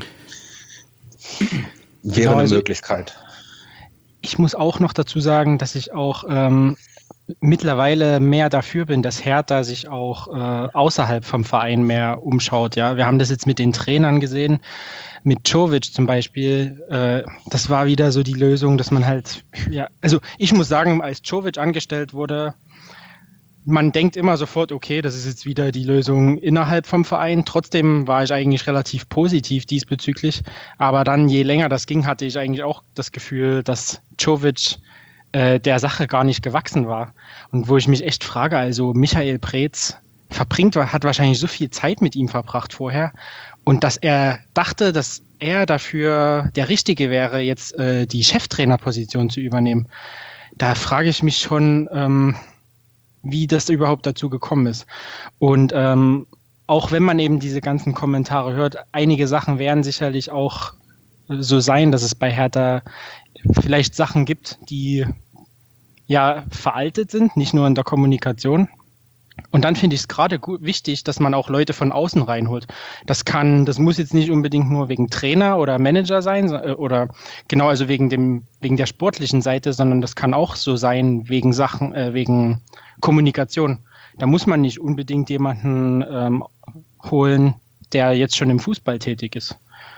wäre Genau, eine also Möglichkeit. ich muss auch noch dazu sagen, dass ich auch ähm, mittlerweile mehr dafür bin, dass Hertha sich auch äh, außerhalb vom Verein mehr umschaut. Ja, wir haben das jetzt mit den Trainern gesehen, mit Čović zum Beispiel. Äh, das war wieder so die Lösung, dass man halt, ja, also ich muss sagen, als Čović angestellt wurde, man denkt immer sofort, okay, das ist jetzt wieder die Lösung innerhalb vom Verein. Trotzdem war ich eigentlich relativ positiv diesbezüglich. Aber dann, je länger das ging, hatte ich eigentlich auch das Gefühl, dass Čović äh, der Sache gar nicht gewachsen war. Und wo ich mich echt frage, also Michael Preetz verbringt, hat wahrscheinlich so viel Zeit mit ihm verbracht vorher. Und dass er dachte, dass er dafür der Richtige wäre, jetzt äh, die Cheftrainerposition zu übernehmen. Da frage ich mich schon, ähm, wie das überhaupt dazu gekommen ist. Und ähm, auch wenn man eben diese ganzen Kommentare hört, einige Sachen werden sicherlich auch so sein, dass es bei Hertha vielleicht Sachen gibt, die ja veraltet sind, nicht nur in der Kommunikation. Und dann finde ich es gerade wichtig, dass man auch Leute von außen reinholt. Das kann, das muss jetzt nicht unbedingt nur wegen Trainer oder Manager sein oder genau, also wegen dem, wegen der sportlichen Seite, sondern das kann auch so sein wegen Sachen, äh, wegen Kommunikation. Da muss man nicht unbedingt jemanden ähm, holen, der jetzt schon im Fußball tätig ist.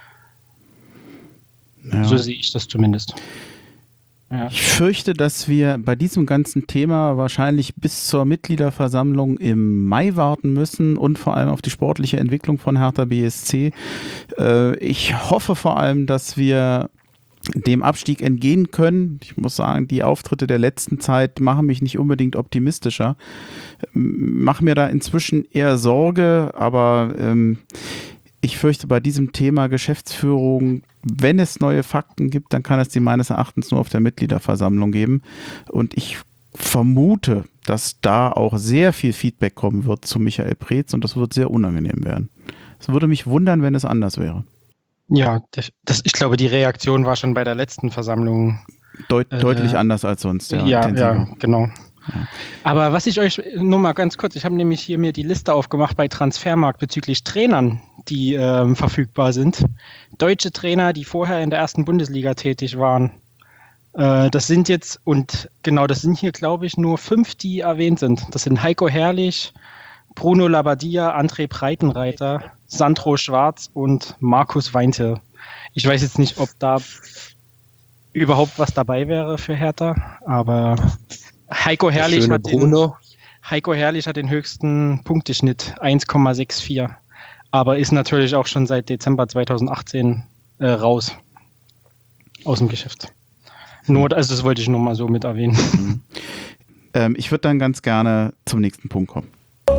Ja. So sehe ich das zumindest. Ja. Ich fürchte, dass wir bei diesem ganzen Thema wahrscheinlich bis zur Mitgliederversammlung im Mai warten müssen und vor allem auf die sportliche Entwicklung von Hertha B S C. Äh, ich hoffe vor allem, dass wir dem Abstieg entgehen können. Ich muss sagen, die Auftritte der letzten Zeit machen mich nicht unbedingt optimistischer. Mache mir da inzwischen eher Sorge, aber ähm, ich fürchte, bei diesem Thema Geschäftsführung, wenn es neue Fakten gibt, dann kann es die meines Erachtens nur auf der Mitgliederversammlung geben. Und ich vermute, dass da auch sehr viel Feedback kommen wird zu Michael Preetz und das wird sehr unangenehm werden. Es würde mich wundern, wenn es anders wäre. Ja, das, das, ich glaube, die Reaktion war schon bei der letzten Versammlung Deut, äh, deutlich anders als sonst. Ja, ja, ja genau. Ja. Aber was ich euch, nur mal ganz kurz, ich habe nämlich hier mir die Liste aufgemacht bei Transfermarkt bezüglich Trainern, die ähm, verfügbar sind. Deutsche Trainer, die vorher in der ersten Bundesliga tätig waren. Äh, das sind jetzt, und genau, das sind hier, glaube ich, nur fünf, die erwähnt sind. Das sind Heiko Herrlich, Bruno Labbadia, André Breitenreiter, Sandro Schwarz und Markus Weintel. Ich weiß jetzt nicht, ob da überhaupt was dabei wäre für Hertha, aber Heiko Herrlich, hat den, Heiko Herrlich hat den höchsten Punkteschnitt, eins Komma vierundsechzig, aber ist natürlich auch schon seit Dezember zweitausendachtzehn äh, raus aus dem Geschäft. Nur, also das wollte ich nur mal so mit erwähnen. Mhm. Ähm, ich würde dann ganz gerne zum nächsten Punkt kommen.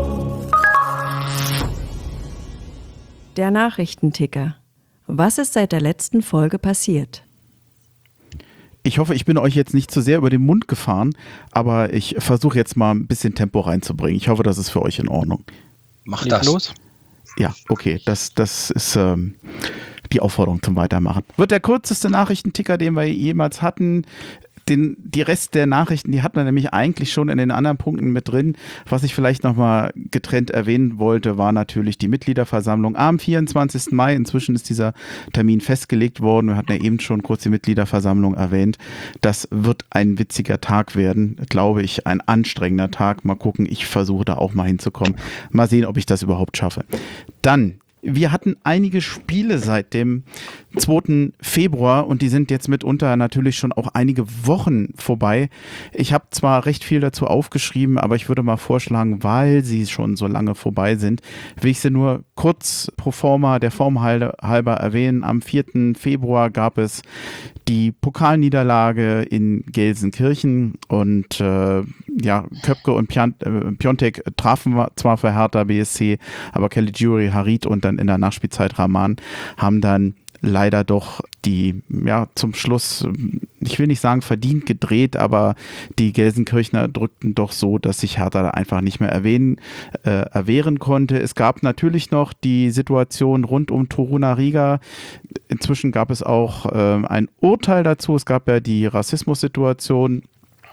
Der Nachrichtenticker. Was ist seit der letzten Folge passiert? Ich hoffe, ich bin euch jetzt nicht zu sehr über den Mund gefahren, aber ich versuche jetzt mal ein bisschen Tempo reinzubringen. Ich hoffe, das ist für euch in Ordnung. Mach das. Los. Ja, okay, das, das ist ähm, die Aufforderung zum Weitermachen. Wird der kürzeste Nachrichtenticker, den wir jemals hatten. Den, die Rest der Nachrichten, die hat man nämlich eigentlich schon in den anderen Punkten mit drin. Was ich vielleicht nochmal getrennt erwähnen wollte, war natürlich die Mitgliederversammlung am vierundzwanzigsten Mai. Inzwischen ist dieser Termin festgelegt worden. Wir hatten ja eben schon kurz die Mitgliederversammlung erwähnt. Das wird ein witziger Tag werden, glaube ich, ein anstrengender Tag. Mal gucken, ich versuche da auch mal hinzukommen. Mal sehen, ob ich das überhaupt schaffe. Dann wir hatten einige Spiele seit dem zweiten Februar und die sind jetzt mitunter natürlich schon auch einige Wochen vorbei. Ich habe zwar recht viel dazu aufgeschrieben, aber ich würde mal vorschlagen, weil sie schon so lange vorbei sind, will ich sie nur kurz pro forma der Form halber erwähnen. Am vierten Februar gab es die Pokalniederlage in Gelsenkirchen und äh, ja, Köpke und Piant- äh, Piontek trafen zwar für Hertha B S C, aber Caligiuri, Harit und dann in der Nachspielzeit Rahman haben dann leider doch die, ja, zum Schluss, ich will nicht sagen verdient gedreht, aber die Gelsenkirchner drückten doch so, dass sich Hertha da einfach nicht mehr erwähnen, äh, erwehren konnte. Es gab natürlich noch die Situation rund um Torunariga. Inzwischen gab es auch äh, ein Urteil dazu. Es gab ja die Rassismussituation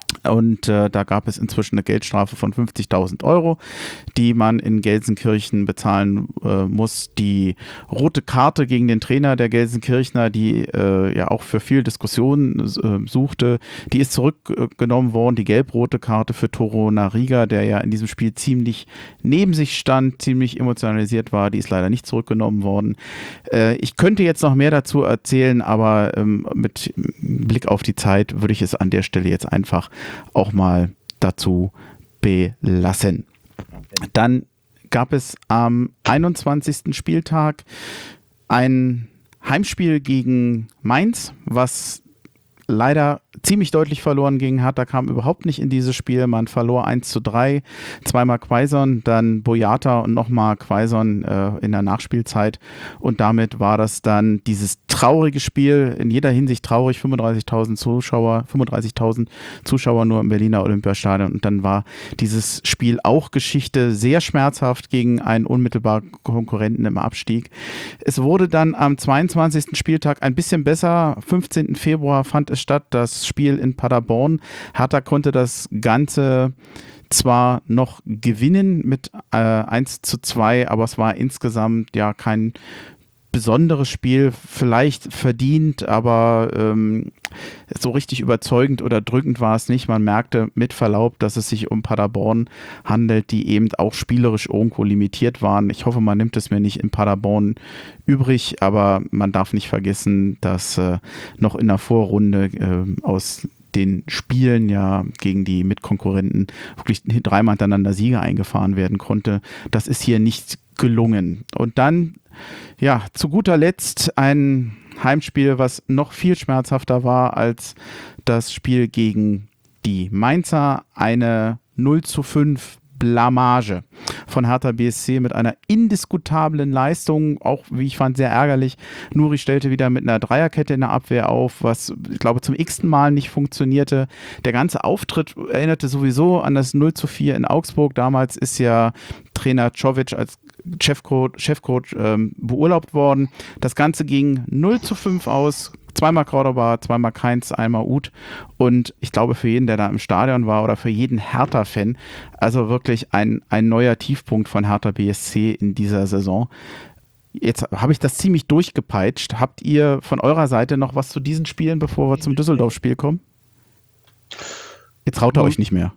Und äh, da gab es inzwischen eine Geldstrafe von fünfzigtausend Euro, die man in Gelsenkirchen bezahlen äh, muss. Die rote Karte gegen den Trainer der Gelsenkirchner, die äh, ja auch für viel Diskussion äh, suchte, die ist zurückgenommen worden. Die gelb-rote Karte für Toro Nariga, der ja in diesem Spiel ziemlich neben sich stand, ziemlich emotionalisiert war, die ist leider nicht zurückgenommen worden. Äh, ich könnte jetzt noch mehr dazu erzählen, aber ähm, mit Blick auf die Zeit würde ich es an der Stelle jetzt einfach auch mal dazu belassen. Dann gab es am einundzwanzigsten Spieltag ein Heimspiel gegen Mainz, was leider ziemlich deutlich verloren ging. Hertha kam überhaupt nicht in dieses Spiel. Man verlor eins zu drei, zweimal Quaison, dann Boyata und nochmal Quaison äh, in der Nachspielzeit. Und damit war das dann dieses traurige Spiel, in jeder Hinsicht traurig, fünfunddreißigtausend Zuschauer, fünfunddreißigtausend Zuschauer nur im Berliner Olympiastadion. Und dann war dieses Spiel auch Geschichte, sehr schmerzhaft gegen einen unmittelbaren Konkurrenten im Abstieg. Es wurde dann am zweiundzwanzigsten Spieltag ein bisschen besser. fünfzehnten Februar fand es statt, das Spiel in Paderborn. Hertha konnte das Ganze zwar noch gewinnen mit äh, eins zu zwei, aber es war insgesamt ja kein besonderes Spiel, vielleicht verdient, aber ähm, so richtig überzeugend oder drückend war es nicht. Man merkte mit Verlaub, dass es sich um Paderborn handelt, die eben auch spielerisch irgendwo limitiert waren. Ich hoffe, man nimmt es mir nicht in Paderborn übrig, aber man darf nicht vergessen, dass äh, noch in der Vorrunde äh, aus den Spielen ja gegen die Mitkonkurrenten wirklich dreimal hintereinander Siege eingefahren werden konnte. Das ist hier nicht gelungen. Und dann, ja, zu guter Letzt ein Heimspiel, was noch viel schmerzhafter war als das Spiel gegen die Mainzer. Eine null zu fünf Blamage von Hertha B S C mit einer indiskutablen Leistung, auch wie ich fand sehr ärgerlich. Nuri stellte wieder mit einer Dreierkette in der Abwehr auf, was ich glaube zum x-ten Mal nicht funktionierte. Der ganze Auftritt erinnerte sowieso an das null zu vier in Augsburg. Damals ist ja Trainer Czovic als Chefcoach, Chefcoach ähm, beurlaubt worden. Das Ganze ging null zu fünf aus. Zweimal Cordoba, zweimal Keins, einmal Uth. Und ich glaube, für jeden, der da im Stadion war oder für jeden Hertha-Fan, also wirklich ein, ein neuer Tiefpunkt von Hertha B S C in dieser Saison. Jetzt habe ich das ziemlich durchgepeitscht. Habt ihr von eurer Seite noch was zu diesen Spielen, bevor wir zum Düsseldorf-Spiel kommen? Jetzt traut ihr euch nicht mehr.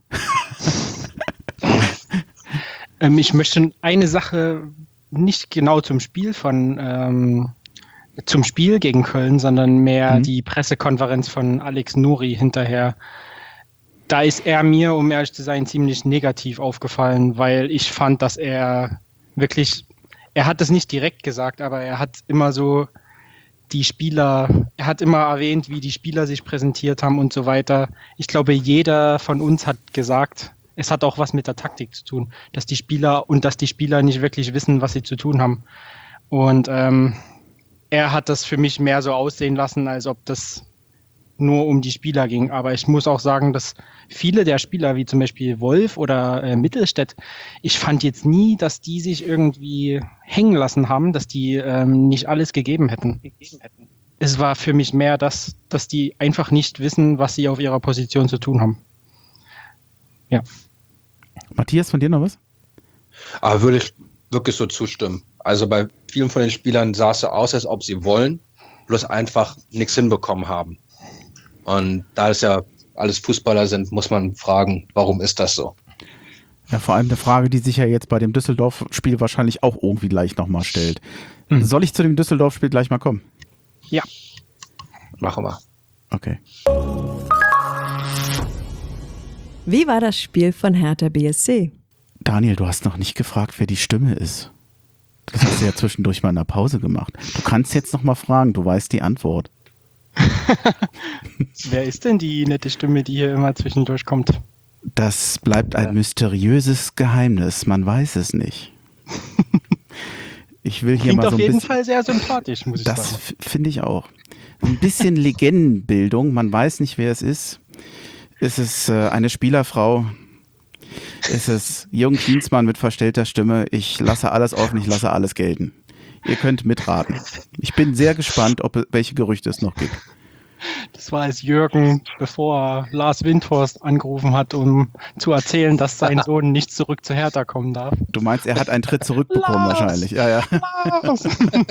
ähm, ich möchte eine Sache nicht genau zum Spiel von ähm, zum Spiel gegen Köln, sondern mehr mhm. die Pressekonferenz von Alex Nuri hinterher. Da ist er mir, um ehrlich zu sein, ziemlich negativ aufgefallen, weil ich fand, dass er wirklich, er hat es nicht direkt gesagt, aber er hat immer so die Spieler, er hat immer erwähnt, wie die Spieler sich präsentiert haben und so weiter. Ich glaube, jeder von uns hat gesagt, es hat auch was mit der Taktik zu tun, dass die Spieler und dass die Spieler nicht wirklich wissen, was sie zu tun haben. Und ähm, er hat das für mich mehr so aussehen lassen, als ob das nur um die Spieler ging. Aber ich muss auch sagen, dass viele der Spieler, wie zum Beispiel Wolf oder äh, Mittelstädt, ich fand jetzt nie, dass die sich irgendwie hängen lassen haben, dass die ähm, nicht alles gegeben hätten. Es war für mich mehr das, dass die einfach nicht wissen, was sie auf ihrer Position zu tun haben. Ja. Matthias, von dir noch was? Aber würde ich wirklich so zustimmen. Also bei vielen von den Spielern sah es so aus, als ob sie wollen, bloß einfach nichts hinbekommen haben. Und da es ja alles Fußballer sind, muss man fragen, warum ist das so? Ja, vor allem eine Frage, die sich ja jetzt bei dem Düsseldorf-Spiel wahrscheinlich auch irgendwie gleich nochmal stellt. Hm. Soll ich zu dem Düsseldorf-Spiel gleich mal kommen? Ja. Machen wir. Okay. Wie war das Spiel von Hertha B S C? Daniel, du hast noch nicht gefragt, wer die Stimme ist. Das hast du ja zwischendurch mal in der Pause gemacht. Du kannst jetzt noch mal fragen, du weißt die Antwort. Wer ist denn die nette Stimme, die hier immer zwischendurch kommt? Das bleibt ein mysteriöses Geheimnis, man weiß es nicht. Ich will hier Klingt mal so ein auf jeden bisschen, Fall sehr sympathisch, muss ich das sagen. Das finde ich auch. Ein bisschen Legendenbildung, man weiß nicht, wer es ist. Ist es äh, eine Spielerfrau? Ist es Jürgen Klinsmann mit verstellter Stimme? Ich lasse alles offen, ich lasse alles gelten. Ihr könnt mitraten. Ich bin sehr gespannt, ob welche Gerüchte es noch gibt. Das war als Jürgen, bevor Lars Windhorst angerufen hat, um zu erzählen, dass sein Sohn nicht zurück zu Hertha kommen darf. Du meinst, er hat einen Tritt zurückbekommen Lars! wahrscheinlich. Ja, ja. Lars!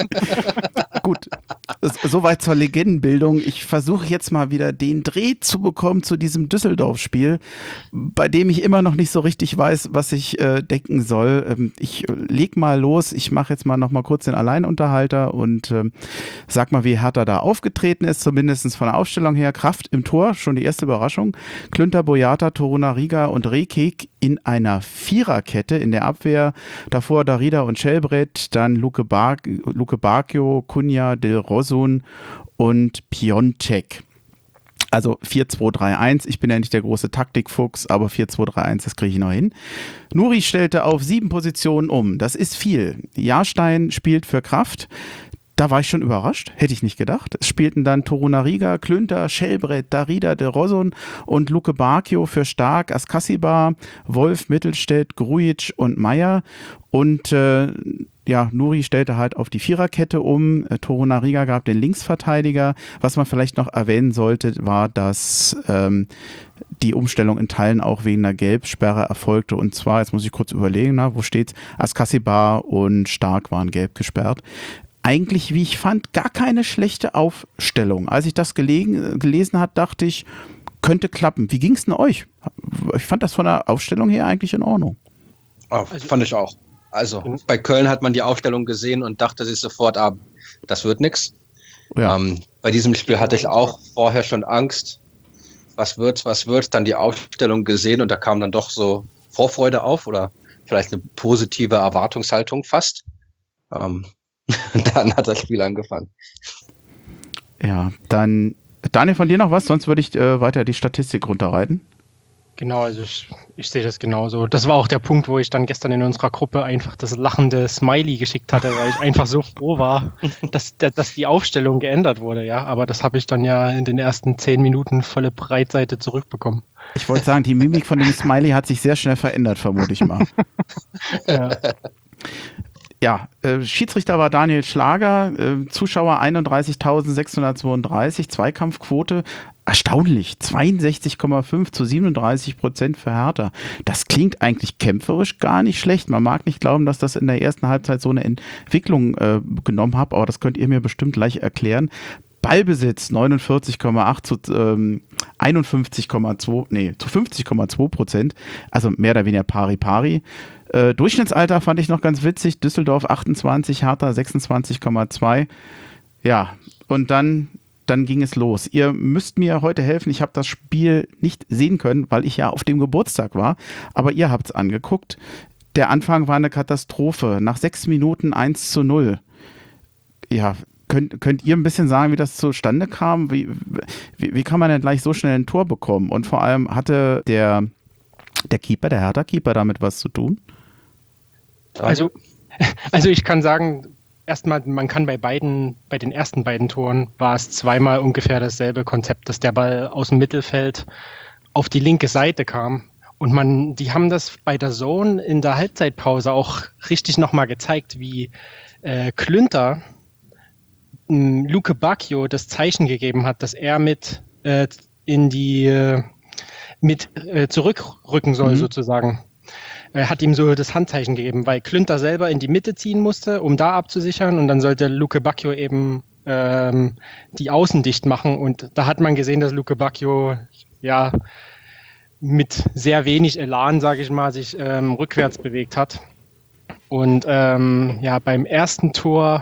Gut, s- soweit zur Legendenbildung. Ich versuche jetzt mal wieder den Dreh zu bekommen zu diesem Düsseldorf-Spiel, bei dem ich immer noch nicht so richtig weiß, was ich äh, denken soll. Ähm, ich äh, leg mal los. Ich mache jetzt mal noch mal kurz den Alleinunterhalter und ähm, sag mal, wie Hertha da aufgetreten ist, zumindest von der Aufstellung her. Kraft im Tor, schon die erste Überraschung. Klünter, Boyata, Torunariga und Rekik in einer Viererkette in der Abwehr. Davor Darida und Schelbrett, dann Luke, Bar Luke Bacchio, Cunha, Del Rosun und Piontek. Also vier zwei drei eins. Ich bin ja nicht der große Taktikfuchs, aber vier zwei drei eins, das kriege ich noch hin. Nuri stellte auf sieben Positionen um. Das ist viel. Jahrstein spielt für Kraft. Da war ich schon überrascht, hätte ich nicht gedacht. Es spielten dann Torunariga, Klünter, Schelbrett, Darida, De Rosun und Luke Bacchio für Stark, Askasibar, Wolf, Mittelstädt, Grujic und Meier. Und äh, ja, Nuri stellte halt auf die Viererkette um. Äh, Torunariga gab den Linksverteidiger. Was man vielleicht noch erwähnen sollte, war, dass ähm, die Umstellung in Teilen auch wegen einer Gelbsperre erfolgte. Und zwar, jetzt muss ich kurz überlegen, na, wo steht's? Askasibar und Stark waren gelb gesperrt. Eigentlich, wie ich fand, gar keine schlechte Aufstellung. Als ich das gelegen, gelesen habe, dachte ich, könnte klappen. Wie ging es denn euch? Ich fand das von der Aufstellung her eigentlich in Ordnung. Oh, fand ich auch. Also bei Köln hat man die Aufstellung gesehen und dachte sich sofort, ah, das wird nix. Ja. Ähm, bei diesem Spiel hatte ich auch vorher schon Angst. Was wird's, was wird's? Dann die Aufstellung gesehen und da kam dann doch so Vorfreude auf oder vielleicht eine positive Erwartungshaltung fast. Ähm, Dann hat das Spiel angefangen. Ja, dann Daniel, von dir noch was? Sonst würde ich äh, weiter die Statistik runterreiten. Genau, also ich, ich sehe das genauso. Das war auch der Punkt, wo ich dann gestern in unserer Gruppe einfach das lachende Smiley geschickt hatte, weil ich einfach so froh war, dass, dass die Aufstellung geändert wurde, ja. Aber das habe ich dann ja in den ersten zehn Minuten volle Breitseite zurückbekommen. Ich wollte sagen, die Mimik von dem Smiley hat sich sehr schnell verändert, vermute ich mal. Ja. Ja, äh, Schiedsrichter war Daniel Schlager, äh, Zuschauer einunddreißigtausendsechshundertzweiunddreißig, Zweikampfquote erstaunlich, zweiundsechzig Komma fünf zu siebenunddreißig Prozent für Hertha. Das klingt eigentlich kämpferisch gar nicht schlecht. Man mag nicht glauben, dass das in der ersten Halbzeit so eine Entwicklung äh, genommen hat, aber das könnt ihr mir bestimmt gleich erklären. Ballbesitz neunundvierzig Komma acht zu ähm, einundfünfzig Komma zwei, nee, zu fünfzig Komma zwei Prozent, also mehr oder weniger pari pari. Äh, Durchschnittsalter fand ich noch ganz witzig, Düsseldorf achtundzwanzig, Hertha sechsundzwanzig Komma zwei. Ja, und dann, dann ging es los. Ihr müsst mir heute helfen, ich habe das Spiel nicht sehen können, weil ich ja auf dem Geburtstag war, aber ihr habt es angeguckt. Der Anfang war eine Katastrophe, nach sechs Minuten eins zu null. Ja, Könnt, könnt ihr ein bisschen sagen, wie das zustande kam? Wie, wie, wie kann man denn gleich so schnell ein Tor bekommen? Und vor allem hatte der, der Keeper, der Hertha-Keeper damit was zu tun? Also, also ich kann sagen, erstmal, man kann bei beiden, bei den ersten beiden Toren war es zweimal ungefähr dasselbe Konzept, dass der Ball aus dem Mittelfeld auf die linke Seite kam. Und man, die haben das bei der Zone in der Halbzeitpause auch richtig nochmal gezeigt, wie äh, Klünter Luke Bacchio das Zeichen gegeben hat, dass er mit äh, in die äh, mit äh, zurückrücken soll, mhm. sozusagen. Er hat ihm so das Handzeichen gegeben, weil Klünter selber in die Mitte ziehen musste, um da abzusichern, und dann sollte Luke Bacchio eben ähm, die Außen dicht machen, und da hat man gesehen, dass Luke Bacchio ja mit sehr wenig Elan, sage ich mal, sich ähm, rückwärts bewegt hat. Und ähm, ja, beim ersten Tor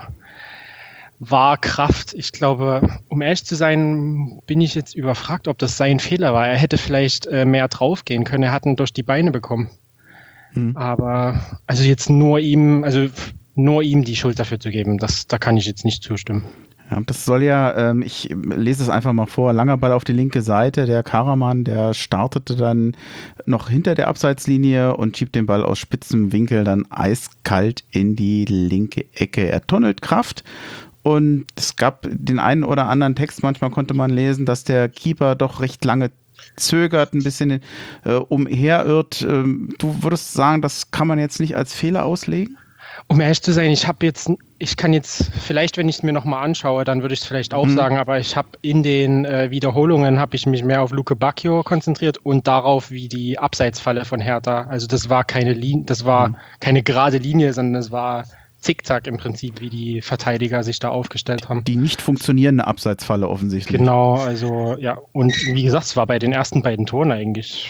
war Kraft, ich glaube, um ehrlich zu sein, bin ich jetzt überfragt, ob das sein Fehler war. Er hätte vielleicht äh, mehr draufgehen können. Er hat ihn durch die Beine bekommen. Hm. Aber also jetzt nur ihm, also nur ihm die Schuld dafür zu geben, das, da kann ich jetzt nicht zustimmen. Ja, das soll ja, ähm, ich lese es einfach mal vor, langer Ball auf die linke Seite, der Karaman, der startete dann noch hinter der Abseitslinie und schiebt den Ball aus spitzem Winkel dann eiskalt in die linke Ecke. Er tunnelt Kraft. Und es gab den einen oder anderen Text, manchmal konnte man lesen, dass der Keeper doch recht lange zögert, ein bisschen äh, umherirrt. Ähm, du würdest sagen, das kann man jetzt nicht als Fehler auslegen? Um ehrlich zu sein, ich habe jetzt, ich kann jetzt, vielleicht, wenn ich es mir nochmal anschaue, dann würde ich es vielleicht auch Mhm. sagen, aber ich habe in den äh, Wiederholungen, habe ich mich mehr auf Luke Bacchio konzentriert und darauf, wie die Abseitsfalle von Hertha, also das war keine Linie, das war Mhm. keine gerade Linie, sondern es war zickzack im Prinzip, wie die Verteidiger sich da aufgestellt haben. Die nicht funktionierende Abseitsfalle offensichtlich. Genau, also ja, und wie gesagt, es war bei den ersten beiden Toren eigentlich.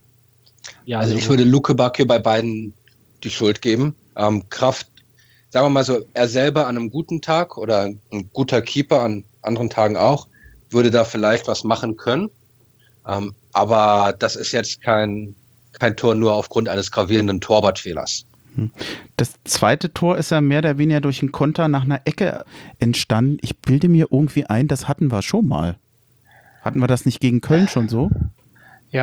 Ja, Also ich würde Luke Bacchio bei beiden die Schuld geben. Ähm, Kraft, sagen wir mal so, er selber an einem guten Tag oder ein guter Keeper an anderen Tagen auch, würde da vielleicht was machen können. Ähm, aber das ist jetzt kein, kein Tor nur aufgrund eines gravierenden Torwartfehlers. Das zweite Tor ist ja mehr oder weniger durch einen Konter nach einer Ecke entstanden. Ich bilde mir irgendwie ein, das hatten wir schon mal. Hatten wir das nicht gegen Köln schon so? Ja.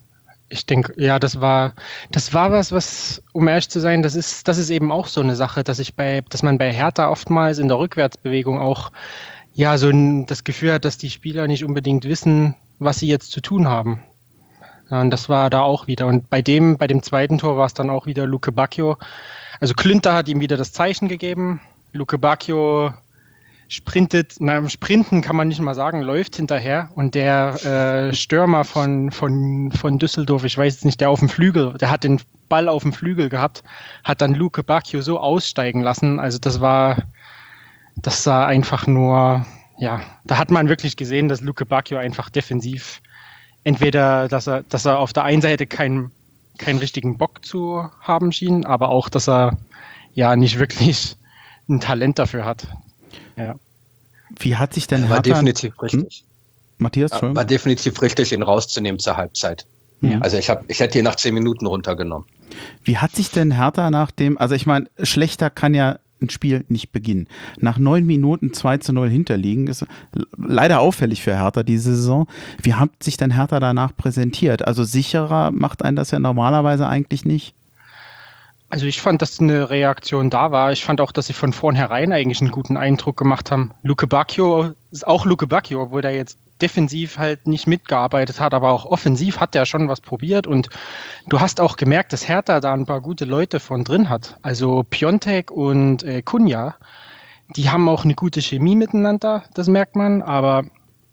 Ich denke, ja, das war, das war was, was, um ehrlich zu sein, das ist, das ist eben auch so eine Sache, dass ich bei, dass man bei Hertha oftmals in der Rückwärtsbewegung auch, ja, so ein, das Gefühl hat, dass die Spieler nicht unbedingt wissen, was sie jetzt zu tun haben. Ja, und das war da auch wieder. Und bei dem, bei dem zweiten Tor war es dann auch wieder Luke Bacchio. Also Klünter hat ihm wieder das Zeichen gegeben. Luke Bacchio sprintet, na, sprinten kann man nicht mal sagen, läuft hinterher und der äh, Stürmer von, von, von Düsseldorf, ich weiß jetzt nicht, der auf dem Flügel, der hat den Ball auf dem Flügel gehabt, hat dann Luke Bacchio so aussteigen lassen, also das war, das sah einfach nur, ja, da hat man wirklich gesehen, dass Luke Bacchio einfach defensiv, entweder, dass er, dass er auf der einen Seite keinen, keinen richtigen Bock zu haben schien, aber auch, dass er ja nicht wirklich ein Talent dafür hat. Ja. Wie hat sich denn War Hertha... definitiv richtig. Hm? Matthias, War Entschuldigung. definitiv richtig, ihn rauszunehmen zur Halbzeit. Ja. Also ich habe, ich hätte ihn nach zehn Minuten runtergenommen. Wie hat sich denn Hertha nach dem, also ich meine, schlechter kann ja ein Spiel nicht beginnen. Nach neun Minuten zwei zu null hinterliegen, ist leider auffällig für Hertha diese Saison. Wie hat sich denn Hertha danach präsentiert? Also sicherer macht einen das ja normalerweise eigentlich nicht. Also ich fand, dass eine Reaktion da war. Ich fand auch, dass sie von vornherein eigentlich einen guten Eindruck gemacht haben. Luke Bacchio ist auch Luke Bacchio, obwohl der jetzt defensiv halt nicht mitgearbeitet hat, aber auch offensiv hat der schon was probiert und du hast auch gemerkt, dass Hertha da ein paar gute Leute von drin hat. Also Piontek und äh, Cunha, die haben auch eine gute Chemie miteinander, das merkt man, aber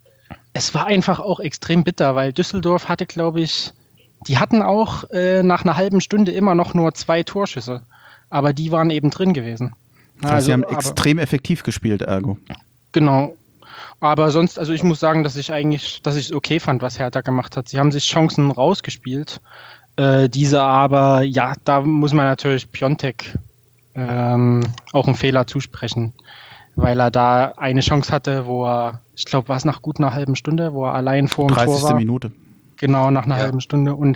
es war einfach auch extrem bitter, weil Düsseldorf hatte, glaube ich, die hatten auch äh, nach einer halben Stunde immer noch nur zwei Torschüsse, aber die waren eben drin gewesen. Also, Also, sie haben aber, extrem effektiv gespielt, ergo. genau. Aber sonst, also ich muss sagen, dass ich eigentlich, dass ich es okay fand, was Hertha gemacht hat. Sie haben sich Chancen rausgespielt. Äh, diese aber, ja, da muss man natürlich Piontek ähm, auch einen Fehler zusprechen, weil er da eine Chance hatte, wo er, ich glaube, war es nach gut einer halben Stunde, wo er allein vor dem Tor dreißigste war. Minute. Genau, nach einer Ja. halben Stunde. Und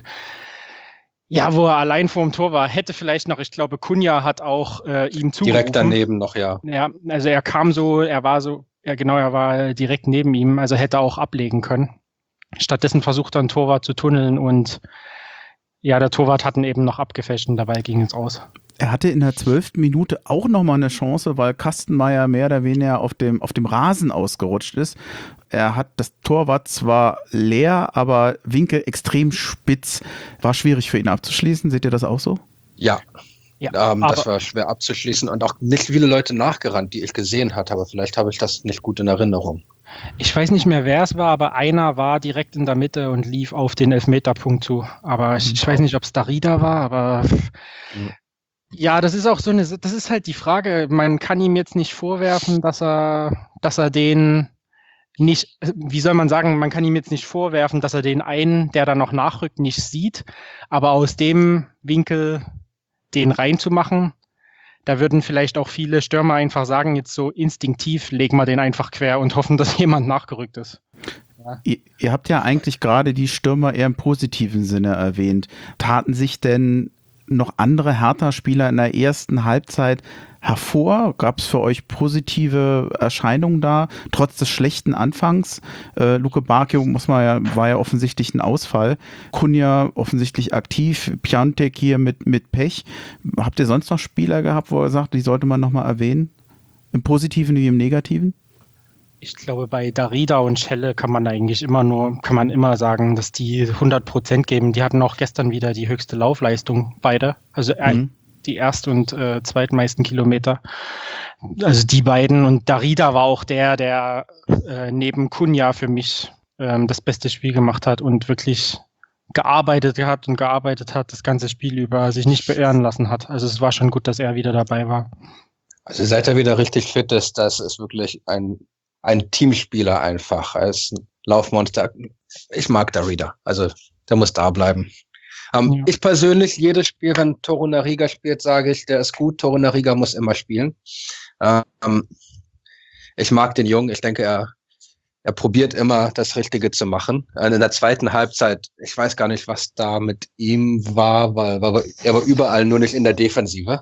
ja, wo er allein vor dem Tor war, hätte vielleicht noch, ich glaube, Cunha hat auch äh, ihm zugerufen. Direkt daneben noch, ja. Ja, also er kam so, er war so, ja genau, er war direkt neben ihm, also hätte auch ablegen können. Stattdessen versucht er einen Torwart zu tunneln und ja, der Torwart hat ihn eben noch abgefälscht und dabei ging es aus. Er hatte in der zwölften Minute auch nochmal eine Chance, weil Kastenmeier mehr oder weniger auf dem, auf dem Rasen ausgerutscht ist. Er hat, das Tor war zwar leer, aber Winkel extrem spitz. War schwierig für ihn abzuschließen. Seht ihr das auch so? Ja, Ja, ähm, das war schwer abzuschließen und auch nicht viele Leute nachgerannt, die ich gesehen hatte, aber vielleicht habe ich das nicht gut in Erinnerung. Ich weiß nicht mehr, wer es war, aber einer war direkt in der Mitte und lief auf den Elfmeterpunkt zu. Aber ich, ich weiß nicht, ob es Darida war, aber Mhm. ja, das ist auch so eine, das ist halt die Frage. Man kann ihm jetzt nicht vorwerfen, dass er, dass er den nicht, wie soll man sagen, man kann ihm jetzt nicht vorwerfen, dass er den einen, der da noch nachrückt, nicht sieht. Aber aus dem Winkel den reinzumachen, da würden vielleicht auch viele Stürmer einfach sagen, jetzt so instinktiv legen wir den einfach quer und hoffen, dass jemand nachgerückt ist. Ja. Ihr, ihr habt ja eigentlich gerade die Stürmer eher im positiven Sinne erwähnt. Taten sich denn noch andere Hertha-Spieler in der ersten Halbzeit hervor? Gab es für euch positive Erscheinungen da, trotz des schlechten Anfangs? Äh, Luke Bacchio muss man ja, war ja offensichtlich ein Ausfall. Cunha offensichtlich aktiv, Piontek hier mit, mit Pech. Habt ihr sonst noch Spieler gehabt, wo ihr sagt, die sollte man nochmal erwähnen? Im Positiven wie im Negativen? Ich glaube, bei Darida und Schelle kann man eigentlich immer nur, kann man immer sagen, dass die hundert Prozent geben. Die hatten auch gestern wieder die höchste Laufleistung, beide. Also Mhm. die erst- und äh, zweitmeisten Kilometer. Also die beiden. Und Darida war auch der, der äh, neben Cunha für mich ähm, das beste Spiel gemacht hat und wirklich gearbeitet hat und gearbeitet hat, das ganze Spiel über, sich nicht beirren lassen hat. Also es war schon gut, dass er wieder dabei war. Also seit er wieder richtig fit ist, das ist wirklich ein, ein Teamspieler einfach. Er ist ein Laufmonster. Ich mag Darida. Also der muss da bleiben. Ähm, ja. Ich persönlich, jedes Spiel, wenn Torunariga spielt, sage ich, der ist gut. Torunariga muss immer spielen. Ähm, ich mag den Jungen. Ich denke, er Er probiert immer, das Richtige zu machen. In der zweiten Halbzeit, ich weiß gar nicht, was da mit ihm war, weil, weil er war überall, nur nicht in der Defensive.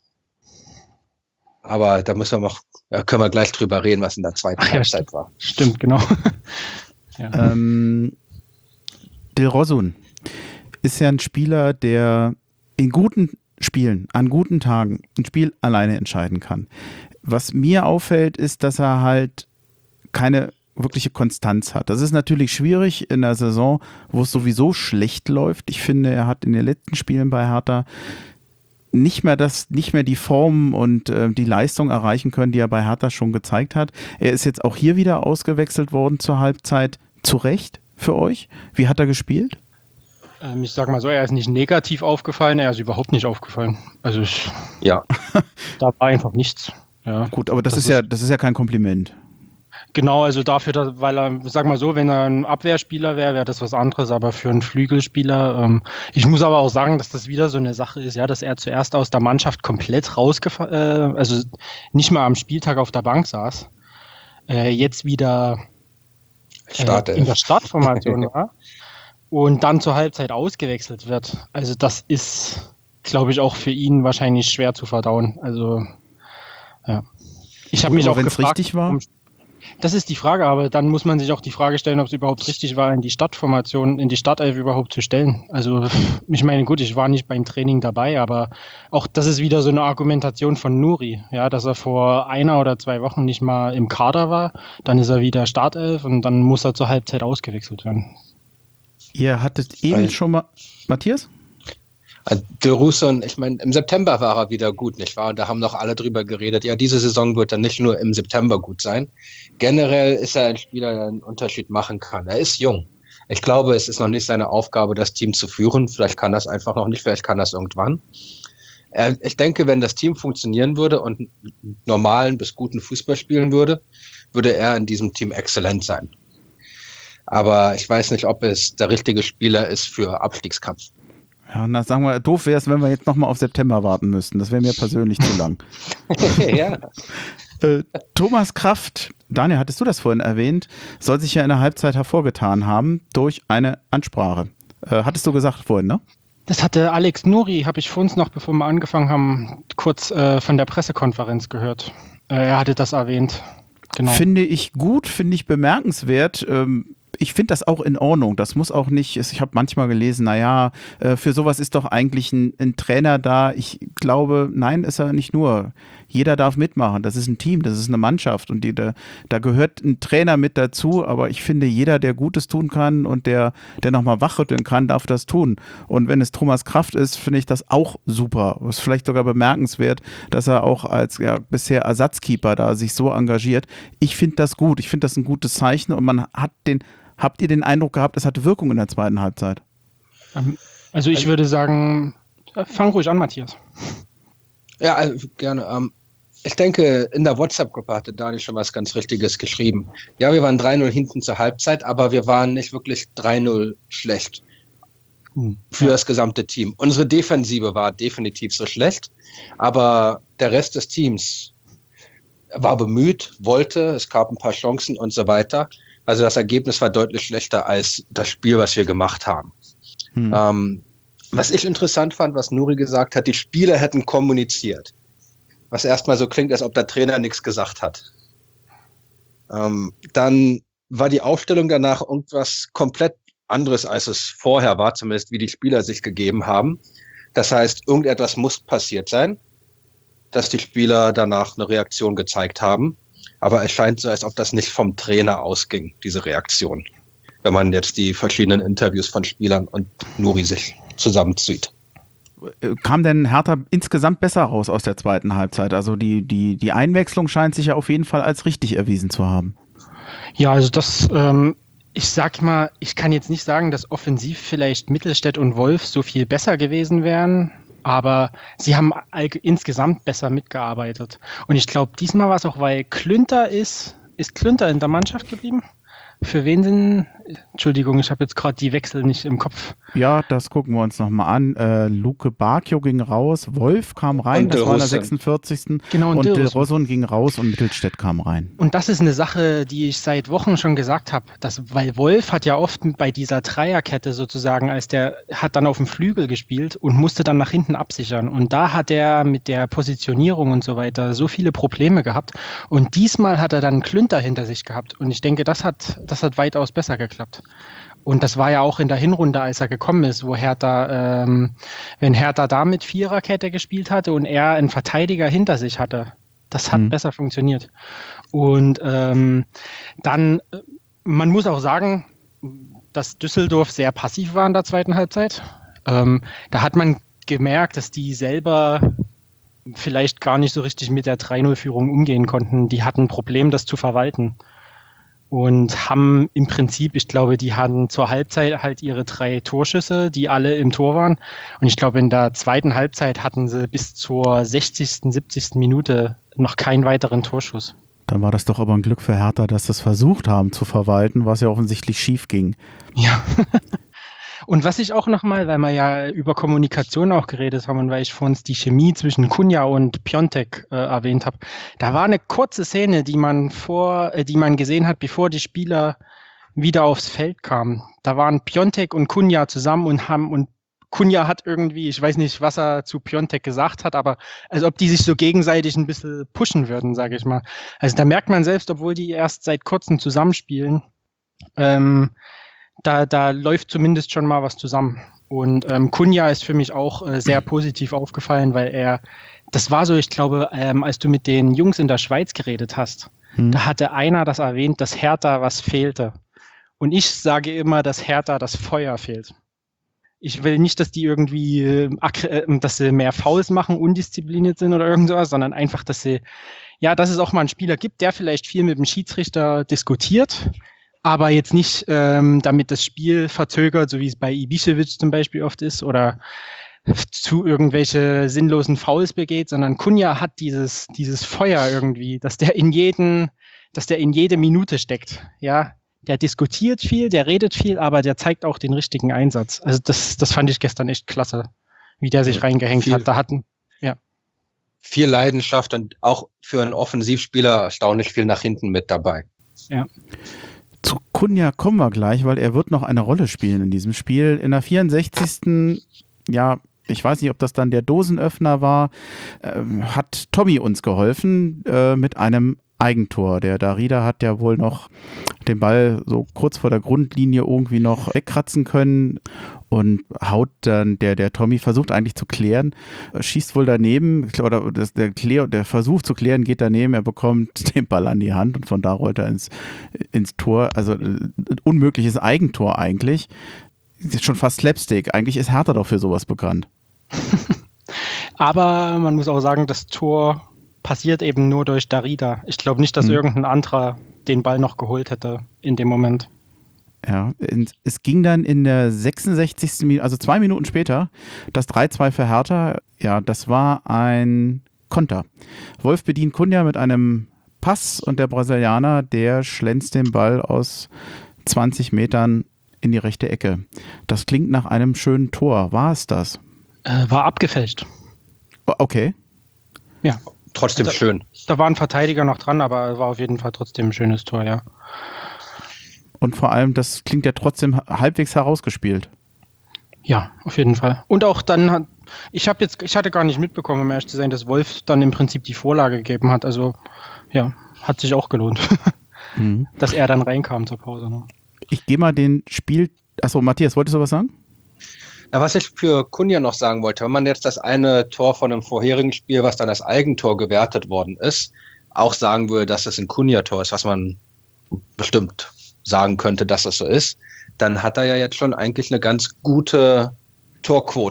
Aber da müssen wir noch, da können wir gleich drüber reden, was in der zweiten Ach, ja, Halbzeit stimmt. war. Stimmt, genau. ja. ähm, Dilrosun ist ja ein Spieler, der in guten Spielen, an guten Tagen ein Spiel alleine entscheiden kann. Was mir auffällt, ist, dass er halt keine wirkliche Konstanz hat. Das ist natürlich schwierig in der Saison, wo es sowieso schlecht läuft. Ich finde, er hat in den letzten Spielen bei Hertha nicht mehr das, nicht mehr die Form und äh, die Leistung erreichen können, die er bei Hertha schon gezeigt hat. Er ist jetzt auch hier wieder ausgewechselt worden zur Halbzeit. Zu Recht für euch? Wie hat er gespielt? Ähm, ich sag mal so, er ist nicht negativ aufgefallen, er ist überhaupt nicht aufgefallen. Also ich, ja, da war einfach nichts. Ja. Gut, aber das, das ist ja, das ist ja kein Kompliment. Genau, also dafür, dass, weil er, sag mal so, wenn er ein Abwehrspieler wäre, wäre das was anderes, aber für einen Flügelspieler, ähm, ich muss aber auch sagen, dass das wieder so eine Sache ist, ja, dass er zuerst aus der Mannschaft komplett rausgefallen, äh, also nicht mal am Spieltag auf der Bank saß, äh, jetzt wieder äh, in der Startformation war und dann zur Halbzeit ausgewechselt wird. Also das ist, glaube ich, auch für ihn wahrscheinlich schwer zu verdauen. Also, ja. Ich habe mich auch gefragt, richtig war. Um, Das ist die Frage, aber dann muss man sich auch die Frage stellen, ob es überhaupt richtig war, in die Startformation, in die Startelf überhaupt zu stellen. Also ich meine, gut, ich war nicht beim Training dabei, aber auch das ist wieder so eine Argumentation von Nuri, ja, dass er vor einer oder zwei Wochen nicht mal im Kader war, dann ist er wieder Startelf und dann muss er zur Halbzeit ausgewechselt werden. Ihr hattet eben schon mal, Matthias? Dilrosun, ich meine, im September war er wieder gut, nicht wahr? Und da haben noch alle drüber geredet, ja, diese Saison wird dann nicht nur im September gut sein. Generell ist er ein Spieler, der einen Unterschied machen kann. Er ist jung. Ich glaube, es ist noch nicht seine Aufgabe, das Team zu führen. Vielleicht kann das einfach noch nicht, vielleicht kann das irgendwann. Er, ich denke, wenn das Team funktionieren würde und normalen bis guten Fußball spielen würde, würde er in diesem Team exzellent sein. Aber ich weiß nicht, ob es der richtige Spieler ist für Abstiegskampf. Ja, na, sagen wir, doof wäre es, wenn wir jetzt nochmal auf September warten müssten. Das wäre mir persönlich zu lang. ja. äh, Thomas Kraft, Daniel, hattest du das vorhin erwähnt, soll sich ja in der Halbzeit hervorgetan haben durch eine Ansprache. Äh, hattest du gesagt vorhin, ne? Das hatte Alex Nuri, habe ich vor uns noch, bevor wir angefangen haben, kurz äh, von der Pressekonferenz gehört. Äh, er hatte das erwähnt. Genau. Finde ich gut, finde ich bemerkenswert. Ähm, Ich finde das auch in Ordnung. Das muss auch nicht, ich habe manchmal gelesen, naja, für sowas ist doch eigentlich ein, ein Trainer da. Ich glaube, nein, ist er nicht nur. Jeder darf mitmachen. Das ist ein Team, das ist eine Mannschaft und die, da, da gehört ein Trainer mit dazu. Aber ich finde, jeder, der Gutes tun kann und der, der nochmal wachrütteln kann, darf das tun. Und wenn es Thomas Kraft ist, finde ich das auch super. Das ist vielleicht sogar bemerkenswert, dass er auch als ja, bisher Ersatzkeeper da sich so engagiert. Ich finde das gut. Ich finde das ein gutes Zeichen und man hat den Habt ihr den Eindruck gehabt, es hatte Wirkung in der zweiten Halbzeit? Also ich würde sagen, fang ruhig an, Matthias. Ja, also gerne. Ähm, ich denke, in der WhatsApp-Gruppe hatte Daniel schon was ganz Richtiges geschrieben. Ja, wir waren drei null hinten zur Halbzeit, aber wir waren nicht wirklich drei null schlecht hm. für das gesamte Team. Unsere Defensive war definitiv so schlecht, aber der Rest des Teams war bemüht, wollte, es gab ein paar Chancen und so weiter. Also das Ergebnis war deutlich schlechter als das Spiel, was wir gemacht haben. Hm. Ähm, was ich interessant fand, was Nuri gesagt hat, die Spieler hätten kommuniziert. Was erstmal so klingt, als ob der Trainer nichts gesagt hat. Ähm, dann war die Aufstellung danach irgendwas komplett anderes, als es vorher war, zumindest wie die Spieler sich gegeben haben. Das heißt, irgendetwas muss passiert sein, dass die Spieler danach eine Reaktion gezeigt haben. Aber es scheint so, als ob das nicht vom Trainer ausging, diese Reaktion. Wenn man jetzt die verschiedenen Interviews von Spielern und Nuri sich zusammenzieht. kam denn Hertha insgesamt besser raus aus der zweiten Halbzeit? Also die, die, die Einwechslung scheint sich ja auf jeden Fall als richtig erwiesen zu haben. Ja, also das, ähm, ich sag mal, ich kann jetzt nicht sagen, dass offensiv vielleicht Mittelstädt und Wolf so viel besser gewesen wären, aber sie haben all- insgesamt besser mitgearbeitet. Und ich glaube, diesmal war es auch, weil Klünter ist, ist Klünter in der Mannschaft geblieben? Für wen sind, Entschuldigung, ich habe jetzt gerade die Wechsel nicht im Kopf. Ja, das gucken wir uns nochmal an. Äh, Luke Bacchio ging raus, Wolf kam rein, Und das war in der Dilrosun. sechsundvierzigsten Genau, und Und Dilrosun. Dilrosun ging raus und Mittelstädt kam rein. Und das ist eine Sache, die ich seit Wochen schon gesagt habe, dass, weil Wolf hat ja oft bei dieser Dreierkette sozusagen, als der hat dann auf dem Flügel gespielt und musste dann nach hinten absichern. Und da hat er mit der Positionierung und so weiter so viele Probleme gehabt. Und diesmal hat er dann Klünter hinter sich gehabt. Und ich denke, das hat, das hat weitaus besser geklappt. Und das war ja auch in der Hinrunde, als er gekommen ist, wo Hertha, ähm, wenn Hertha da mit Viererkette gespielt hatte und er einen Verteidiger hinter sich hatte. Das hat Mhm. besser funktioniert. Und ähm, dann, äh, man muss auch sagen, dass Düsseldorf sehr passiv war in der zweiten Halbzeit. Ähm, da hat man gemerkt, dass die selber vielleicht gar nicht so richtig mit der drei null-Führung umgehen konnten. Die hatten ein Problem, das zu verwalten. Und haben im Prinzip, ich glaube, die hatten zur Halbzeit halt ihre drei Torschüsse, die alle im Tor waren. Und ich glaube, in der zweiten Halbzeit hatten sie bis zur sechzigsten, siebzigsten Minute noch keinen weiteren Torschuss. Dann war das doch aber ein Glück für Hertha, dass sie es versucht haben zu verwalten, was ja offensichtlich schief ging. Ja. Und was ich auch nochmal, weil wir ja über Kommunikation auch geredet haben und weil ich vorhin die Chemie zwischen Kunja und Piontek äh, erwähnt habe, da war eine kurze Szene, die man vor, äh, die man gesehen hat, bevor die Spieler wieder aufs Feld kamen. Da waren Piontek und Kunja zusammen und haben und Kunja hat irgendwie, ich weiß nicht, was er zu Piontek gesagt hat, aber als ob die sich so gegenseitig ein bisschen pushen würden, sage ich mal. Also da merkt man selbst, obwohl die erst seit kurzem zusammenspielen, ähm, Da, da läuft zumindest schon mal was zusammen. Und ähm, Kunja ist für mich auch äh, sehr positiv aufgefallen, weil er, das war so, ich glaube, ähm, als du mit den Jungs in der Schweiz geredet hast, Hm. da hatte einer das erwähnt, dass Hertha was fehlte. Und ich sage immer, dass Hertha das Feuer fehlt. Ich will nicht, dass die irgendwie, äh, aggr- äh, dass sie mehr Fouls machen, undiszipliniert sind oder irgend sowas, sondern einfach, dass sie, ja, dass es auch mal einen Spieler gibt, der vielleicht viel mit dem Schiedsrichter diskutiert, aber jetzt nicht, ähm, damit das Spiel verzögert, so wie es bei Ibišević zum Beispiel oft ist, oder zu irgendwelche sinnlosen Fouls begeht, sondern Kunja hat dieses, dieses Feuer irgendwie, dass der in jeden, dass der in jede Minute steckt, ja. Der diskutiert viel, der redet viel, aber der zeigt auch den richtigen Einsatz. Also das, das fand ich gestern echt klasse, wie der sich reingehängt Viel. hat. Da hatten, ja. Viel Leidenschaft und auch für einen Offensivspieler erstaunlich viel nach hinten mit dabei. Ja. Zu Kunja kommen wir gleich, weil er wird noch eine Rolle spielen in diesem Spiel. In der vierundsechzigsten Ja, ich weiß nicht, ob das dann der Dosenöffner war, ähm, hat Tommy uns geholfen äh, mit einem Eigentor. Der Darida hat ja wohl noch den Ball so kurz vor der Grundlinie irgendwie noch wegkratzen können und haut dann, der, der Tommy versucht eigentlich zu klären, schießt wohl daneben, oder das, der, Klär, der Versuch zu klären geht daneben, er bekommt den Ball an die Hand und von da rollt er ins, ins Tor. Also ein unmögliches Eigentor eigentlich. Ist schon fast Slapstick. Eigentlich ist Hertha doch für sowas bekannt. Aber man muss auch sagen, das Tor passiert eben nur durch Darida. Ich glaube nicht, dass Hm. irgendein anderer den Ball noch geholt hätte in dem Moment. Ja, es ging dann in der sechsundsechzigsten Minute, also zwei Minuten später, das drei zwei für Hertha. Ja, das war ein Konter. Wolf bedient Kunja mit einem Pass und der Brasilianer, der schlänzt den Ball aus zwanzig Metern in die rechte Ecke. Das klingt nach einem schönen Tor. War es das? Äh, war abgefälscht. Okay. Ja. Trotzdem Also, schön. Da war ein Verteidiger noch dran, aber war auf jeden Fall trotzdem ein schönes Tor, ja. Und vor allem, das klingt ja trotzdem halbwegs herausgespielt. Ja, auf jeden Fall. Und auch dann hat, ich habe jetzt, ich hatte gar nicht mitbekommen, um ehrlich zu sein, dass Wolf dann im Prinzip die Vorlage gegeben hat. Also, ja, hat sich auch gelohnt, Mhm. dass er dann reinkam zur Pause. Ne? Ich gehe mal den Spiel. Achso, Matthias, wolltest du was sagen? Na, was ich für Kunja noch sagen wollte, wenn man jetzt das eine Tor von einem vorherigen Spiel, was dann als Eigentor gewertet worden ist, auch sagen würde, dass es ein Kunja-Tor ist, was man bestimmt sagen könnte, dass es so ist, dann hat er ja jetzt schon eigentlich eine ganz gute Torquote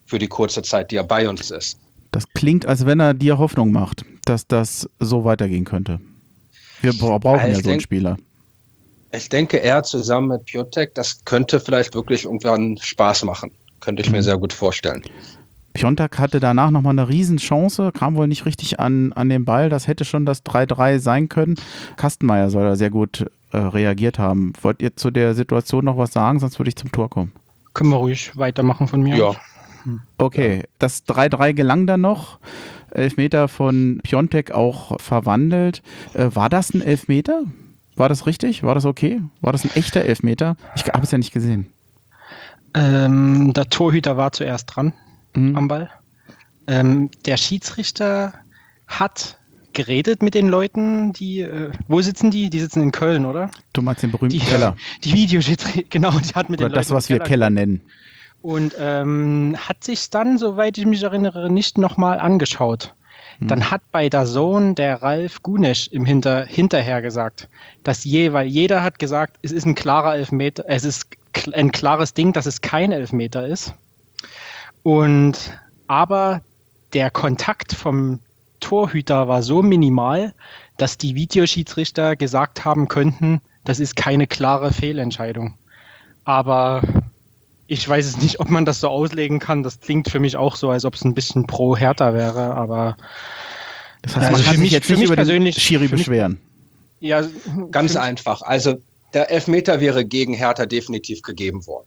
für die kurze Zeit, die er bei uns ist. Das klingt, als wenn er dir Hoffnung macht, dass das so weitergehen könnte. Wir bra- brauchen Ich ja so einen denk- Spieler. Ich denke, er zusammen mit Piontek, das könnte vielleicht wirklich irgendwann Spaß machen. Könnte ich mir sehr gut vorstellen. Piontek hatte danach nochmal eine Riesenchance, kam wohl nicht richtig an, an den Ball. Das hätte schon das drei drei sein können. Kastenmeier soll da sehr gut äh, reagiert haben. Wollt ihr zu der Situation noch was sagen? Sonst würde ich zum Tor kommen. Können wir ruhig weitermachen von mir. Ja. Okay, das drei drei gelang dann noch. Elfmeter von Piontek auch verwandelt. Äh, war das ein Elfmeter? War das richtig? War das okay? War das ein echter Elfmeter? Ich habe es ja nicht gesehen. Ähm, der Torhüter war zuerst dran Mhm. am Ball. Ähm, der Schiedsrichter hat geredet mit den Leuten, die, äh, wo sitzen die? Die sitzen in Köln, oder? Du meinst den berühmten Die, Keller. die Videoschiedsrichter, genau, die hat mit Oder den das, Leuten was im wir Keller nennen. Und ähm, hat sich dann, soweit ich mich erinnere, nicht nochmal angeschaut. Dann hat bei der Sohn der Ralf Gunesch im Hinter, hinterher gesagt, dass je, weil jeder hat gesagt, es ist ein klarer Elfmeter, es ist kl- ein klares Ding, dass es kein Elfmeter ist. Und aber der Kontakt vom Torhüter war so minimal, dass die Videoschiedsrichter gesagt haben könnten, das ist keine klare Fehlentscheidung. Aber ich weiß es nicht, ob man das so auslegen kann. Das klingt für mich auch so, als ob es ein bisschen pro Hertha wäre, aber Das heißt, Ja, man also kann für sich mich- jetzt für nicht mich über den persönlich- Schiri für mich- beschweren. ja, Ganz für mich- einfach. Also der Elfmeter wäre gegen Hertha definitiv gegeben worden.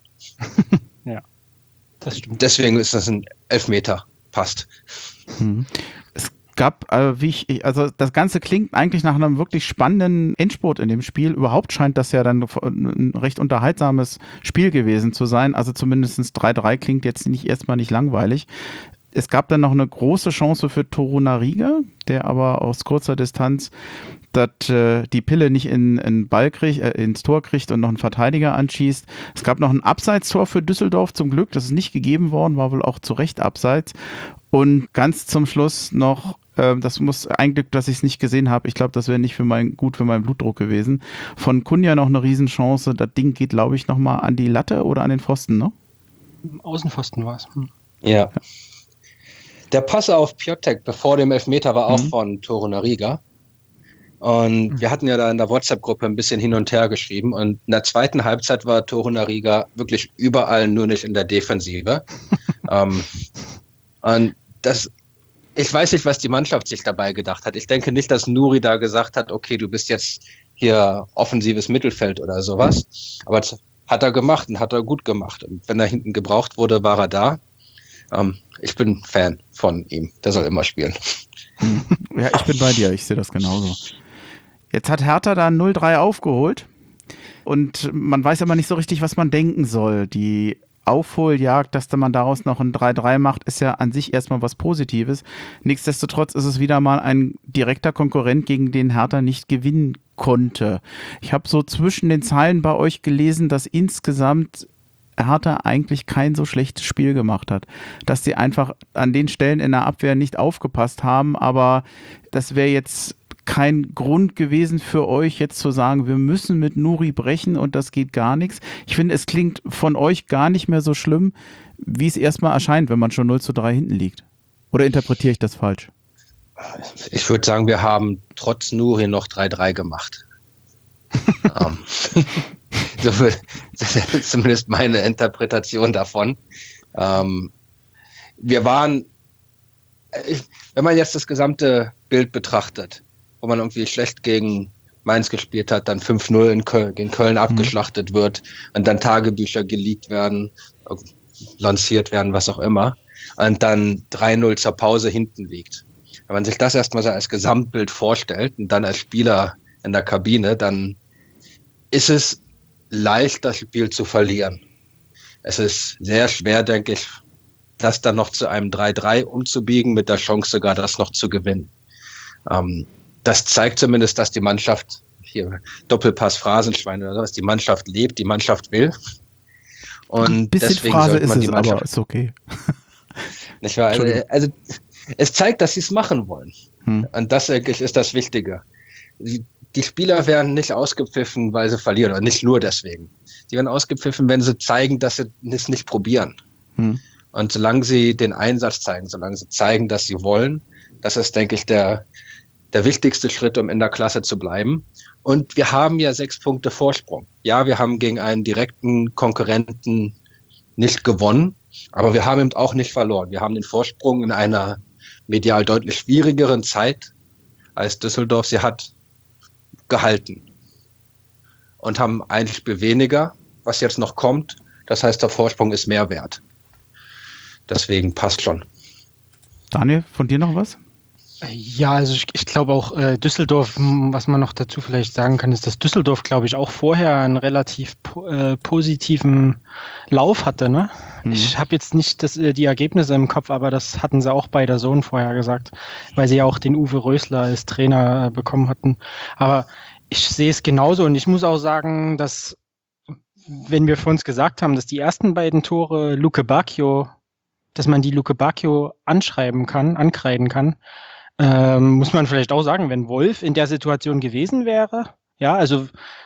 Das stimmt. Deswegen ist das ein Elfmeter. Passt. Mhm. Es gab, äh, wie ich, also das Ganze klingt eigentlich nach einem wirklich spannenden Endspurt in dem Spiel. Überhaupt scheint das ja dann ein recht unterhaltsames Spiel gewesen zu sein. Also zumindest drei drei klingt jetzt nicht erstmal nicht langweilig. Es gab dann noch eine große Chance für Torunariga, der aber aus kurzer Distanz dat, äh, die Pille nicht in, in Ball kriegt, äh, ins Tor kriegt und noch einen Verteidiger anschießt. Es gab noch ein Abseitstor für Düsseldorf zum Glück. Das ist nicht gegeben worden, war wohl auch zu Recht abseits. Und ganz zum Schluss noch, äh, das muss ein Glück, dass ich es nicht gesehen habe. Ich glaube, das wäre nicht für mein, gut für meinen Blutdruck gewesen. Von Kunja noch eine Riesenchance. Das Ding geht, glaube ich, nochmal an die Latte oder an den Pfosten, ne? Außenpfosten war es. Hm. Ja. Der Pass auf Piontek bevor dem Elfmeter war auch Mhm. von Torunariga. Und wir hatten ja da in der WhatsApp-Gruppe ein bisschen hin und her geschrieben. Und in der zweiten Halbzeit war Torunariga wirklich überall, nur nicht in der Defensive. ähm, und das, ich weiß nicht, was die Mannschaft sich dabei gedacht hat. Ich denke nicht, dass Nuri da gesagt hat, okay, du bist jetzt hier offensives Mittelfeld oder sowas. Aber das hat er gemacht und hat er gut gemacht. Und wenn er hinten gebraucht wurde, war er da. Ähm, ich bin Fan von ihm. Der soll immer spielen. Ja, ich bin bei dir. Ich sehe das genauso. Jetzt hat Hertha da null drei aufgeholt und man weiß aber nicht so richtig, was man denken soll. Die Aufholjagd, dass man daraus noch ein drei drei macht, ist ja an sich erstmal was Positives. Nichtsdestotrotz ist es wieder mal ein direkter Konkurrent, gegen den Hertha nicht gewinnen konnte. Ich habe so zwischen den Zeilen bei euch gelesen, dass insgesamt Hertha eigentlich kein so schlechtes Spiel gemacht hat. Dass sie einfach an den Stellen in der Abwehr nicht aufgepasst haben, aber das wäre jetzt kein Grund gewesen für euch, jetzt zu sagen, wir müssen mit Nuri brechen und das geht gar nichts. Ich finde, es klingt von euch gar nicht mehr so schlimm, wie es erstmal erscheint, wenn man schon null zu drei hinten liegt. Oder interpretiere ich das falsch? Ich würde sagen, wir haben trotz Nuri noch drei drei gemacht. um, so wird, das ist zumindest meine Interpretation davon. Um, wir waren, ich, wenn man jetzt das gesamte Bild betrachtet, wo man irgendwie schlecht gegen Mainz gespielt hat, dann fünf null in Köln, gegen Köln abgeschlachtet wird und dann Tagebücher geleakt werden, lanciert werden, was auch immer, und dann drei null zur Pause hinten liegt. Wenn man sich das erstmal so als Gesamtbild vorstellt und dann als Spieler in der Kabine, dann ist es leicht, das Spiel zu verlieren. Es ist sehr schwer, denke ich, das dann noch zu einem drei drei umzubiegen, mit der Chance sogar, das noch zu gewinnen. Ähm, das zeigt zumindest, dass die Mannschaft, hier Doppelpass Phrasenschwein oder sowas, die Mannschaft lebt, die Mannschaft will. Und Ein bisschen deswegen Phrase sollte ist man die es, Mannschaft, aber ist okay. nicht wahr? Also, also es zeigt, dass sie es machen wollen. Hm. Und das, denke ich, ist das Wichtige. Die, die Spieler werden nicht ausgepfiffen, weil sie verlieren, oder nicht nur deswegen. Die werden ausgepfiffen, wenn sie zeigen, dass sie es nicht probieren. Hm. Und solange sie den Einsatz zeigen, solange sie zeigen, dass sie wollen, das ist, denke ich, der, der wichtigste Schritt, um in der Klasse zu bleiben. Und wir haben ja sechs Punkte Vorsprung. Ja, wir haben gegen einen direkten Konkurrenten nicht gewonnen, aber wir haben eben auch nicht verloren. Wir haben den Vorsprung in einer medial deutlich schwierigeren Zeit als Düsseldorf sie hat gehalten. Und haben ein Spiel weniger, was jetzt noch kommt. Das heißt, der Vorsprung ist mehr wert. Deswegen passt schon. Daniel, von dir noch was? Ja, also ich, ich glaube auch äh, Düsseldorf, m, was man noch dazu vielleicht sagen kann, ist, dass Düsseldorf, glaube ich, auch vorher einen relativ po äh, positiven Lauf hatte. Ne? Mhm. Ich habe jetzt nicht das, äh, die Ergebnisse im Kopf, aber das hatten sie auch bei der Sohn vorher gesagt, weil sie ja auch den Uwe Rösler als Trainer äh, bekommen hatten. Aber ich sehe es genauso und ich muss auch sagen, dass, wenn wir vor uns gesagt haben, dass die ersten beiden Tore Luke Bacchio, dass man die Luke Bacchio anschreiben kann, ankreiden kann, ähm, muss man vielleicht auch sagen, wenn Wolf in der Situation gewesen wäre, ja, also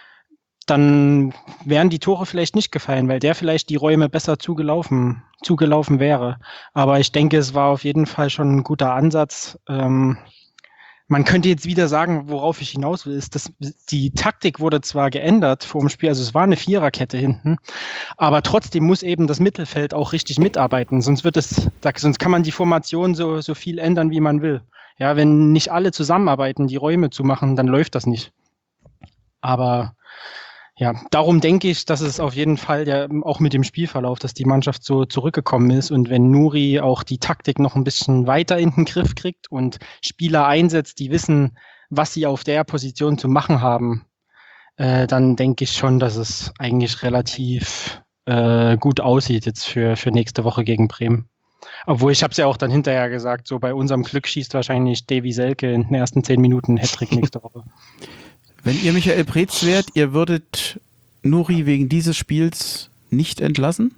dann wären die Tore vielleicht nicht gefallen, weil der vielleicht die Räume besser zugelaufen, zugelaufen wäre. Aber ich denke, es war auf jeden Fall schon ein guter Ansatz. Ähm, Man könnte jetzt wieder sagen, worauf ich hinaus will, ist, dass die Taktik wurde zwar geändert vor dem Spiel, also es war eine Viererkette hinten, aber trotzdem muss eben das Mittelfeld auch richtig mitarbeiten, sonst wird es, sonst kann man die Formation so, so viel ändern, wie man will. Ja, wenn nicht alle zusammenarbeiten, die Räume zu machen, dann läuft das nicht. Aber ja, darum denke ich, dass es auf jeden Fall ja auch mit dem Spielverlauf, dass die Mannschaft so zurückgekommen ist und wenn Nuri auch die Taktik noch ein bisschen weiter in den Griff kriegt und Spieler einsetzt, die wissen, was sie auf der Position zu machen haben, äh, dann denke ich schon, dass es eigentlich relativ äh, gut aussieht jetzt für, für nächste Woche gegen Bremen. Obwohl, ich habe es ja auch dann hinterher gesagt, so bei unserem Glück schießt wahrscheinlich Davy Selke in den ersten zehn Minuten Hattrick nächste Woche. Wenn ihr Michael Preetz wärt, ihr würdet Nuri wegen dieses Spiels nicht entlassen?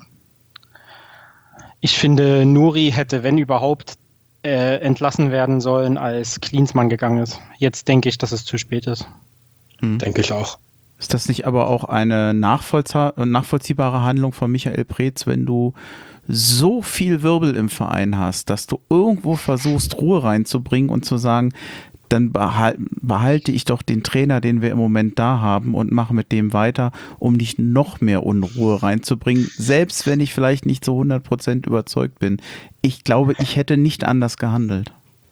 Ich finde, Nuri hätte, wenn überhaupt, äh, entlassen werden sollen, als Klinsmann gegangen ist. Jetzt denke ich, dass es zu spät ist. Hm. Denke ich auch. Ist das nicht aber auch eine nachvollziehbare Handlung von Michael Preetz, wenn du so viel Wirbel im Verein hast, dass du irgendwo versuchst, Ruhe reinzubringen und zu sagen, dann behalte ich doch den Trainer, den wir im Moment da haben und mache mit dem weiter, um nicht noch mehr Unruhe reinzubringen, selbst wenn ich vielleicht nicht zu hundert Prozent überzeugt bin. Ich glaube, ich hätte nicht anders gehandelt.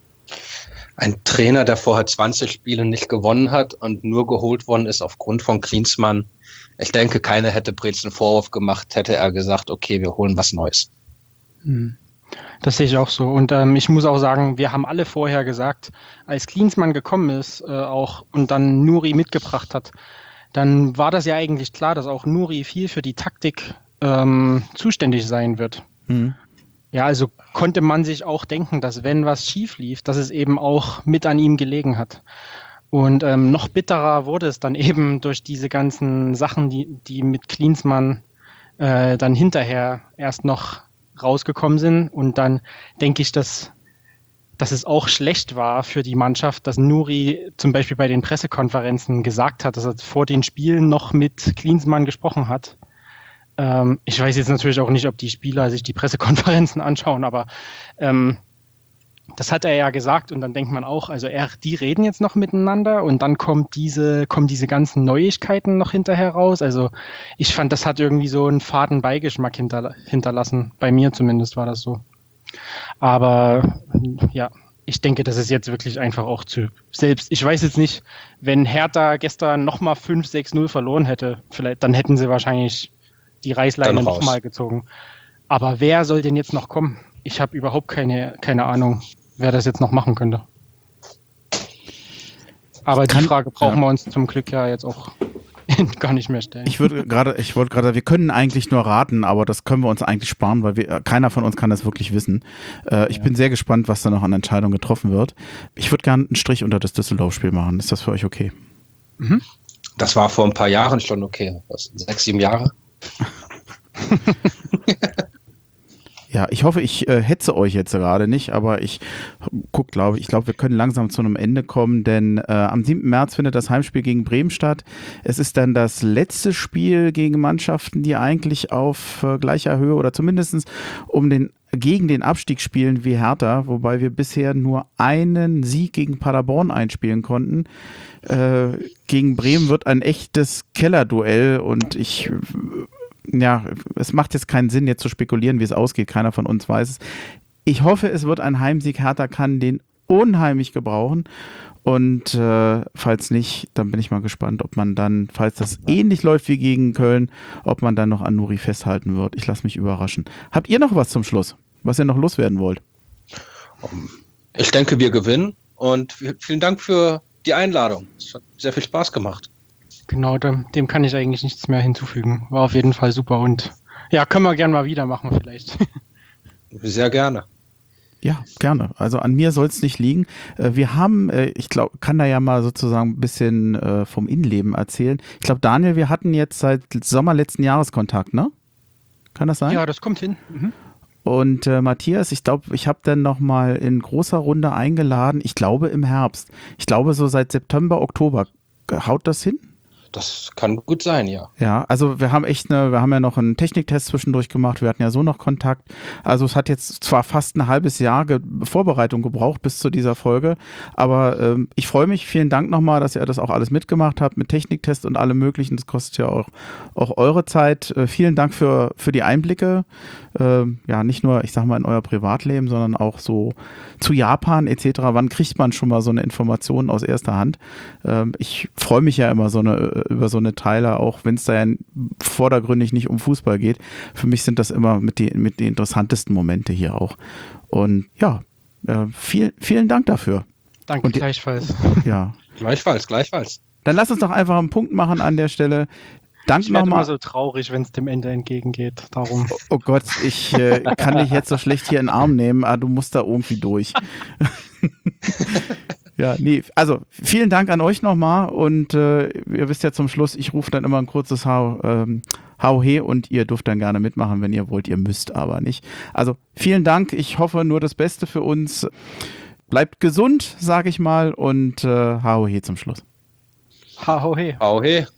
Ein Trainer, der vorher zwanzig Spiele nicht gewonnen hat und nur geholt worden ist aufgrund von Klinsmann. Ich denke, keiner hätte Preetz einen Vorwurf gemacht, hätte er gesagt, okay, wir holen was Neues. Hm. Das sehe ich auch so. Und ähm, ich muss auch sagen, wir haben alle vorher gesagt, als Klinsmann gekommen ist äh, auch und dann Nuri mitgebracht hat, dann war das ja eigentlich klar, dass auch Nuri viel für die Taktik ähm, zuständig sein wird. Mhm. Ja, also konnte man sich auch denken, dass wenn was schief lief, dass es eben auch mit an ihm gelegen hat. Und ähm, noch bitterer wurde es dann eben durch diese ganzen Sachen, die, die mit Klinsmann äh, dann hinterher erst noch rausgekommen sind. Und dann denke ich, dass, dass es auch schlecht war für die Mannschaft, dass Nuri zum Beispiel bei den Pressekonferenzen gesagt hat, dass er vor den Spielen noch mit Klinsmann gesprochen hat. Ähm, ich weiß jetzt natürlich auch nicht, ob die Spieler sich die Pressekonferenzen anschauen, aber ähm, das hat er ja gesagt und dann denkt man auch, also er, die reden jetzt noch miteinander und dann kommt diese, kommen diese ganzen Neuigkeiten noch hinterher raus. Also ich fand, das hat irgendwie so einen faden Beigeschmack hinter, hinterlassen. Bei mir zumindest war das so. Aber ja, ich denke, das ist jetzt wirklich einfach auch zu selbst. Ich weiß jetzt nicht, wenn Hertha gestern nochmal fünf sechs null verloren hätte, vielleicht, dann hätten sie wahrscheinlich die Reißleine nochmal gezogen. Aber wer soll denn jetzt noch kommen? Ich habe überhaupt keine, keine Ahnung, wer das jetzt noch machen könnte. Aber die Frage brauchen ja. wir uns zum Glück ja jetzt auch gar nicht mehr stellen. Ich würde gerade, ich wollte gerade, wir können eigentlich nur raten, aber das können wir uns eigentlich sparen, weil wir, keiner von uns kann das wirklich wissen. Äh, ich ja. bin sehr gespannt, was da noch an Entscheidungen getroffen wird. Ich würde gerne einen Strich unter das Düsseldorf-Spiel machen. Ist das für euch okay? Mhm. Das war vor ein paar Jahren schon okay. Was, sechs, sieben Jahre? Ja, ich hoffe, ich äh, hetze euch jetzt gerade nicht, aber ich guck, glaube ich, glaube, wir können langsam zu einem Ende kommen, denn äh, am siebten März findet das Heimspiel gegen Bremen statt. Es ist dann das letzte Spiel gegen Mannschaften, die eigentlich auf äh, gleicher Höhe oder zumindest um den gegen den Abstieg spielen wie Hertha, wobei wir bisher nur einen Sieg gegen Paderborn einspielen konnten. Äh, gegen Bremen wird ein echtes Kellerduell und ich, ja, es macht jetzt keinen Sinn, jetzt zu spekulieren, wie es ausgeht. Keiner von uns weiß es. Ich hoffe, es wird ein Heimsieg. Hertha kann den unheimlich gebrauchen. Und äh, falls nicht, dann bin ich mal gespannt, ob man dann, falls das ähnlich läuft wie gegen Köln, ob man dann noch an Nuri festhalten wird. Ich lasse mich überraschen. Habt ihr noch was zum Schluss, was ihr noch loswerden wollt? Ich denke, wir gewinnen und vielen Dank für die Einladung. Es hat sehr viel Spaß gemacht. Genau, dem, dem kann ich eigentlich nichts mehr hinzufügen. War auf jeden Fall super und ja, können wir gerne mal wieder machen vielleicht. Sehr gerne. Ja, gerne. Also an mir soll es nicht liegen. Wir haben, ich glaube, kann da ja mal sozusagen ein bisschen vom Innenleben erzählen. Ich glaube, Daniel, wir hatten jetzt seit Sommer letzten Jahres Kontakt, ne? Kann das sein? Ja, das kommt hin. Mhm. Und äh, Matthias, ich glaube, ich habe dann nochmal in großer Runde eingeladen, ich glaube im Herbst. Ich glaube so seit September, Oktober. Haut das hin? Das kann gut sein, ja. Ja, also wir haben echt eine, wir haben ja noch einen Techniktest zwischendurch gemacht, wir hatten ja so noch Kontakt. Also es hat jetzt zwar fast ein halbes Jahr ge- Vorbereitung gebraucht bis zu dieser Folge, aber ähm, ich freue mich, vielen Dank nochmal, dass ihr das auch alles mitgemacht habt mit Techniktest und allem möglichen. Das kostet ja auch, auch eure Zeit. Äh, vielen Dank für, für die Einblicke. Ähm, ja, nicht nur, ich sag mal, in euer Privatleben, sondern auch so zu Japan et cetera. Wann kriegt man schon mal so eine Information aus erster Hand? Ähm, ich freue mich ja immer so eine über so eine Teile, auch wenn es da ja vordergründig nicht um Fußball geht. Für mich sind das immer mit die, mit die interessantesten Momente hier auch. Und ja, äh, viel, vielen Dank dafür. Danke, Und die, gleichfalls. Ja. Gleichfalls, gleichfalls. Dann lass uns doch einfach einen Punkt machen an der Stelle. Danke Ich werde nochmal. immer so traurig, wenn es dem Ende entgegengeht. Darum. Oh, oh Gott, ich äh, kann dich jetzt so schlecht hier in den Arm nehmen, aber du musst da irgendwie durch. Ja, nee, also vielen Dank an euch nochmal und äh, ihr wisst ja zum Schluss, ich rufe dann immer ein kurzes Hau, ähm, Hau he und ihr dürft dann gerne mitmachen, wenn ihr wollt, ihr müsst aber nicht. Also vielen Dank, ich hoffe nur das Beste für uns. Bleibt gesund, sage ich mal, und äh, Hau he zum Schluss. Hau he. Hau he.